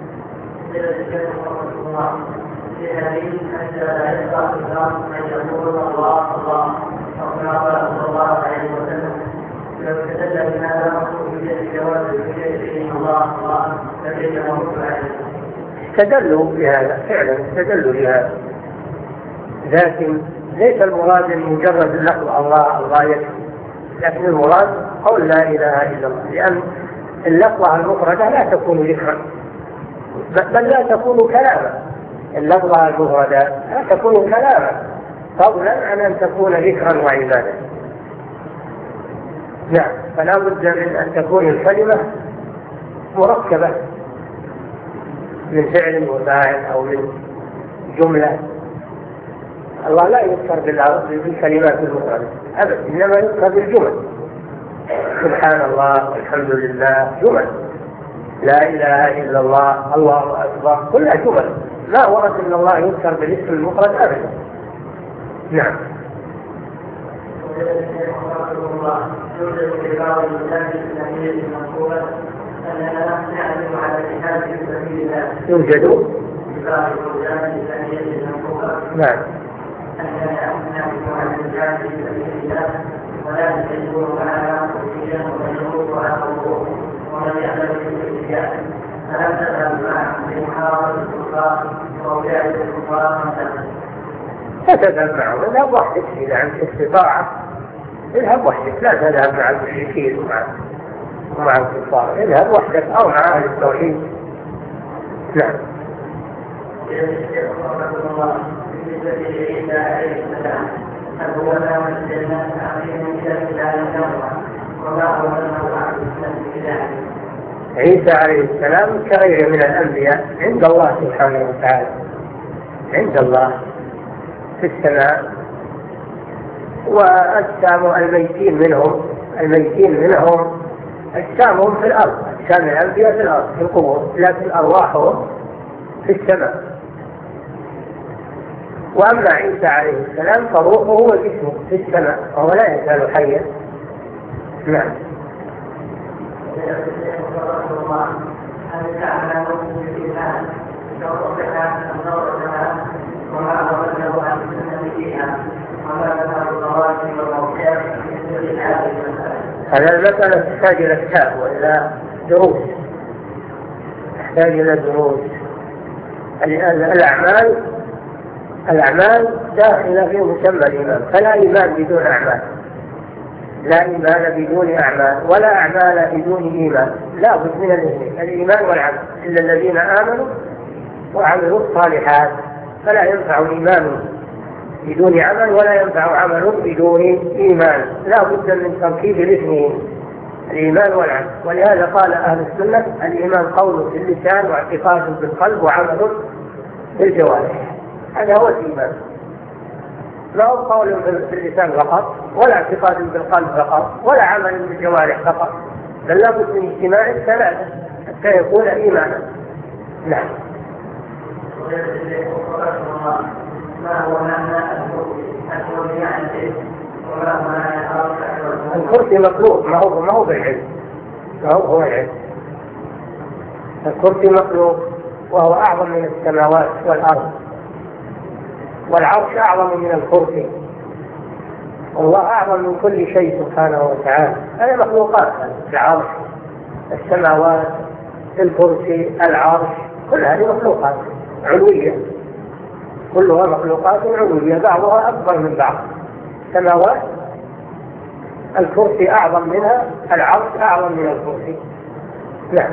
استدلوا بهذا فعلا، استدلوا بهذا، لكن ليس المراد مجرد لفظ الله الله يكفي، لكن المراد قول لا إله إلا الله، لأن اللفظة المفردة لا تكون ذكرا بل لا تكون كلاما. اللفظة المفردة لا تكون كلاما فضلا عن أن تكون ذكرا وعبادة. نعم. فلا بد من أن تكون الكلمة مركبة من فعل وفاعل أو من جملة. الله لا يذكر بالكلمات المفردة أبدا، إنما يذكر بالجمل. سبحان الله والحمد لله جمل، لا إله إلا الله الله أكبر كلها جمل، لا ورد إن الله يذكر بالاسم المفرد أبدا. نعم. يوجد نعم. ولا تجدون معنا مخرجا ويموت على قبور ومن يعمل بالاشياء فلم تذهب معهم بمحاربه الكفار واولاد الكفار مثلا. لا تذهب معهم، اذهب وحدك اذا عندك استطاعه، اذهب وحدك، لا تذهب مع المشركين ومع الكفار، اذهب وحدك او مع اهل التوحيد. نعم. عيسى عليه السلام كغيره من الأنبياء عند الله سبحانه وتعالى، عند الله في السماء، وأجسام الميتين منهم أجسامهم في الأرض، أجسام الأنبياء في الأرض في القبور، لكن أرواحهم في السماء. وأما عيسى عليه السلام فروحه وجسمه في السماء وهو لا يزال حيا. نعم. هذا المسألة تحتاج إلى كتاب وإلى دروس، تحتاج إلى دروس. الأعمال داخلة في مسمى الإيمان، فلا إيمان بدون أعمال، لا إيمان بدون أعمال، ولا أعمال بدون إيمان، لا بد من الإيمان والعمل، إلا الذين آمنوا وعملوا الصالحات. فلا ينفع الإيمان بدون عمل ولا ينفع عمل بدون إيمان، لا بد من تركيب الاثنين، الإيمان والعمل. ولهذا قال أهل السنة الإيمان قول باللسان واعتقاد بالقلب وعمل بالجوارح، هذا هو الإيمان، لا هو قول باللسان فقط ولا اعتقاد بالقلب فقط ولا عمل بالجوارح فقط، بل لا بد من اجتماع الثلاثة حتى يكون إيمانا. نعم. الكرسي مخلوق، ما هو بالعلم، ما هو العلم. الكرسي مخلوق وهو أعظم من السماوات والأرض، والعرش أعظم من الكرسي، والله أعظم من كل شيء سبحانه وتعالى. هذه مخلوقات، العرش، السماوات، الكرسي، العرش، كل هذه مخلوقات علوية، كلها مخلوقات علوية، بعضها أكبر من بعض. السماوات الكرسي أعظم منها، العرش أعظم من الكرسي. نعم.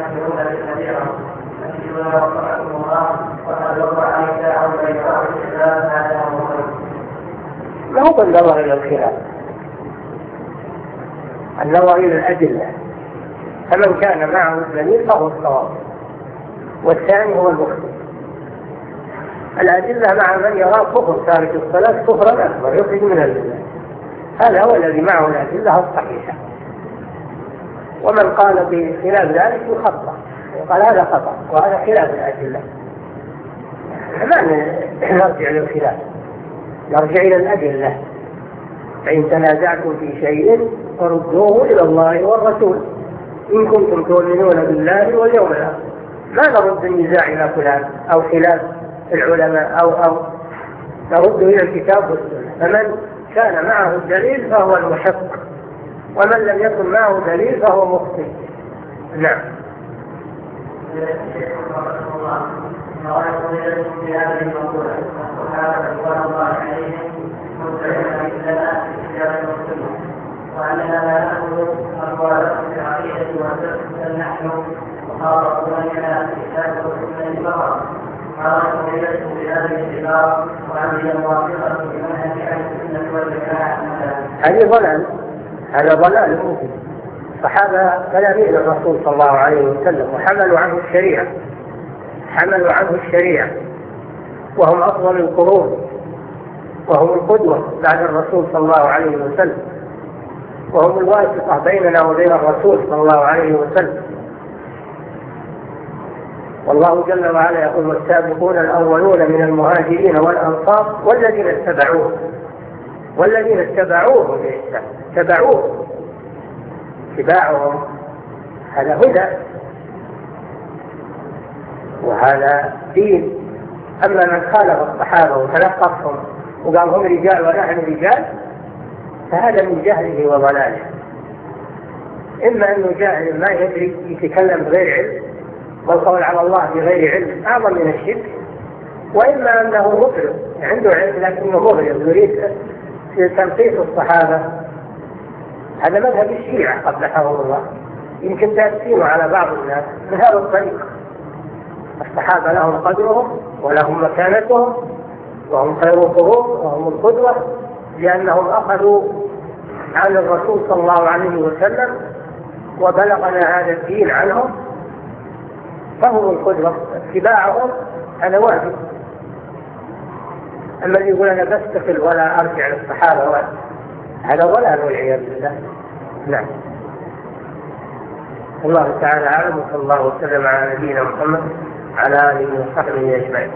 يستكبرون بالكبيرة يكذبون ربكم الله وقد وقع نزاع بينهم الإسلام هذا هو الخير. ما هو النظر إلى الخلاف، النظر إلى الأدلة، فمن كان معه الدليل فهو الصواب والثاني هو المخطئ. الأدلة مع من يرى كفر تارك الصلاة كفرا أكبر يخرج من الملة، هذا هو الذي معه الأدلة الصحيحة، ومن قال بخلاف ذلك يخطأ وقال هذا خطأ وهذا خلاف الأدلة. ما نرجع للخلاف، نرجع إلى الأدلة. فإن تنازعتم في شيء فردوه إلى الله والرسول إن كنتم تؤمنون بالله واليوم الآخر. ما نرد النزاع إلى فلان أو خلاف العلماء أو نرد إلى الكتاب والسنة، فمن كان معه الدليل فهو المحق، ومن لم يكن معه دليل فهو مخطئ. نعم. وأننا لا نأخذ أقوالهم في العقيدة والسنة نحن وخاطبون لنا الكتاب والسنة فقط. قالوا إليكم بهذه العبارة وهذه الموافقة بمنهج أهل السنة والجماعة. هذا ضلال ممكن. الصحابة تلاميذ الرسول صلى الله عليه وسلم وحملوا عنه الشريعة وهم أفضل القرون وهم القدوة بعد الرسول صلى الله عليه وسلم، وهم الواسطة بيننا وبين الرسول صلى الله عليه وسلم. والله جل وعلا يقول والسابقون الأولون من المهاجرين والأنصار والذين اتبعوهم بإحسان. اتباعهم هذا هدى وهذا دين. أما من خالف الصحابة وتلقفهم وقال هم رجال ونحن رجال فهذا من جهله وضلاله. إما أنه جاهل ما يدري يتكلم بغير علم والقول على الله بغير علم أعظم من الشرك، وإما أنه مغرض عنده علم لكنه مغرض يريد تنقيص الصحابة. هذا مذهب الشيعة قبحهم الله، يمكن تأثيره على بعض الناس من هذا الطريق. الصحابة لهم قدرهم ولهم مكانتهم وهم خير القرون وهم القدوة، لأنهم أخذوا عن الرسول صلى الله عليه وسلم وبلغنا هذا الدين عنهم، فهم القدوة. اتباعهم هذا واجب. أما اللي يقول أنا بستقل ولا أرجع للصحابة هذا ضلال والعياذ بالله. نعم. الله تعالى أعلم، وصلى الله وسلم على نبينا محمد على آله وصحبه أجمعين.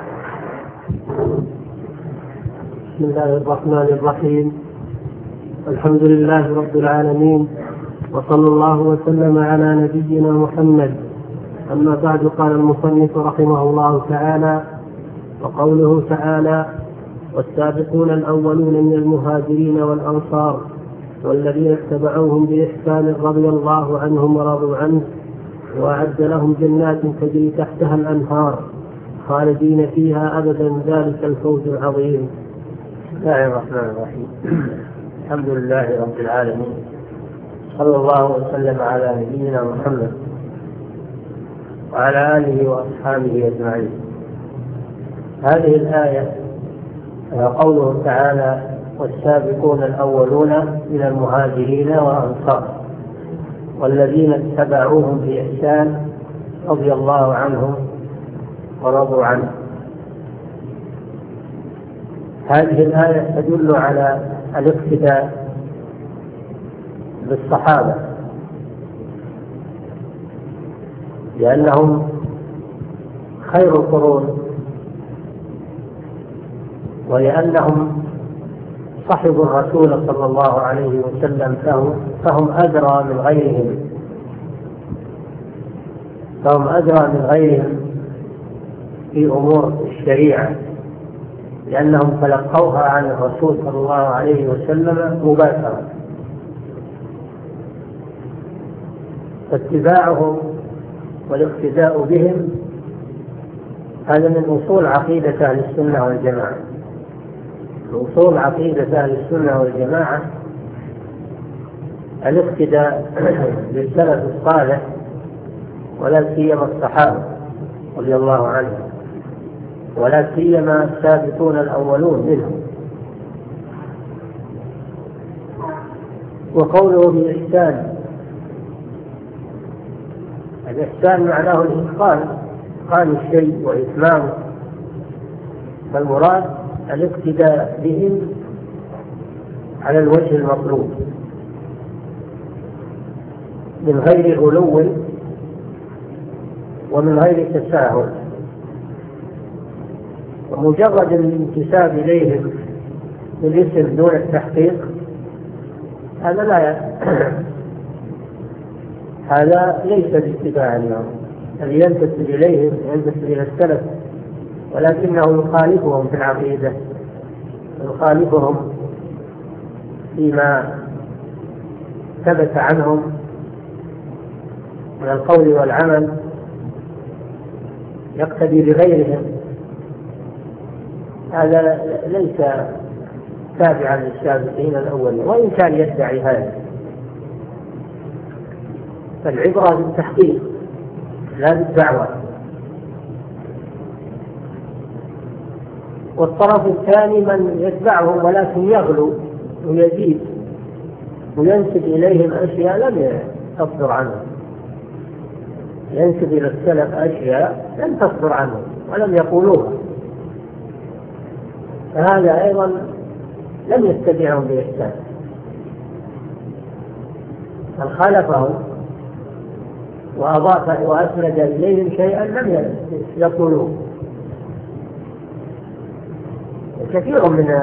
بسم الله الرحمن الرحيم. الحمد لله رب العالمين، وصلى الله وسلم على نبينا محمد. أما بعد، قال المصنف رحمه الله تعالى: وقوله تعالى: والسابقون الأولون من المهاجرين والأنصار والذين اتبعوهم بإحسان رضي الله عنهم ورضوا عنه وأعد لهم جنات تجري تحتها الأنهار خالدين فيها أبدا ذلك الفوز العظيم. بسم الله الرحمن الرحيم. الحمد لله رب العالمين، صلى الله وسلم على نبينا محمد وعلى آله وأصحابه أجمعين. هذه الآية قوله تعالى: والسابقون الأولون من المهاجرين والأنصار والذين اتبعوهم بإحسان رضي الله عنهم ورضوا عنه. هذه الآية تدل على الاقتداء بالصحابة، لأنهم خير القرون، ولأنهم صحبوا الرسول صلى الله عليه وسلم فهم أدرى من غيرهم في أمور الشريعة، لأنهم تلقوها عن الرسول صلى الله عليه وسلم مباشرة. فاتباعهم والاقتداء بهم هذا من أصول عقيدة أهل السنة والجماعة. أصول عقيدة أهل السنة والجماعة الاقتداء بالسلف الصالح ولا سيما الصحابة رضي الله عنهم، ولا سيما السابقون الأولون منهم. وقوله بإحسان، الإحسان معناه إتقان الشيء وإتمامه، فالمراد الاقتداء بهم على الوجه المطلوب من غير غلو ومن غير تساهل. ومجرد الانتساب إليهم بالاسم دون التحقيق هذا ليس باتباعا لهم. الذي ينتسب إليهم ينتسب إلى السلف، ولكنه يخالفهم في العقيدة، يخالفهم فيما ثبت عنهم من القول والعمل، يقتدي بغيرهم، هذا ليس تابعا للسابقين الأولين وإن كان يدعي هذا. فالعبرة بالتحقيق لا بالدعوة. والطرف الثاني من يتبعهم ولكن يغلو ويزيد وينسب إليهم أشياء لم تصدر عنهم، ينسب إلى السلف أشياء لم تصدر عنهم ولم يقولوها، فهذا أيضا لم يتبعهم بإحسان، بل خالفهم وأضاف وأسند إليهم شيئا لم يقولوه. كثير من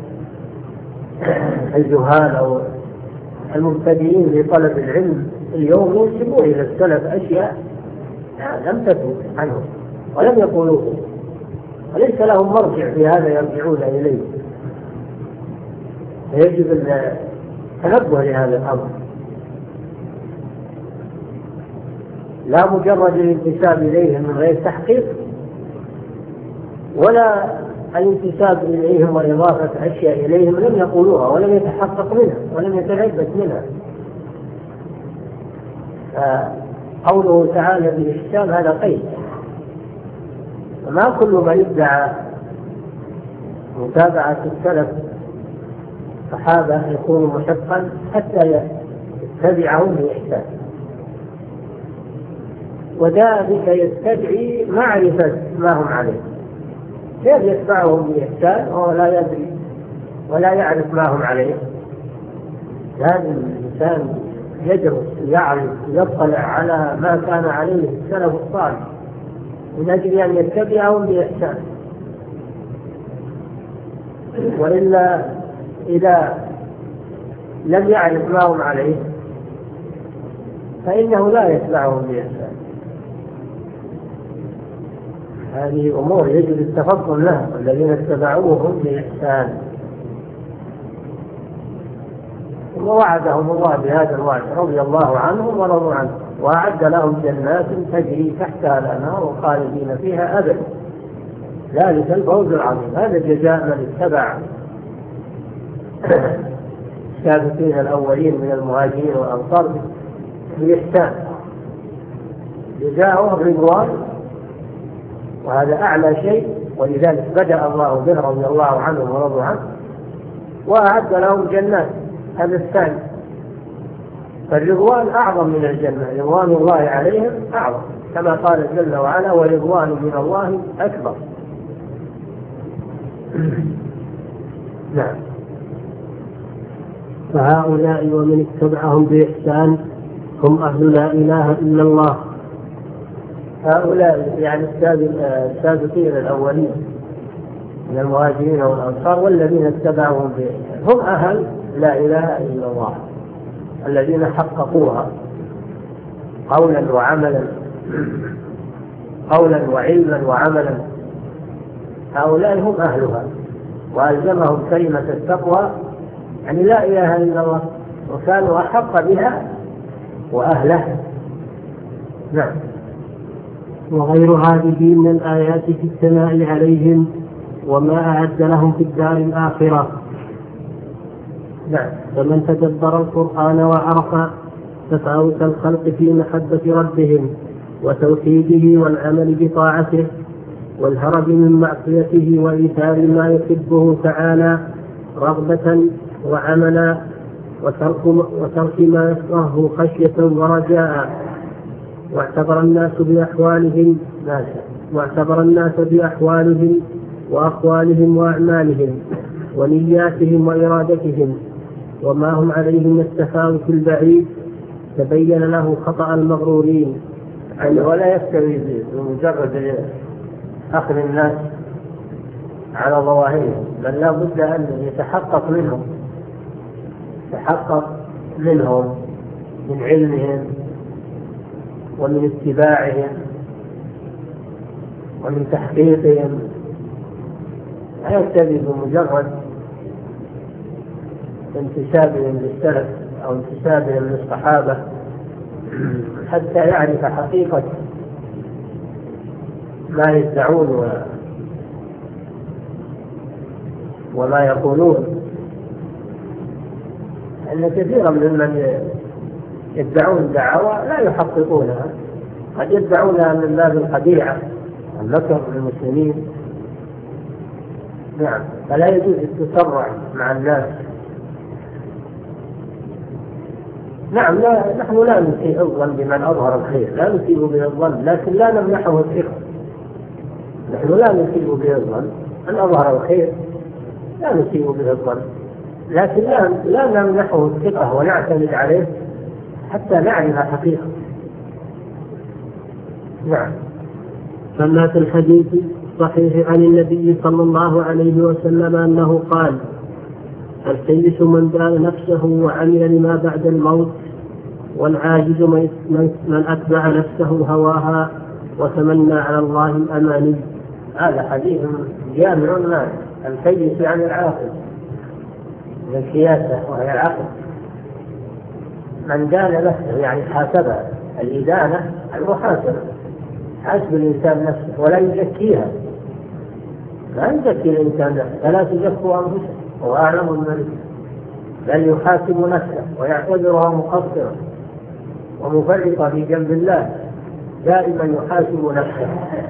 الجهال أو المبتدئين لطلب العلم اليوم ينسبون إلى السلف أشياء لم تثبت عنهم ولم يقولوه، وليس لهم مرجع في هذا يرجعون إليه. يجب التنبه لهذا الأمر، لا مجرد الانتساب إليهم من غير تحقيق، ولا الانتساب إليهم وإضافة أشياء إليهم لم يقولوها ولم يتحقق منها ولم يتلبس منها. قوله تعالى بالإحسان هذا قيد، فما كل من يدعى متابعة السلف الصحابة يكون محقا حتى يتبعهم بإحسان، وذلك يستدعي معرفة ما هم عليه. كيف يتبعهم بإحسان وهو لا يدري ولا يعرف ما هم عليه؟ لازم الإنسان يدرس يعرف يطلع على ما كان عليه السلف الصالح من أجل أن يتبعهم بإحسان، وإلا إذا لم يعرف ما هم عليه فإنه لا يتبعهم بإحسان. هذه أمور يجب التفضل لها، والذين اتبعوهم بإحسان ووعدهم الله بهذا الوعد رضي الله عنهم ورضوا عنه، وأعد لهم جنات تجري تحتها الأنهار خالدين فيها أبدا، ذلك الفوز العظيم. هذا جزاء من اتبع السابقين الأولين من المهاجرين والأنصار بإحسان، جزاؤه الرضوان، وهذا أعلى شيء، ولذلك بدأ الله به رضي الله عنهم ورضوا عنه، وأعد لهم جنات، هذا الثاني. فالرضوان أعظم من الجنة، رضوان الله عليهم أعظم، كما قال جل وعلا ورضوان من الله أكبر. نعم. فهؤلاء ومن اتبعهم بإحسان هم أهل لا إله إلا الله. هؤلاء يعني السابقين الأولين من المهاجرين والأنصار والذين اتبعهم بإحسان هم أهل لا إله إلا الله، الذين حققوها قولا وعملا، قولا وعلما وعملا. هؤلاء هم أهلها، وألزمهم كلمة التقوى يعني لا إله إلا الله، وكانوا أحق بها وأهلها. نعم. وغير هذه من الآيات في الثناء عليهم وما أعد لهم في الدار الآخرة. نعم. فمن تدبر القرآن وعرف تفاوت الخلق في محبة ربهم وتوحيده والعمل بطاعته والهرب من معصيته وإيثار ما يحبه تعالى رغبة وعملا وترك ما يكرهه خشية ورجاء. واعتبر الناس بأحوالهم وأقوالهم وأعمالهم ونياتهم وإرادتهم وما هم عليه من التفاوت البعيد، تبين له خطأ المغرورين. يعني ولا يستوي بمجرد أخذ الناس على ظواهرهم، بل لا بد أن يتحقق منهم من علمهم ومن اتباعهم ومن تحقيقهم. لا يكتفي بمجرد انتسابهم للسلف أو انتسابهم للصحابة حتى يعرف حقيقة ما يدعون وما يقولون. أن كثيرا ممن يدعون دعوى لا يحققونها، قد يدعونها من باب الخديعة والمكر للمسلمين. نعم، فلا يجوز التسرع مع الناس. نعم، نحن لا نسيء الظن بمن أظهر الخير، لا نسيء به الظن، لكن لا نمنحه الثقة. نحن لا نسيء به الظن، من أظهر الخير لا نسيء به الظن، لكن لا نمنحه الثقة ونعتمد عليه حتى نعرف حقيقة. نعم. كما في الحديث الصحيح عن النبي صلى الله عليه وسلم أنه قال: السيس من دان نفسه وعمل لما بعد الموت، والعاجز من أتبع نفسه هواها وتمنى على الله الأماني. هذا حديث جامع الناس. السيس يعني العاقل، السياسة وهي العقل. من دان نفسه يعني حاسبها، الإدانة المحاسبة، حاسب الإنسان نفسه ولا يزكيها. لا يزكي الإنسان نفسه، فلا تزكوا أنفسكم هو أعلم الملك، بل يحاسب نفسه ويعتبرها مقصرة ومفرطة في جنب الله، دائما يحاسب نفسه.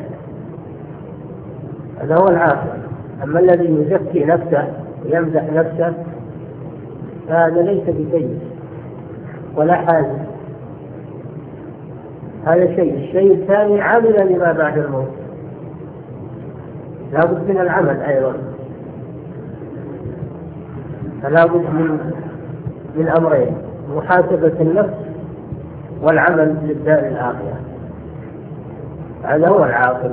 هذا هو العاقل. أما الذي يزكي نفسه ويمدح نفسه فهذا ليس بسيء ولا حاجة. هذا شيء. الشيء الثاني عمل لما بعد الموت، لا بد من العمل أيضا، فلا بد من أمرين: محاسبة النفس والعمل للدار الآخرة. هذا هو العاقل.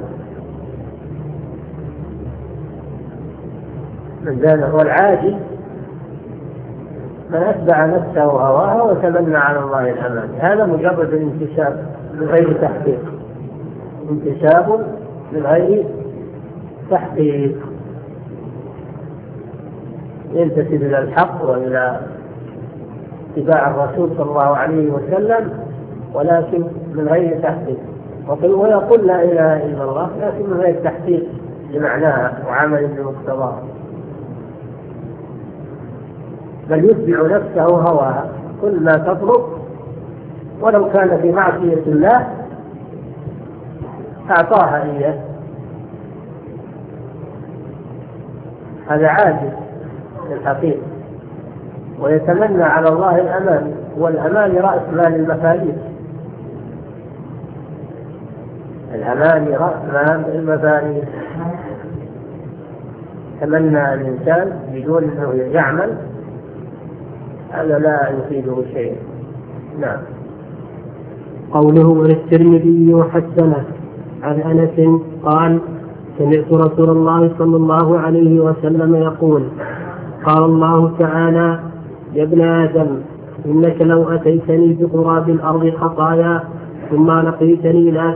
من ذلك هو العاجز من أتبع نفسه هواها وتمنى على الله الأمان. هذا مجرد الانتساب من غير تحقيق، انتساب من غير تحقيق، ينتسب إلى الحق وإلى اتباع الرسول صلى الله عليه وسلم، ولكن من غير تحقيق. ويقول لا إله إلا الله لكن من غير تحقيق لمعناها وعمل بمقتضاها، بل يتبع نفسه هواها. كل ما تطلب ولو كان في معصية الله أعطاها إياه. هذا عاجز للحقيقة ويتمنى على الله الأمان، والأمان رأس مال المفاليس. الأمان رأس مال المفاليس. تمنى الإنسان بدون أنه يعمل، هذا لا يفيده شيء. نعم. قوله وللترمذي وحسنه عن أنس قال: سمعت رسول الله صلى الله عليه وسلم يقول: قال الله تعالى: يا ابن آدم إنك لو أتيتني بقراب الأرض خطايا ثم لقيتني لا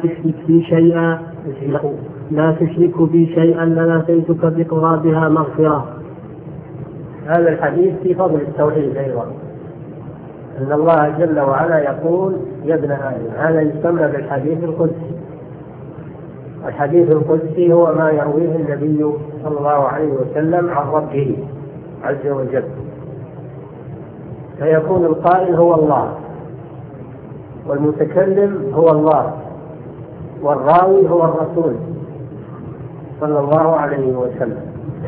تشرك بي شيئا لآتيتك بقرابها مغفرة. هذا الحديث في فضل التوحيد أيضا، أن الله جل وعلا يقول: يا ابن آدم. هذا يسمى بالحديث القدسي. الحديث القدسي هو ما يرويه النبي صلى الله عليه وسلم عن ربه عز وجل، فيكون القائل هو الله والمتكلم هو الله والراوي هو الرسول صلى الله عليه وسلم.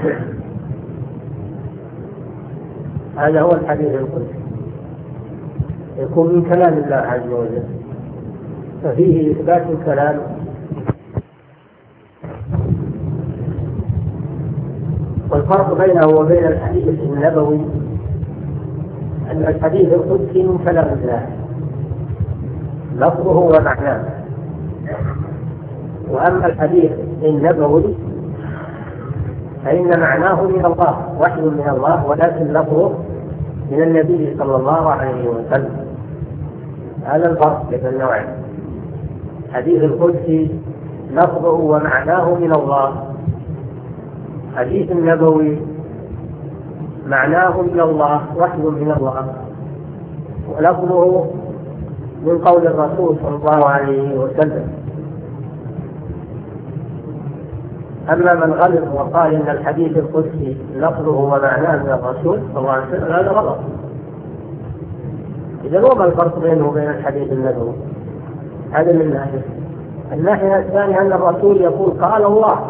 هذا هو الحديث القدسي، يكون من كلام الله عز وجل، ففيه إثبات الكلام. والفرق بينه وبين الحديث النبوي أن الحديث القدسي من كلام الله لفظه ومعناه، وأما الحديث النبوي فإن معناه من الله، وحي من الله، ولكن لفظه من النبي صلى الله عليه وسلم. هذا الفرق بين النوعين. حديث القدسي لفظه ومعناه من الله، حديث النبوي معناه من الله، وحي من الله، ولفظه من قول الرسول صلى الله عليه وسلم. أما من غلط وقال إن الحديث القدسي لفظه ومعناه من الرسول صلى الله عليه وسلم هذا غلط. إذا وما الفرق بينه وبين الحديث النبوي؟ هذا من ناحية. الناحية الثانية أن الرسول يقول قال الله،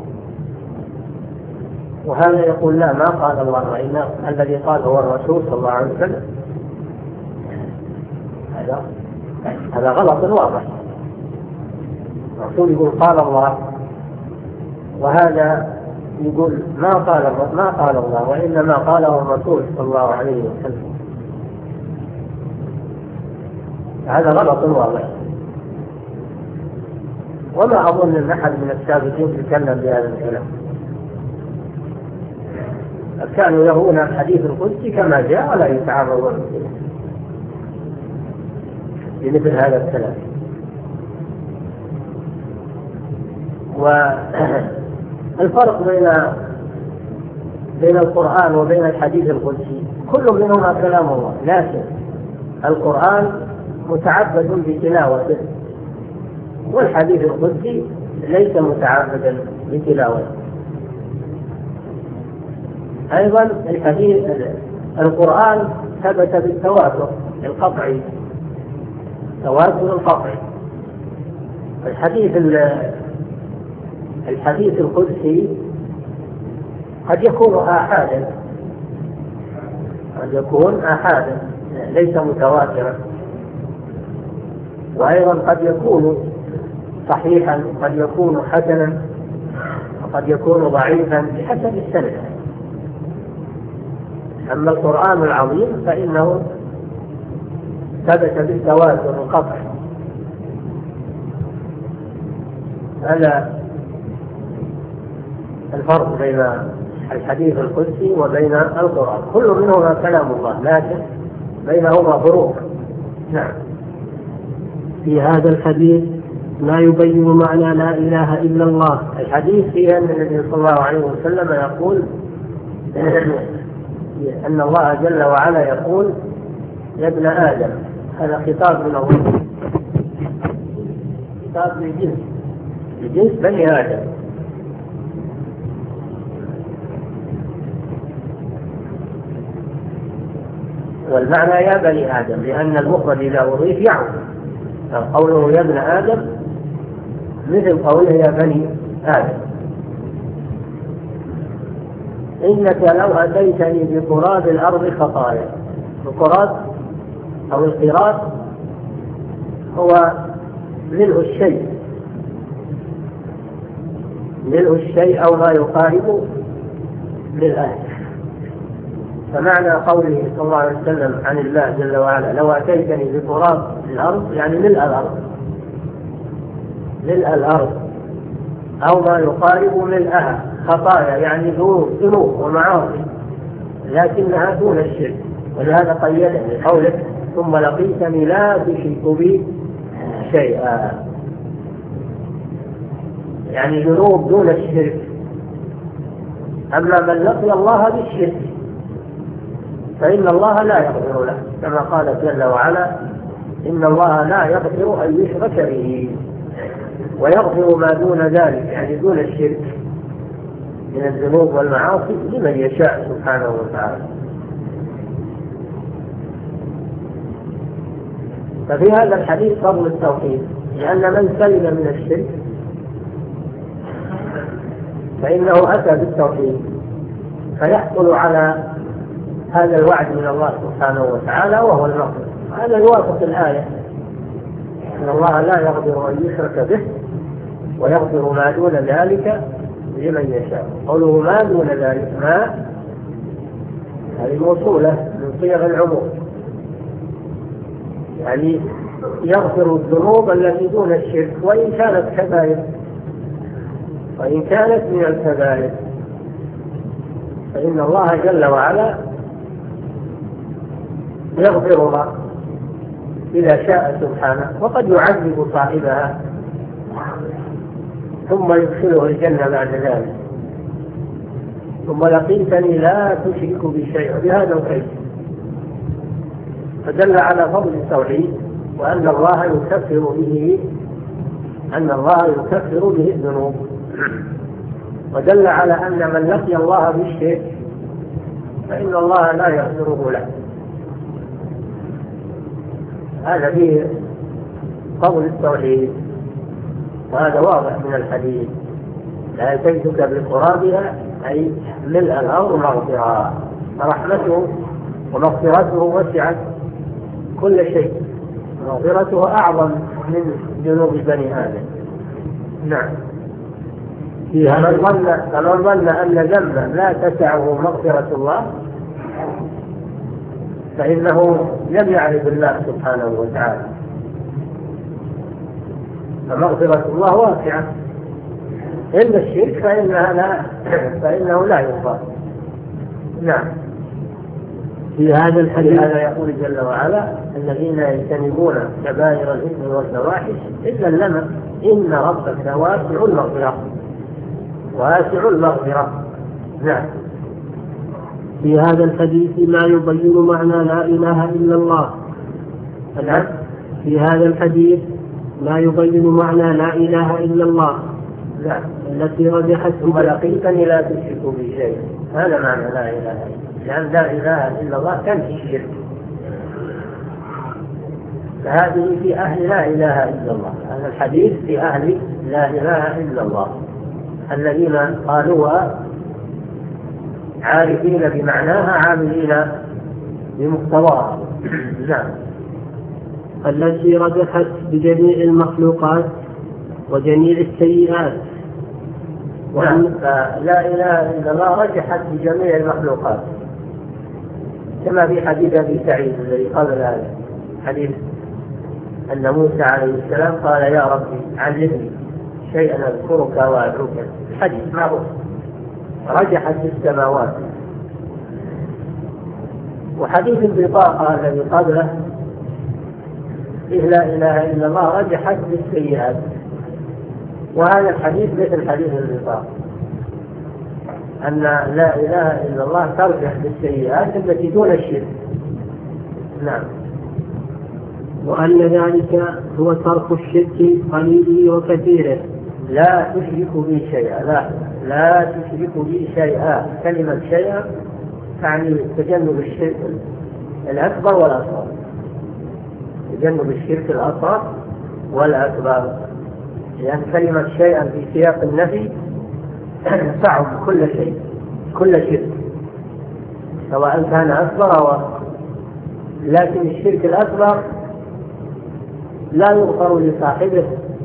وهذا يقول لا، ما قال الله، وإن الذي قال هو الرسول صلى الله عليه وسلم. هذا غلط واضح. الرسول يقول قال الله، وهذا يقول ما قال الله، وإنما قاله الرسول صلى الله عليه وسلم. هذا غلط واضح. وما أظن أن أحد من السابقين يتكلم بهذا الكلام. كانوا يرون الحديث القدسي كما جاء ولا يتعرضون لمثل هذا الكلام. والفرق بين القرآن وبين الحديث القدسي كل منهما كلام الله، لكن القرآن متعبد بتلاوته، والحديث القدسي ليس متعبدا بتلاوته. أيضا القرآن ثبت بالتواتر القطعي، تواتر القطعي. الحديث القدسي قد يكون آحادا ليس متواترا، وأيضا قد يكون صحيحا، قد يكون حسنا، وقد يكون ضعيفا بحسب السند. أما القرآن العظيم فإنه ثبت بالتواتر القطعي. هذا الفرق بين الحديث القدسي وبين القرآن. كل منهما كلام الله، لكن بينهما فروق. نعم. في هذا الحديث لا يبين معنى لا إله إلا الله. الحديث فيه أن النبي صلى الله عليه وسلم يقول أن الله جل وعلا يقول يا ابن آدم. هذا خطاب من الله، خطاب لجنس بني آدم. والمعنى يا بني آدم، لأن المفرد إذا أضيف يعود. قوله يا ابن آدم مثل قوله يا بني آدم. إنك لو أتيتني بقراب الأرض خطايا. القراب أو القراب هو ملء الشيء أو ما يقارب للأهل. فمعنى قوله صلى الله عليه وسلم عن الله جل وعلا لو أتيتني بقراب الأرض يعني ملء الأرض أو ما يقارب ملءها. خطايا يعني ذنوب ومعاصي لكنها دون الشرك، ولهذا قيده بقوله ثم لقيتني لا تشرك بي شيئا، يعني ذنوب دون الشرك. أما من لقي الله بالشرك فإن الله لا يغفر له، كما قال جل وعلا إن الله لا يغفر أن يشرك به ويغفر ما دون ذلك، يعني دون الشرك من الذنوب والمعاصي لمن يشاء سبحانه وتعالى. ففي هذا الحديث فضل التوحيد لأن من سلم من الشرك فإنه أتى بالتوحيد، فيحصل على هذا الوعد من الله سبحانه وتعالى وهو المغفرة. هذا يوافق الآية إن الله لا يغفر أن يشرك به ويغفر ما دون ذلك لمن يشاء. قوله ما دون ذلك، ما هذه موصولة من صيغ العموم، يعني يغفر الذنوب التي دون الشرك وإن كانت كبائر، وإن كانت من الكبائر، فإن الله جل وعلا يغفرها إذا شاء سبحانه، وقد يعذب صاحبها ثم يدخله الجنة بعد ذلك. ثم لقيتني لا تشرك بي شيئا بهذا الخير، فدل على فضل التوحيد وأن الله يكفر به الذنوب، ودل على أن من لقي الله بالشرك فإن الله لا يغفره له. هذا فيه فضل التوحيد، وهذا واضح من الحديث: لا أتيتك بقرابها أي ملء الأرض مغفرة، فرحمته ومغفرته وسعت كل شيء، مغفرته أعظم من ذنوب بني آدم. نعم. فمن ظن أن ذنبا لا تسعه مغفرة الله فإنه لم يعرف الله سبحانه وتعالى، فمغفرة الله واسعة، إلا الشرك فإنه لا يغفر. نعم. في هذا الحديث هذا يقول جل وعلا: الذين يجتنبون كبائر الإثم والفواحش إلا اللمم إن ربك واسع المغفرة. نعم. في هذا الحديث ما يبين معنى لا إله إلا الله. نعم. في هذا الحديث ما يبين معنى لا إله إلا الله. نعم. التي رجحت ثم لقيتني لا تشرك بي شيئا، هذا معنى لا إله إلا الله، لأن لا إله إلا الله تنفي الشرك، فهذه في أهل لا إله إلا الله. هذا الحديث في أهل لا إله إلا الله الذين قالوها عارفين بمعناها عاملين بمقتضاها. نعم. التي رجحت بجميع المخلوقات وجميع السيئات. نعم. لا إله إلا الله رجحت بجميع المخلوقات، كما في حديث أبي سعيد الذي قبل هذا، حديث أن موسى عليه السلام قال: يا ربي علمني شيئا أذكرك وأدعوك. حديث معروف رجحت في السماوات. وحديث البطاقة الذي قبله: لا إله إلا الله رجحت بالسيئات. وهذا الحديث مثل حديث البطاقة، أن لا إله إلا الله ترجح بالسيئات التي دون الشرك. نعم. وأن ذلك هو ترك الشرك قليله وكثيره. لا تشرك بي شيئا، لا تشرك بي شيئا. كلمة شيئا تعني تجنب الشرك الأكبر والأصغر، تجنب الشرك الأصغر والأكبر، لأن كلمة شيئا في سياق النفي تعم كل شيء، كل شرك، سواء كان أكبر أو أصغر. لكن الشرك الأكبر لا يغفر لصاحبه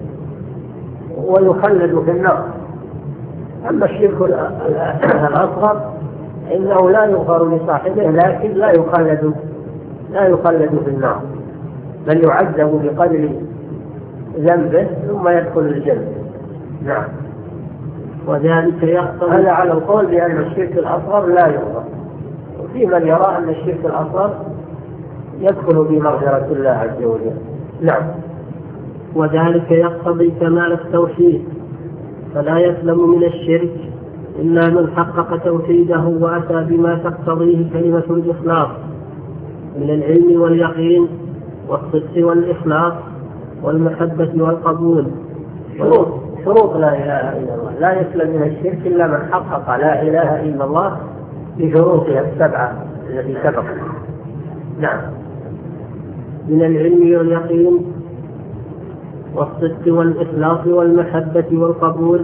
ويخلد في النار. أما الشرك الأصغر إنه لا يغفر لصاحبه لكن لا يخلد في النار، بل يعذب بقدر ذنبه ثم يدخل الجنة. نعم. وذلك يقتضي هذا على القول بأن الشرك الأصغر لا يغفر، وفي من يرى أن الشرك الأصغر يدخل بمغفرة الله عز وجل. نعم. وذلك يقتضي كمال التوحيد، فلا يسلم من الشرك إلا من حقق توحيده وأتى بما تقتضيه كلمة الإخلاص من العلم واليقين والصدق والإخلاص والمحبة والقبول. شروط لا إله إلا الله. لا يسلم من الشرك إلا من حقق لا إله إلا الله بشروطها السبعة التي سبقت. نعم. من العلم واليقين والصدق والإخلاص والمحبة والقبول.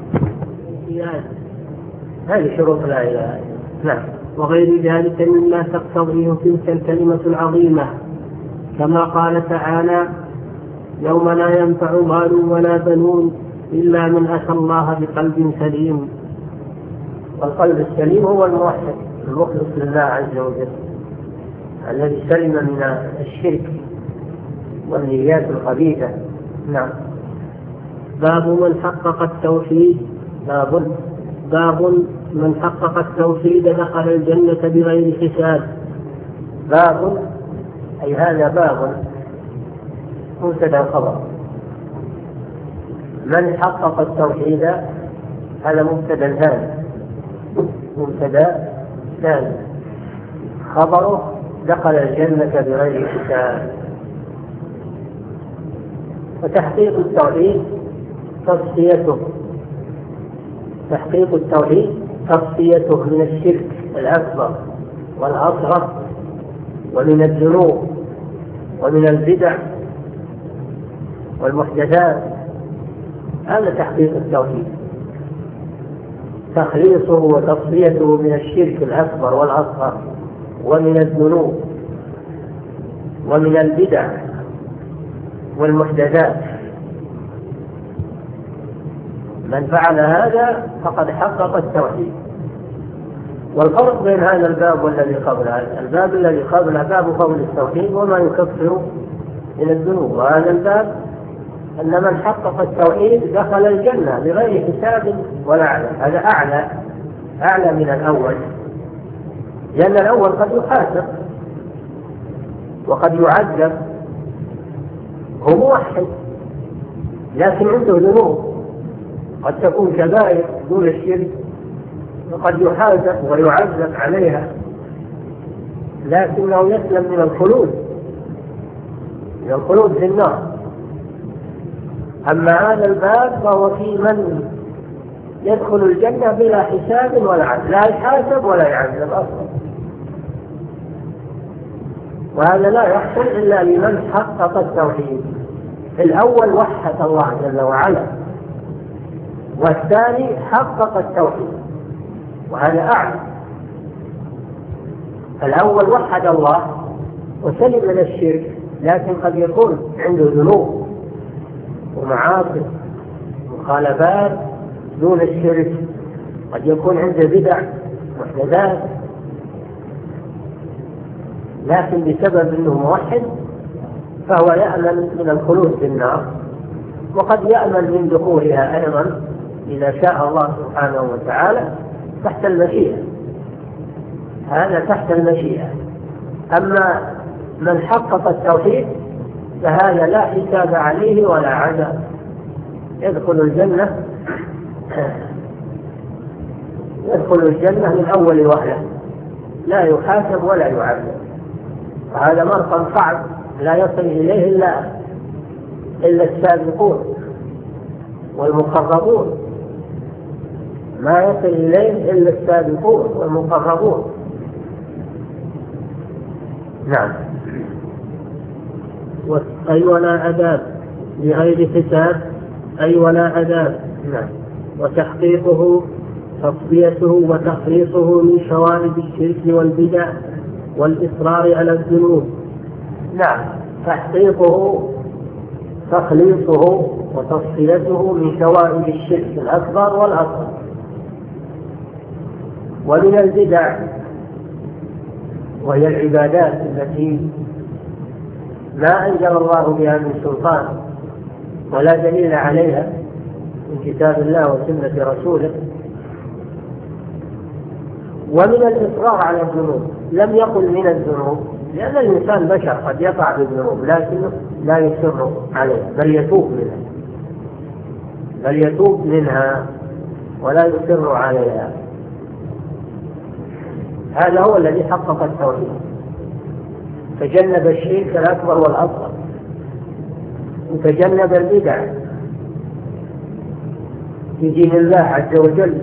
هذه شروط لا إله إلا الله. نعم. وغير ذلك مما تقتضيه تلك الكلمة العظيمة، كما قال تعالى: يوم لا ينفع مال ولا بنون إلا من أتى الله بقلب سليم. والقلب السليم هو الموحد المخلص لله عز وجل، الذي سلم من الشرك والنيات الخبيثة. نعم. باب من حقق التوحيد. باب من حقق التوحيد دخل الجنة بغير حساب. باب أي هذا باب مبتدأ خبر. من حقق التوحيد هذا مبتدأ ثاني، خبره دخل الجنة بغير حساب. وتحقيق التوحيد تصفيته من الشرك الأكبر والأصغر ومن الذنوب ومن البدع والمحدثات. هذا تحقيق التوحيد، تخليصه وتصفيته من الشرك الأكبر والأصغر ومن الذنوب ومن البدع والمحدثات. من فعل هذا فقد حقق التوحيد. والفرق بين هذا الباب والذي قبله، الباب الذي قبله باب فضل التوحيد وما يكفر من الذنوب، وهذا الباب أن من حقق التوحيد دخل الجنة بغير حساب ولا عذاب. هذا أعلى من الأول، لأن الأول قد يحاسب وقد يعذب، هو موحد لكن عنده ذنوب قد تكون كبائر دون الشرك، وقد يحاسب ويعذب عليها لكنه يسلم من الخلود في النار. أما هذا الباب فهو في من يدخل الجنة بلا حساب ولا عذاب، لا يحاسب ولا يعذب أصلا. وهذا لا يحصل إلا لمن حقق التوحيد. الأول وحد الله جل وعلا، والثاني حقق التوحيد، وهذا أعلى. الأول وحد الله وسلم من الشرك، لكن قد يكون عنده ذنوب ومعاصي مخالفات دون الشرك، قد يكون عنده بدع محدثات، لكن بسبب أنه موحد فهو يأمن من الخلود في النار، وقد يأمن من دخولها أيضا إذا شاء الله سبحانه وتعالى تحت المشيئة. هذا تحت المشيئة. أما من حقق التوحيد فهذا لا حساب عليه ولا عذاب، يدخل الجنة من أول وهلة، لا يحاسب ولا يعذب. وهذا مرقم صعب لا يصل إليه إلا السابقون والمقربون، ما يصل إليه إلا السابقون والمقربون. نعم. أي ولا عذاب بغير حساب، أي ولا عذاب. نعم. وتحقيقه تصفيته وتخليصه من شوائب الشرك والبدع والإصرار على الذنوب. نعم. تحقيقه تخليصه وتصفيته من شوائب الشرك الأكبر والأصغر ومن البدع، وهي العبادات التي ما أنزل الله بها من سلطان ولا دليل عليها من كتاب الله وسنة رسوله، ومن الإصرار على الذنوب. لم يقل من الذنوب، لأن الإنسان بشر قد يقع بالذنوب لكنه لا يصر عليها، بل يتوب منها ولا يصر عليها. هذا هو الذي حقق التوحيد، تجنب الشرك الأكبر والأصغر، وتجنب البدع في دين الله عز وجل،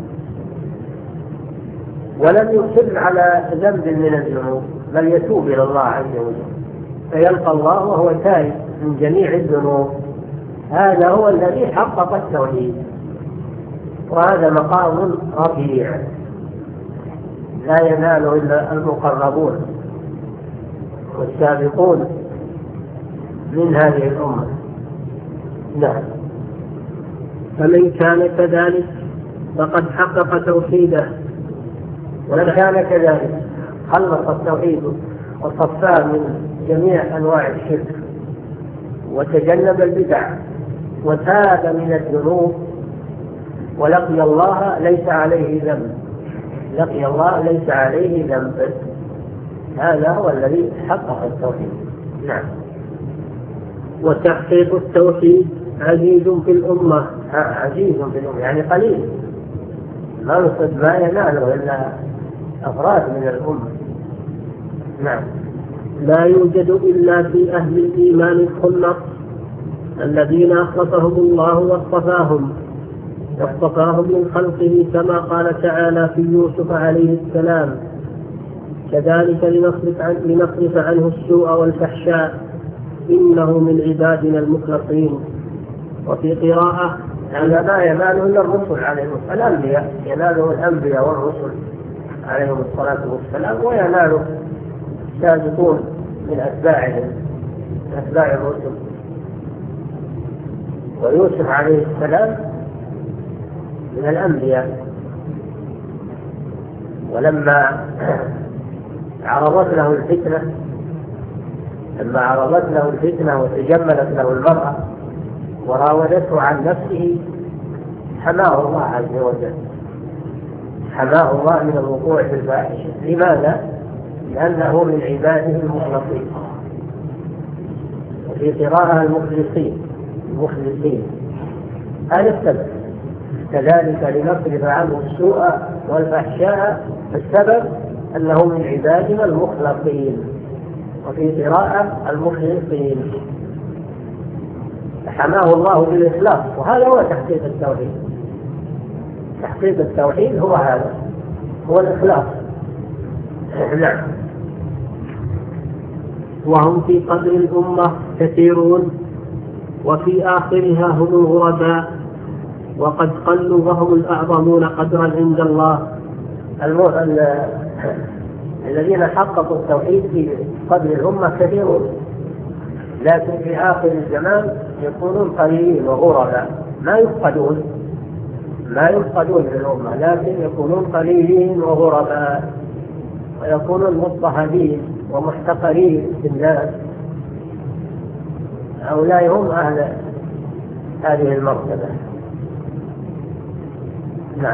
ولم يصر على ذنب من الذنوب، بل يتوب إلى الله عز وجل، فيلقى الله وهو تائب من جميع الذنوب هذا هو الذي حقق التوحيد، وهذا مقام رفيع لا يناله إلا المقربون والسابقون من هذه الأمة. نعم. فمن كان كذلك فقد حقق توحيده، ومن كان كذلك خلص التوحيد وصفاه من جميع أنواع الشرك وتجنب البدع وتاب من الذنوب ولقي الله ليس عليه ذنب، لقي الله ليس عليه ذنب، هذا هو الذي حقق التوحيد. نعم. وتحقيق التوحيد عزيز في الأمة، عزيز في الأمة يعني قليل، ما يناله إلا أفراد من الأمة. نعم. لا يوجد إلا في أهل الإيمان الخلق الذين أخلصهم الله واصطفاهم من خلقه، كما قال تعالى في يوسف عليه السلام: كذلك لنصرف عنه السوء والفحشاء إنه من عبادنا المخلصين. وفي قراءة: هذا ما يناله إلا الرسل عليهم السلام، الأنبياء يناله الأنبياء والرسل عليهم الصلاة والسلام، ويناله سابقون من أتباعهم أتباع الرسل. ويوسف عليه السلام من الأنبياء، ولما عرضت له الفتنة وتجملت له المرأة وراودته عن نفسه حماه الله عز وجل، حماه الله من الوقوع في الفاحشة. لماذا؟ لأنه من عباده المخلصين. وفي قراءة المخلصين هذا السبب، كذلك لنصرف عنه السوء والفحشاء، السبب أنه من عبادنا المخلصين. وفي قراءة المخلصين حماه الله بالإخلاص، وهذا هو تحقيق التوحيد. تحقيق التوحيد هو هذا، هو الإخلاص. نعم. وهم في قدر الأمة كثيرون، وفي آخرها هم الغرباء، وقد قلوا وهم الأعظمون قدرا عند الله. الذين حققوا التوحيد في قدر الأمة كثيرون، لكن في آخر الزمان يكونون قليلين وغرباء، ما يفقدون في الأمة، لكن يكونون قليلين وغرباء، ويكونون مضطهدين ومحتقرين في الناس. هؤلاء هم أهل هذه المرتبة. نعم.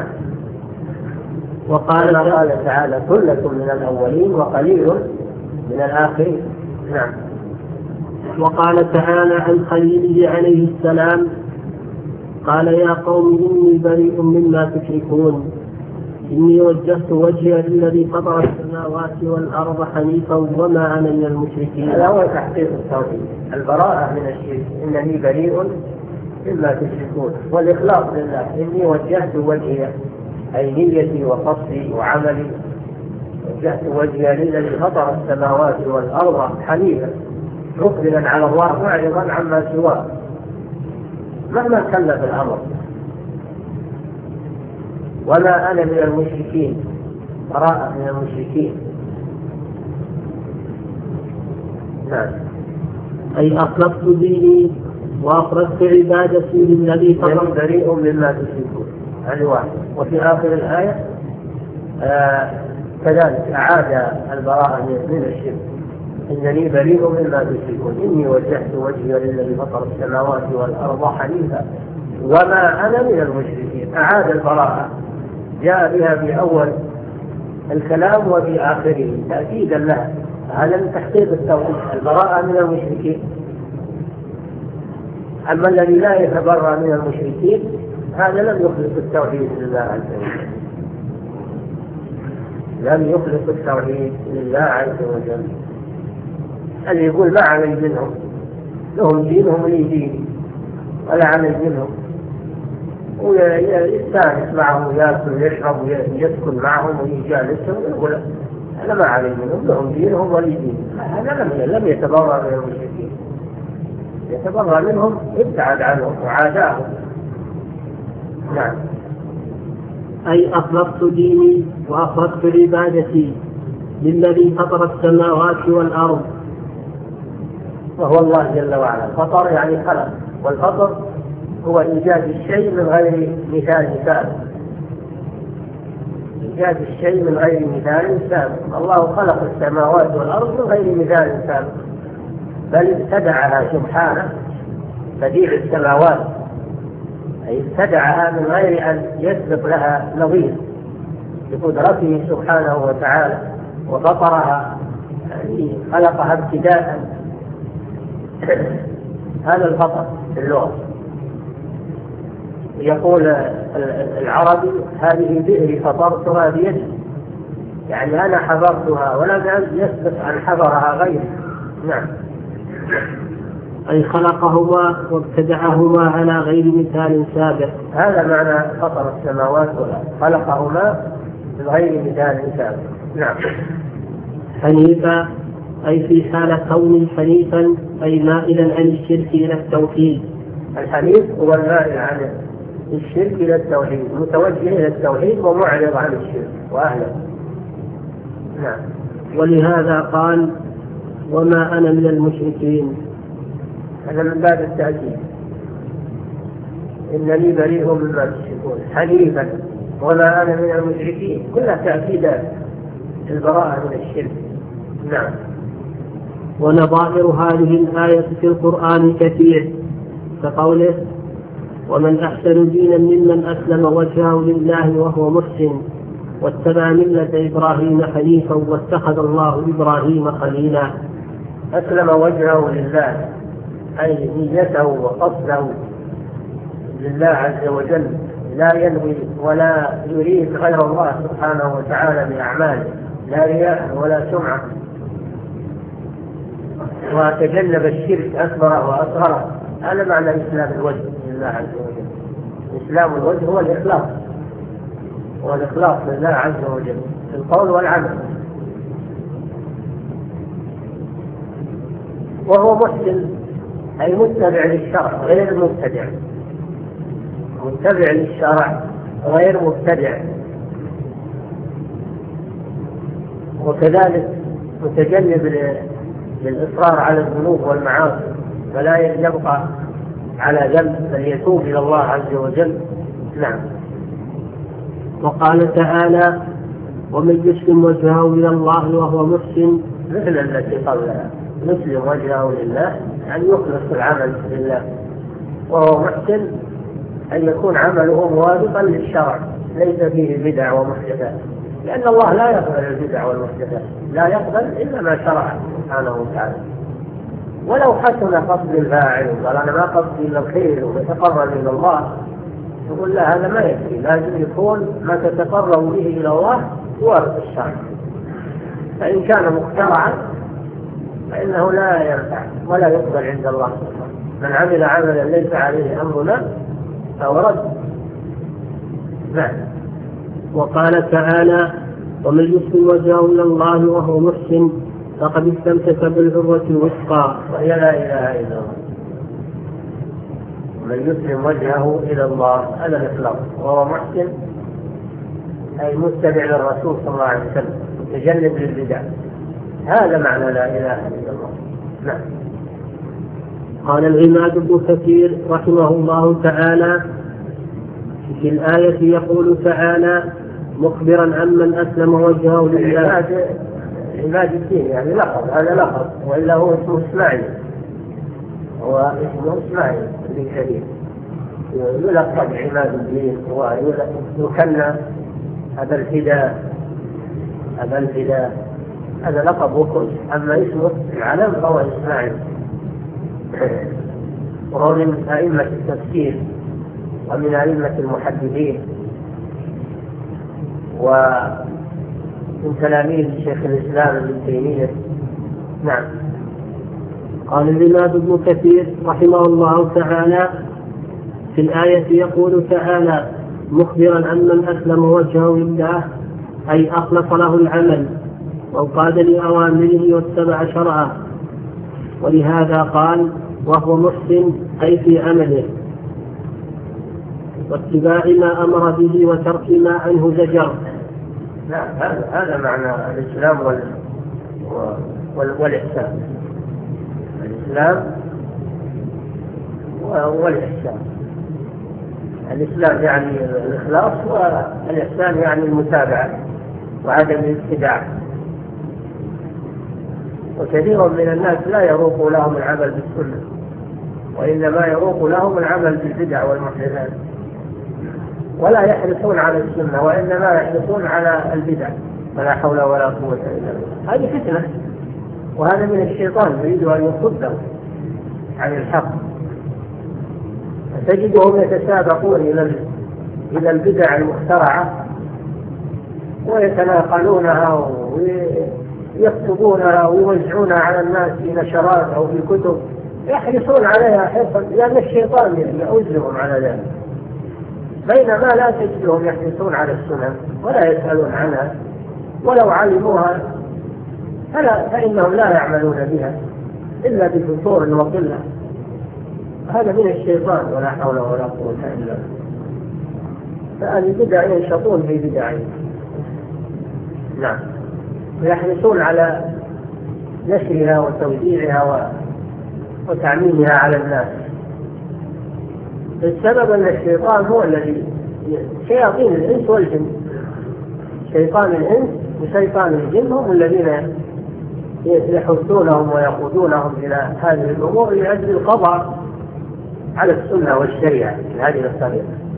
وقال تعالى: ثلة من الأولين وقليل من الآخرين. نعم. وقال تعالى عن خليله عليه السلام: قال يا قوم إني بريء مما تشركون، إني وجهت وجهي للذي فطر السماوات والأرض حنيفا وما أنا من المشركين. هذا هو تحقيق التوحيد، البراءة من الشرك، إنني بريء مما تشركون، والإخلاص لله. إني وجهت وجهي أي نيتي وقصدي وعملي، وجهت وجهي للذي فطر السماوات والأرض حنيفا، مقبلا على الله معرضا عما سواه مهما كلف الأمر، وما أنا من المشركين، براءة من المشركين. نعم. أي أخلصت ديني وأخرجت عبادتي للذي فطر. بريء مما تشركون، هذه واحد. وفي آخر الآية كذلك أعاد البراءة من الشرك: إنني بريء مما تشركون، إني وجهت وجهي للذي فطر السماوات والأرض حنيفا وما أنا من المشركين. أعاد البراءة، جاء بها في أول الكلام وفي آخره تأكيدا لها. هذا من تحقيق التوحيد، البراءة من المشركين. أما الذي لا يتبرأ من المشركين هذا لم يخلص التوحيد لله عز وجل، لم يخلص التوحيد لله عز وجل. اللي يقول ما علي منهم، لهم دينهم لي ديني ولا علي منهم، ويستانس معهم ويأكل ويشرب ويسكن معهم ويجالسهم ويقول أنا ما علي منهم، لهم دينهم ولي ديني. هذا لم يتبرأ من المشركين. يتبرأ منهم ابتعد عنهم وعاداهم. نعم. أي أخلصت ديني وأخلصت عبادتي للذي فطر السماوات والأرض، وهو الله جل وعلا. فطر يعني خلق، والفطر هو إيجاد الشيء من غير مثال سابق. إيجاد الشيء من غير مثال سابق. الله خلق السماوات والأرض من غير مثال سابق، بل ابتدعها سبحانه بديع السماوات، أي ابتدعها من غير أن يسبق لها نظير بقدرته سبحانه وتعالى، وفطرها يعني خلقها ابتداء. هذا الفطر في اللغة. يقول العربي هذه بئري فطرتها بيدي، يعني أنا حفرتها ولم يسبق أن حفرها غيري. نعم. أي خلقهما وابتدعهما على غير مثال سابق. هذا معنى فطر السماوات والأرض، خلقهما من غير مثال سابق. نعم. حنيفا أي في حال كون حنيفا أي مائلا عن الشرك إلى التوحيد. الحنيف هو المائل عن الشرك إلى التوحيد، متوجه إلى التوحيد ومعرض عن الشرك وأهله. نعم. ولهذا قال وما أنا من المشركين. هذا من باب التأكيد، إنني بريء مما تشركون. حنيفا وما أنا من المشركين كلها تأكيدات البراءة من الشرك. نعم. ونظائر هذه الآية في القرآن كثير، كقوله ومن أحسن دينا ممن أسلم وجهه لله وهو محسن واتبع ملة إبراهيم حنيفا واتخذ الله إبراهيم خليلا. أسلم وجهه لله أي نيته وقصده لله عز وجل، لا ينوي ولا يريد غير الله سبحانه وتعالى بأعماله، لا رياء ولا سمعة، وتجنب الشرك أكبره وأصغره. هذا معنى إسلام الوجه لله عز وجل. إسلام الوجه هو الإخلاص، والإخلاص لله عز وجل في القول والعمل. وهو محسن أي متبع للشرع غير مبتدع، متبع للشرع غير مبتدع، وكذلك متجنب للإصرار على الذنوب والمعاصي، فلا يبقى على ذنب بل يتوب إلى الله عز وجل. نعم. وقال تعالى ومن يسلم وجهه إلى الله وهو محسن، مثل التي قبلها، يسلم وجهه لله أن يخلص العمل لله، وهو محسن أن يكون عمله موافقا للشرع ليس فيه بدع ومحدثات، لأن الله لا يقبل البدع والمحدثات، لا يقبل إلا ما شرع سبحانه وتعالى. ولو حسن قصد الفاعل وقال أنا ما قصدي إلا الخير ويتقرب إلى الله، يقول لا، هذا ما يكفي، لازم يكون ما تتقرب به إلى الله يوافق الشرع. فإن كان مخترعا فإنه لا ينفع ولا يقبل عند الله سبحانه. من عمل عملا ليس عليه أمرنا فهو رد. نعم. وقال تعالى ومن يسلم وجهه إلى الله وهو محسن فقد استمسك بالعروة الوثقى، وهي لا إله إلا الله. من يسلم وجهه إلى الله هذا الإخلاص، وهو محسن أي متبع للرسول صلى الله عليه وسلم متجنب للبدع. هذا معنى لا إله إلا الله. نعم. قال العماد بن كثير رحمه الله تعالى في الآية يقول تعالى مخبرا عمن أسلم وجهه لله. عماد الدين يعني لقب، هذا لقب، وإلا هو اسمه إسماعيل، هو اسمه إسماعيل بن كثير، يلقب عماد الدين ويكنى أبا الفداء، أبا الفداء، هذا لقب وكل. أما اسمه العلم فهو إسماعيل، وهو من أئمة التفسير ومن أئمة المحدثين ومن تلاميذ شيخ الإسلام ابن تيمية. نعم. قال العماد بن كثير رحمه الله تعالى في الآية يقول تعالى مخبرا عمن أسلم وجهه لله أي أخلص له العمل وانقاد لأوامره واتبع شرعه. ولهذا قال وهو محسن أي في عمله، واتباع ما أمر به وترك ما عنه زجر. نعم، هذا معنى الإسلام والإحسان. الإسلام والإحسان. الإسلام يعني الإخلاص، والإحسان يعني المتابعة وعدم الابتداع. وكثير من الناس لا يروق لهم العمل بالسنة، وإنما يروق لهم العمل بالبدع والمحدثات، ولا يحرصون على السنة، وإنما يحرصون على البدع. فلا حول ولا قوة إلا بالله. هذه فتنة، وهذا من الشيطان يريد أن يصدهم عن الحق. تجدهم يتسابقون إلى البدع المخترعة ويتناقلونها ويكتبونها ويوزعونها على الناس في نشرات أو في كتب، يحرصون عليها حرصا لأن الشيطان يؤذهم على ذلك، بينما لا تجدهم يحرصون على السنن ولا يسألون عنها، ولو علموها فإنهم لا يعملون بها إلا بفتور وقلة. هذا من الشيطان، ولا حول ولا قوة إلا بالله. فالبدع ينشطون في بدعهم. نعم، ويحرصون على نشرها وتوزيعها وتعميمها على الناس. السبب أن الشيطان هو الذي شياطين الإنس والجن، شيطان الإنس وشيطان الجن هم الذين يحثونهم ويقودونهم إلى هذه الأمور لأجل القضاء على السنة والشريعة في هذه الطريقة،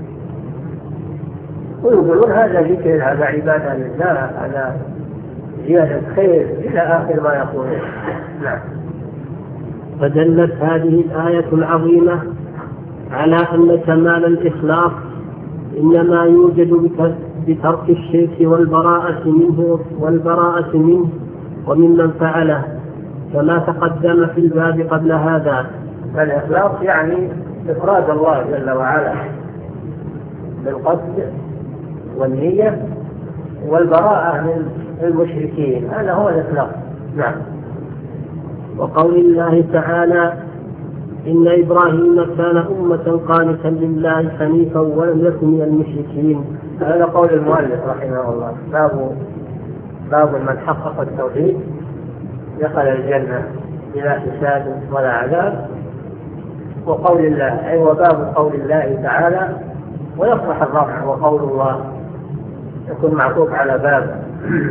ويقولون هذا ذكر، هذا عبادة لله، هذا زيادة خير، إلى آخر ما يقولون. نعم. فدلت هذه الآية العظيمة على أن كمال الإخلاص إنما يوجد بترك الشرك والبراءة منه وممن فعله، كما تقدم في الباب قبل هذا. فالإخلاص يعني إفراد الله جل وعلا بالقصد والنية والبراءة من المشركين، هذا هو الإخلاص. نعم. وقول الله تعالى: إن إبراهيم كان أمة قانتا لله حنيفا ولم يكن من المشركين. هذا قول المؤلف رحمه الله، باب من حقق التوحيد دخل الجنة بلا حساب ولا عذاب. وقول الله أي وباب قول الله تعالى، ويصلح الرفع وقول الله يكون معطوف على باب.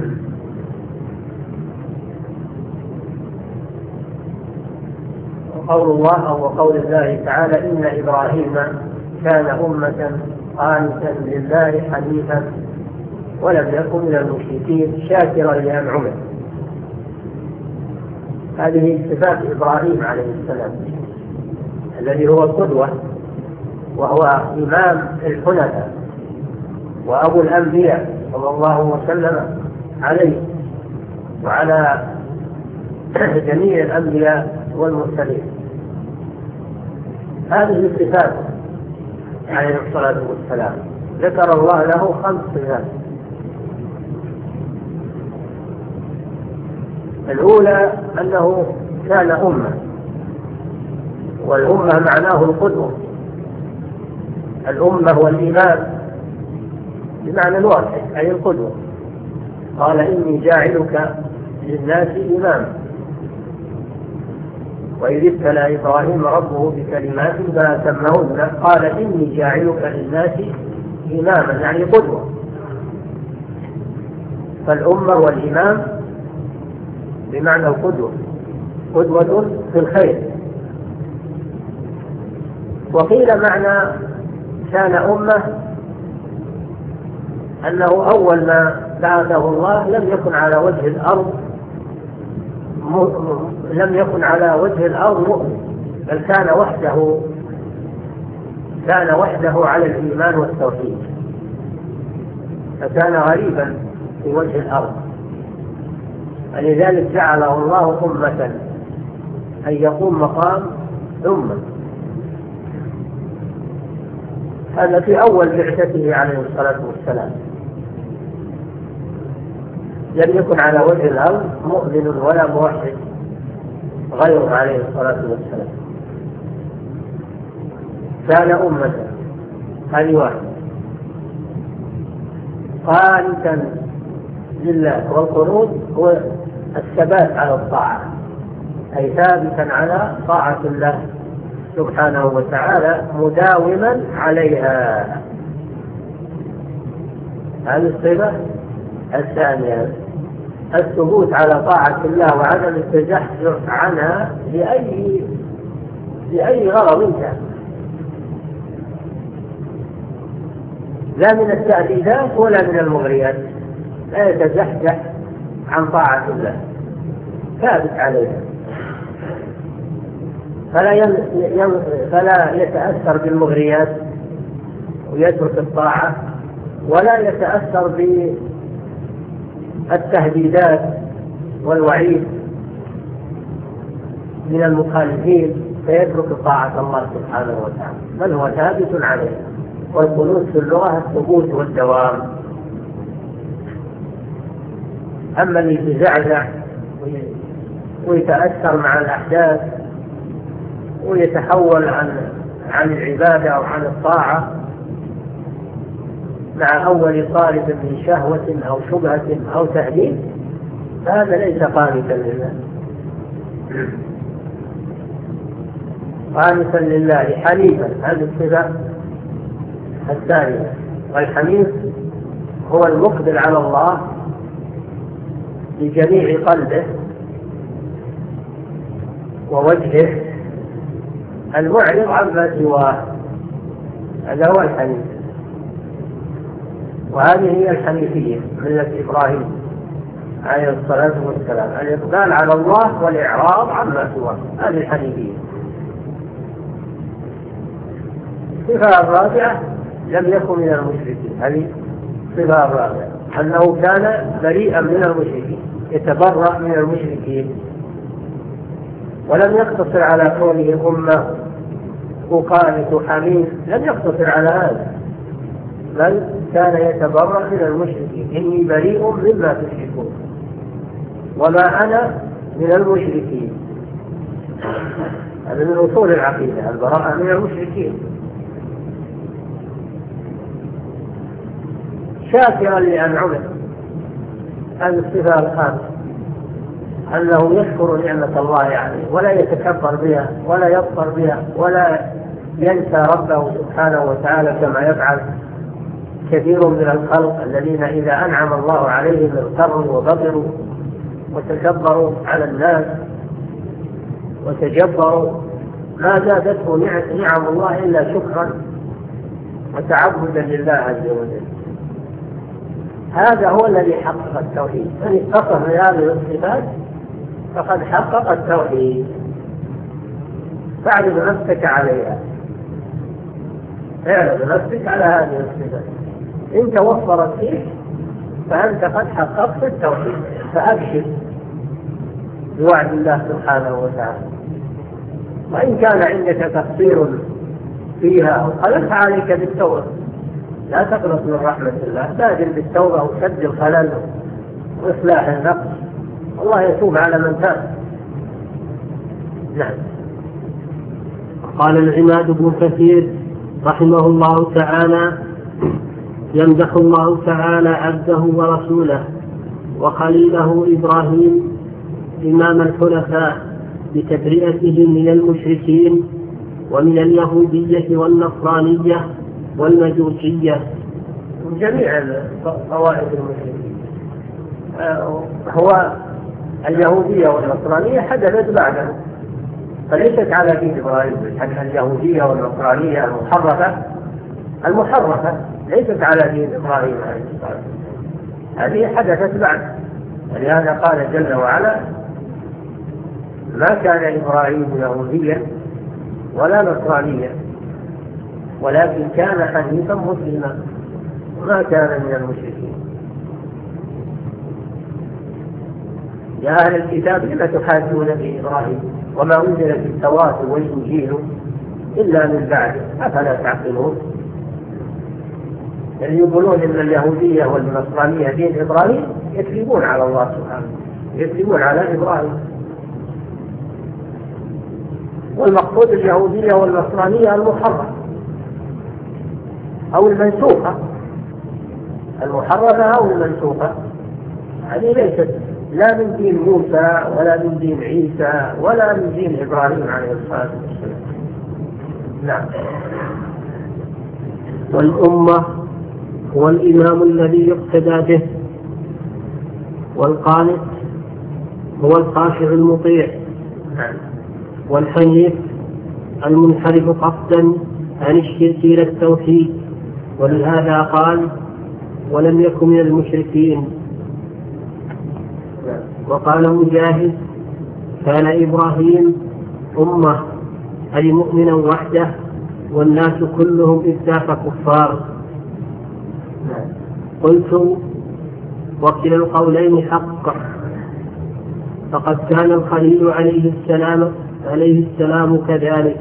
وقول الله أو وقول الله تعالى: إن إبراهيم كان أمة قانتا لله حنيفا ولم يكن من المشركين شاكرا لأنعمه. هذه صفات إبراهيم عليه السلام الذي هو القدوة، وهو إمام الحنفاء وأبو الأنبياء صلى الله وسلم عليه وعلى جميع الأنبياء والمرسلين. هذه الصفات عليه الصلاة والسلام ذكر الله له 5 صفات. الأولى أنه كان أمة، والأمة معناه القدوة. الأمة والإمام بمعنى الواحد أي القدوة. قال: إني جاعلك للناس إماما. وإذ ابتلى إبراهيم ربه بكلمات فأتمهن قال: إني جاعلك للناس إماما، يعني قدوة. فالأمة والإمام بمعنى القدوة، قدوة في الخير. وقيل معنى كان أمة أنه أول ما بعثه الله لم يكن على وجه الأرض مؤمن، بل كان وحده على الإيمان والتوحيد، فكان غريبا في وجه الأرض. فلذلك جعله الله أمة، أن يقوم مقام أمة. هذا في أول بعثته عليه الصلاة والسلام، لم يكن على وجه الأرض مؤمن ولا موحد غيره عليه الصلاة والسلام. كان أمة، هذه واحدة، قانتا لله. والقنوت هو الثبات على الطاعة، أي ثابتا على طاعة الله سبحانه وتعالى مداوما عليها. هذه الصفة الثانية، الثبوت على طاعة الله وعدم التزحزح عنها لأي غرض كان، لا من التأديبات ولا من المغريات، لا يتزحزح عن طاعة الله، ثابت عليها، فلا يتأثر بالمغريات ويترك الطاعة، ولا يتأثر بالتهديدات والوعيد من المخالفين فيترك طاعة الله سبحانه وتعالى، بل هو ثابت عليه. والقنوت في اللغة الثبوت والدوام. أما اللي يتزعزع ويتأثر مع الأحداث ويتحول عن العبادة أو عن الطاعة مع أول طالب من شهوة أو شبهة أو تهديد، فهذا ليس قانتا لله. قانتا لله حنيفا، هذه الصفة الثانية. والحنيف هو المقبل على الله بجميع قلبه ووجهه، المعرض عما سواه، هذا هو الحنيف. وهذه هي الحنيفية، ملة إبراهيم عليه الصلاة والسلام، الإقبال على الله والإعراض عما سواه، هذه الحنيفية. الصفة الرابعة لم يكن من المشركين، هذه الصفة الرابعة، أنه كان بريئا من المشركين، يتبرأ من المشركين، ولم يقتصر على كونه أمة وقانت حميد، لم يقتصر على هذا، بل كان يتبرأ من المشركين، إني بريء مما تشركون وما أنا من المشركين. هذا من أصول العقيدة، البراءة من المشركين. شاكرا لأنعمه، هذه الصفة الخامسة، أنه يشكر نعمة الله عليه ولا يتكبر بها ولا يظفر بها ولا ينسى ربه سبحانه وتعالى كما يفعل كثير من الخلق الذين إذا أنعم الله عليهم اغتروا وبطروا وتكبروا على الناس وتجبروا، ما زادته نعم الله إلا شكرا وتعبدا لله عز وجل. هذا هو الذي حقق التوحيد، من اتصف بهذه الصفات فقد حقق التوحيد. فاعرض نفسك عليها، اعرض نفسك على هذه الصفات، إن توفرت فيك فأنت قد حققت التوحيد، فأبشر بوعد الله سبحانه وتعالى. وإن كان عندك تقصير فيها فليس عليك بالتوبة، لا تقنط من رحمة الله، بادر بالتوبة وسد الخلل وإصلاح النقص، الله يتوب على من تاب. نعم. قال العماد بن كثير رحمه الله تعالى: يمدح الله تعالى عبده ورسوله وخليله إبراهيم إمام الحنفاء بتبرئتهم من المشركين ومن اليهودية والنصرانية والمجوسية، من جميع طوائف المسلمين. هو اليهودية والنصرانية حدثت بعده، فليست على دين إبراهيم. اليهودية والنصرانية المحرفة ليست على دين إبراهيم عليه السلام، هذه حدثت بعد. ولهذا قال جل وعلا: ما كان إبراهيم يهوديا ولا نصرانيا ولكن كان حنيفا مسلما وما كان من المشركين. يا أهل الكتاب لم تحاجون بإبراهيم وما أنزلت التوراة والإنجيل إلا من بعده أفلا تعقلون. يعني يقولون إن اليهودية والنصرانية دين إبراهيم، يكذبون على الله سبحانه، يكذبون على إبراهيم. والمقصود اليهودية والنصرانية المحرمة أو المنسوخة، المحرفة أو المنسوخة، هذه ليست لا من دين موسى ولا من دين عيسى ولا من دين إبراهيم عليه الصلاة والسلام. نعم. والأمة هو الإمام الذي يقتدى به، والقانت هو الخاشع المطيع، والحنيف المنحرف قصدا عن الشرك إلى التوحيد، ولهذا قال ولم يكن من المشركين. وقال مجاهد كان إبراهيم أمة أي مؤمنا وحده والناس كلهم إذ ذاك كفار. قلت وكلا القولين حق، فقد كان الخليل عليه السلام كذلك.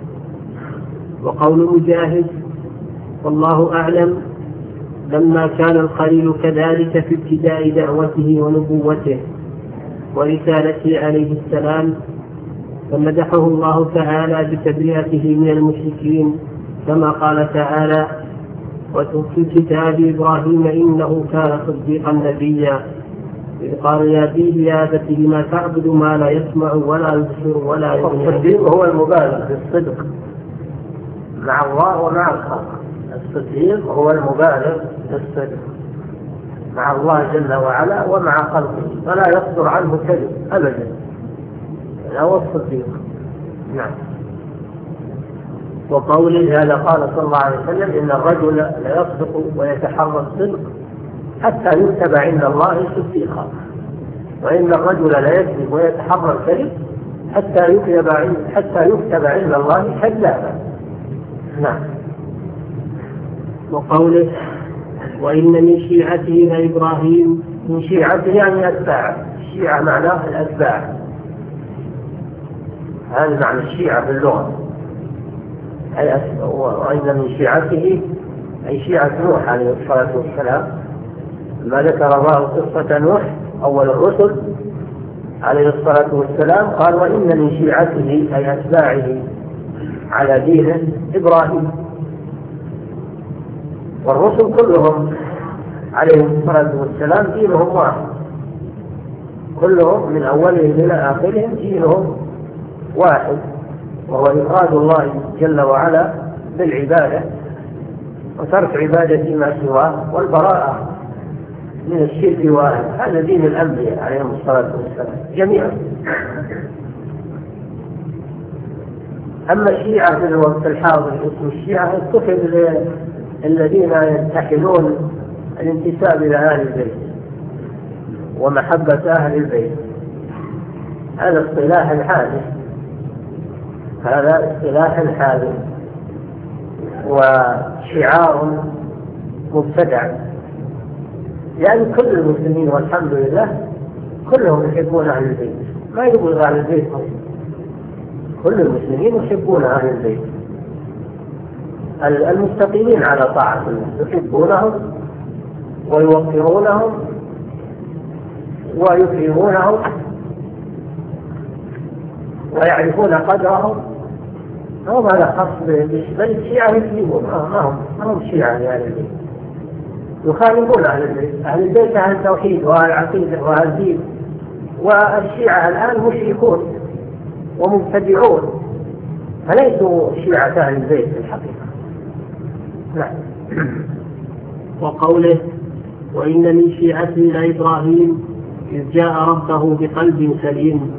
وقول مجاهد والله أعلم لما كان الخليل كذلك في ابتداء دعوته ونبوته ورسالته عليه السلام، فمدحه الله تعالى بتبرئته من المشركين كما قال تعالى وفي كتاب إبراهيم إنه كان صديقا نبيا إذ قال يا أبي يا أبت لما تعبد ما لا يسمع ولا يبصر ولا يغني. الصديق هو المبالغ في الصدق مع الله ومع الخلق. الصديق هو المبالغ في الصدق مع الله جل وعلا ومع خلقه، فلا يصدر عنه كذب أبدا، هو الصديق. نعم. وقوله هذا قال صلى الله عليه وسلم إن الرجل ليصدق ويتحرى الصدق حتى يكتب عند الله صديقا، وإن الرجل ليكذب ويتحرى الكذب حتى يكتب عند الله كذابا. نعم. وقوله وإن من شيعته لإبراهيم، من شيعته يعني أتباع، الشيعة معناه الأتباع، هذا معنى الشيعة في اللغة. وإن من شيعته أي شيعة نوح عليه الصلاة والسلام، ما ذكر الله قصة نوح أول الرسل عليه الصلاة والسلام قال وإن من شيعته أي أتباعه على دين إبراهيم، والرسل كلهم عليه الصلاة والسلام دينهم واحد، كلهم من أولهم إلى آخرهم دينهم واحد، وهو إفراد الله جل وعلا بالعبادة وترك عبادة ما سواه والبراءة من الشرك واحد. هذا دين الأنبياء عليهم الصلاة والسلام جميعا. أما الشيعة في الوقت الحاضر اسم الشيعة اتخذ الذين يتحدون الانتساب إلى أهل البيت ومحبة أهل البيت، هذا اصطلاح حادث، هذا اصطلاح حادث وشعار مبتدع، يعني كل المسلمين والحمد لله كلهم يحبون أهل البيت، ما يبغى أهل البيت، كل المسلمين يحبون أهل البيت المستقيمين على طاعة الله، يحبونهم ويوقرونهم ويكرمونهم ويعرفون قدرهم. هم هذا خاص بل الشيعة يكذبون، ما هم شيعة لأهل البيت، يخالفون أهل البيت. أهل البيت أهل التوحيد وأهل العقيدة وأهل الدين، والشيعة الآن مشركون ومبتدعون، فليسوا شيعة أهل البيت في الحقيقة. نعم. وقوله وإن من شيعته لإبراهيم إذ جاء ربه بقلب سليم،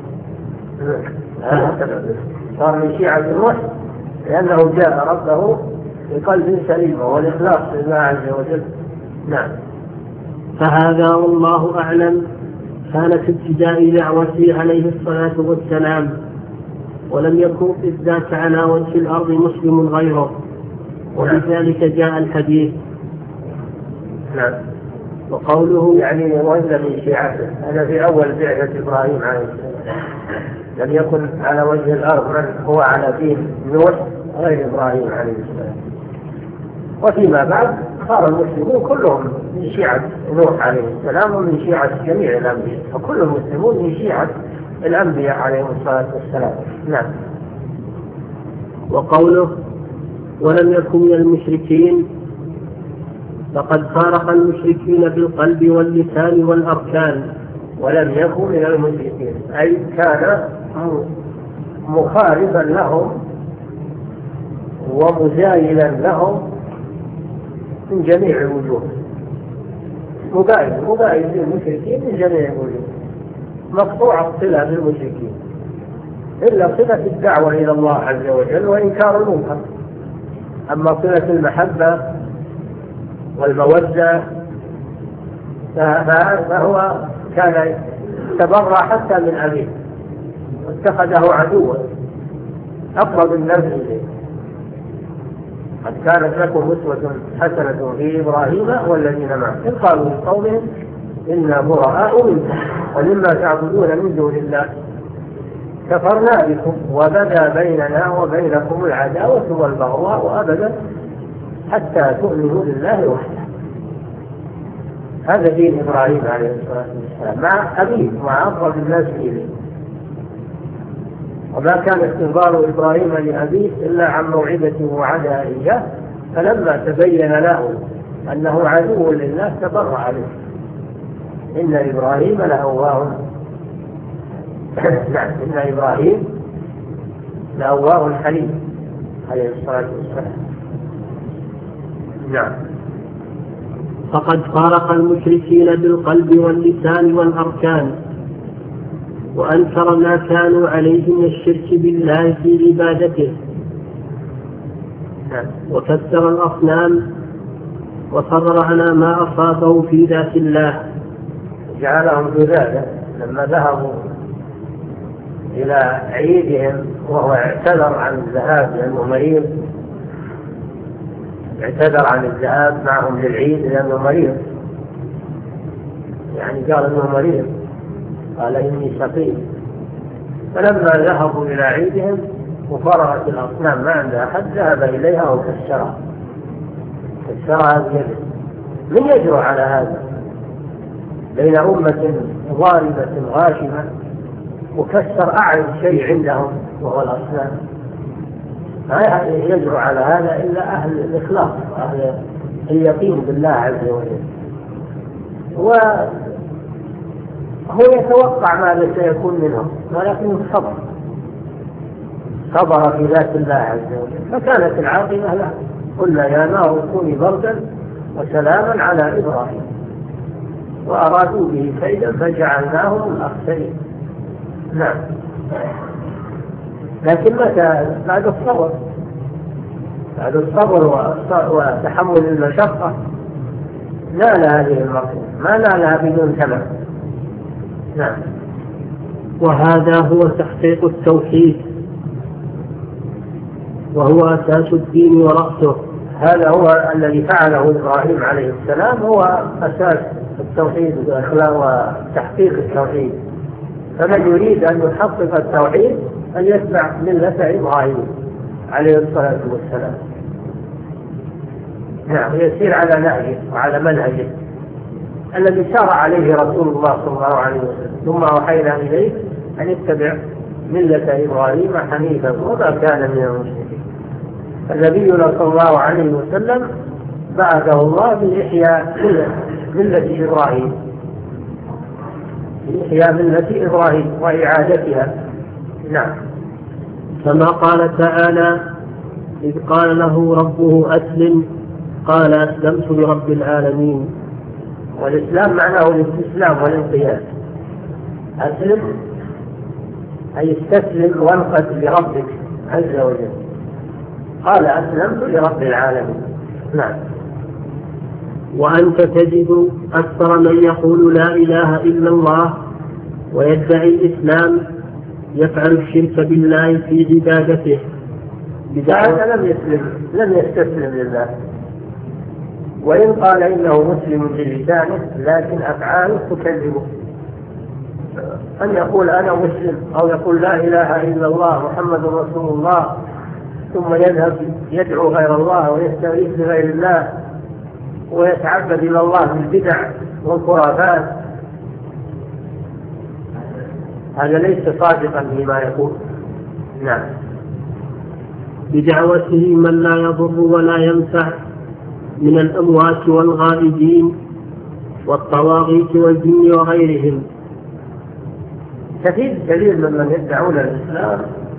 صار من شيعة نوح لأنه جاء ربه بقلب سليم والإخلاص لله عز وجل. نعم. فهذا والله أعلم كان في ابتداء دعوته عليه الصلاة والسلام، ولم يكن إذ ذاك على وجه الأرض مسلم غيره، وبذلك جاء الحديث. نعم. وقوله يعني وإن من شيعته، أنا في أول بعثة إبراهيم عليه السلام لم يكن على وجه الأرض من هو على دين نوح غير إبراهيم عليه السلام، وفيما بعد صار المسلمون كلهم من شيعة نوح عليه السلام ومن شيعة جميع الأنبياء، فكل المسلمون من شيعة الأنبياء عليهم الصلاة والسلام. وقوله ولم يكن من المشركين فقد فارق المشركين بالقلب واللسان والأركان ولم يكن من المشركين، أي كان مخالفا لهم ومزايلا لهم من جميع الوجوه، مباين للمشركين من جميع الوجوه، مقطوع الصلة بالمشركين إلا صلة الدعوة إلى الله عز وجل وإنكار المنكر. أما صلة المحبة والمودة فهو كان تبرأ حتى من أبيه واتخذه عدوا أقرب الناس إليه. قد كانت لكم أسوة حسنة في إبراهيم والذين معه إذ قالوا لقومهم إنا براء منكم ومما تعبدون من دون الله كفرنا بكم وبدا بيننا وبينكم العداوة والبغضاء أبدا حتى تؤمنوا بالله وحده. هذا دين إبراهيم عليه الصلاة والسلام مع أبيه مع أقرب الناس إليه. وما كان استنظار إبراهيم لأبيه إلا عن موعدة وعدها إياه، فلما تبين له أنه عدو لله تبرأ عليه. إن إبراهيم لأواه نعم إن إبراهيم لأواه حليم عليه الصلاة والسلام. نعم. فقد فارق المشركين بالقلب واللسان والأركان وأنكر ما كانوا عليه من الشرك بالله في عبادته وكسر الأصنام وصبر على ما أصابه في ذات الله. جعلهم جذاذا لما ذهبوا إلى عيدهم وهو اعتذر عن الذهاب لأنه مريض، اعتذر عن الذهاب معهم للعيد لأنه مريض، يعني قال أنه مريض، قال إني سقيم. فلما ذهبوا إلى عيدهم وفرغت الأصنام ما عندها أحد ذهب إليها وكسرها بيده. من يجرؤ على هذا بين أمة ضاربة غاشمة وكسر أعلى شيء عندهم وهو الأصنام؟ ما يجرؤ على هذا إلا أهل الإخلاص وأهل اليقين بالله عز وجل. وهو يتوقع ماذا سيكون منهم ولكنه صبر في ذات الله عز وجل، فكانت العاقبة له. قلنا يا نار كوني بردا وسلاما على إبراهيم وأرادوا به كيدا فجعلناهم الأخسرين. نعم. لكن متى بعد الصبر وتحمل المشقة نال هذه المرتبة، ما نالها بدون ثمن. نعم. وهذا هو تحقيق التوحيد وهو أساس الدين ورأسه. هذا هو الذي فعله إبراهيم عليه السلام، هو أساس التوحيد وتحقيق التوحيد. فمن يريد أن يحقق التوحيد أن يتبع ملة إبراهيم عليه الصلاة والسلام. نعم. يسير على نهجه وعلى منهجه الذي شرع عليه رسول الله صلى الله عليه وسلم. ثم أوحينا إليه أن يتبع ملة إبراهيم حنيفا وما كان من المشركين. فنبينا صلى الله عليه وسلم بعثه الله بإحياء ملة إبراهيم، بإحياء ملة إبراهيم وإعادتها. نعم. كما قال تعالى إذ قال له ربه أسلم قال أسلمت لرب العالمين. والإسلام معناه الاستسلام والانقياد. أسلم أي استسلم وانقد لربك عز وجل. قال أسلمت لرب العالمين. نعم. وأنت تجد أكثر من يقول لا إله إلا الله ويدعي الإسلام يفعل الشرك بالله في عبادته. هذا لم يستسلم لله، وإن قال إنه مسلم بلسانه لكن أفعاله تكذبه. أن يقول أنا مسلم أو يقول لا إله إلا الله محمد رسول الله ثم يذهب يدعو غير الله ويستغيث بغير الله ويتعبد إلى الله بالبدع والخرافات، هذا ليس صادقا فيما يقول. نعم. بدعوته من لا يضر ولا ينفع من الأموات والغائبين والطواغيت والجن وغيرهم. كثير ممن يدعون الإسلام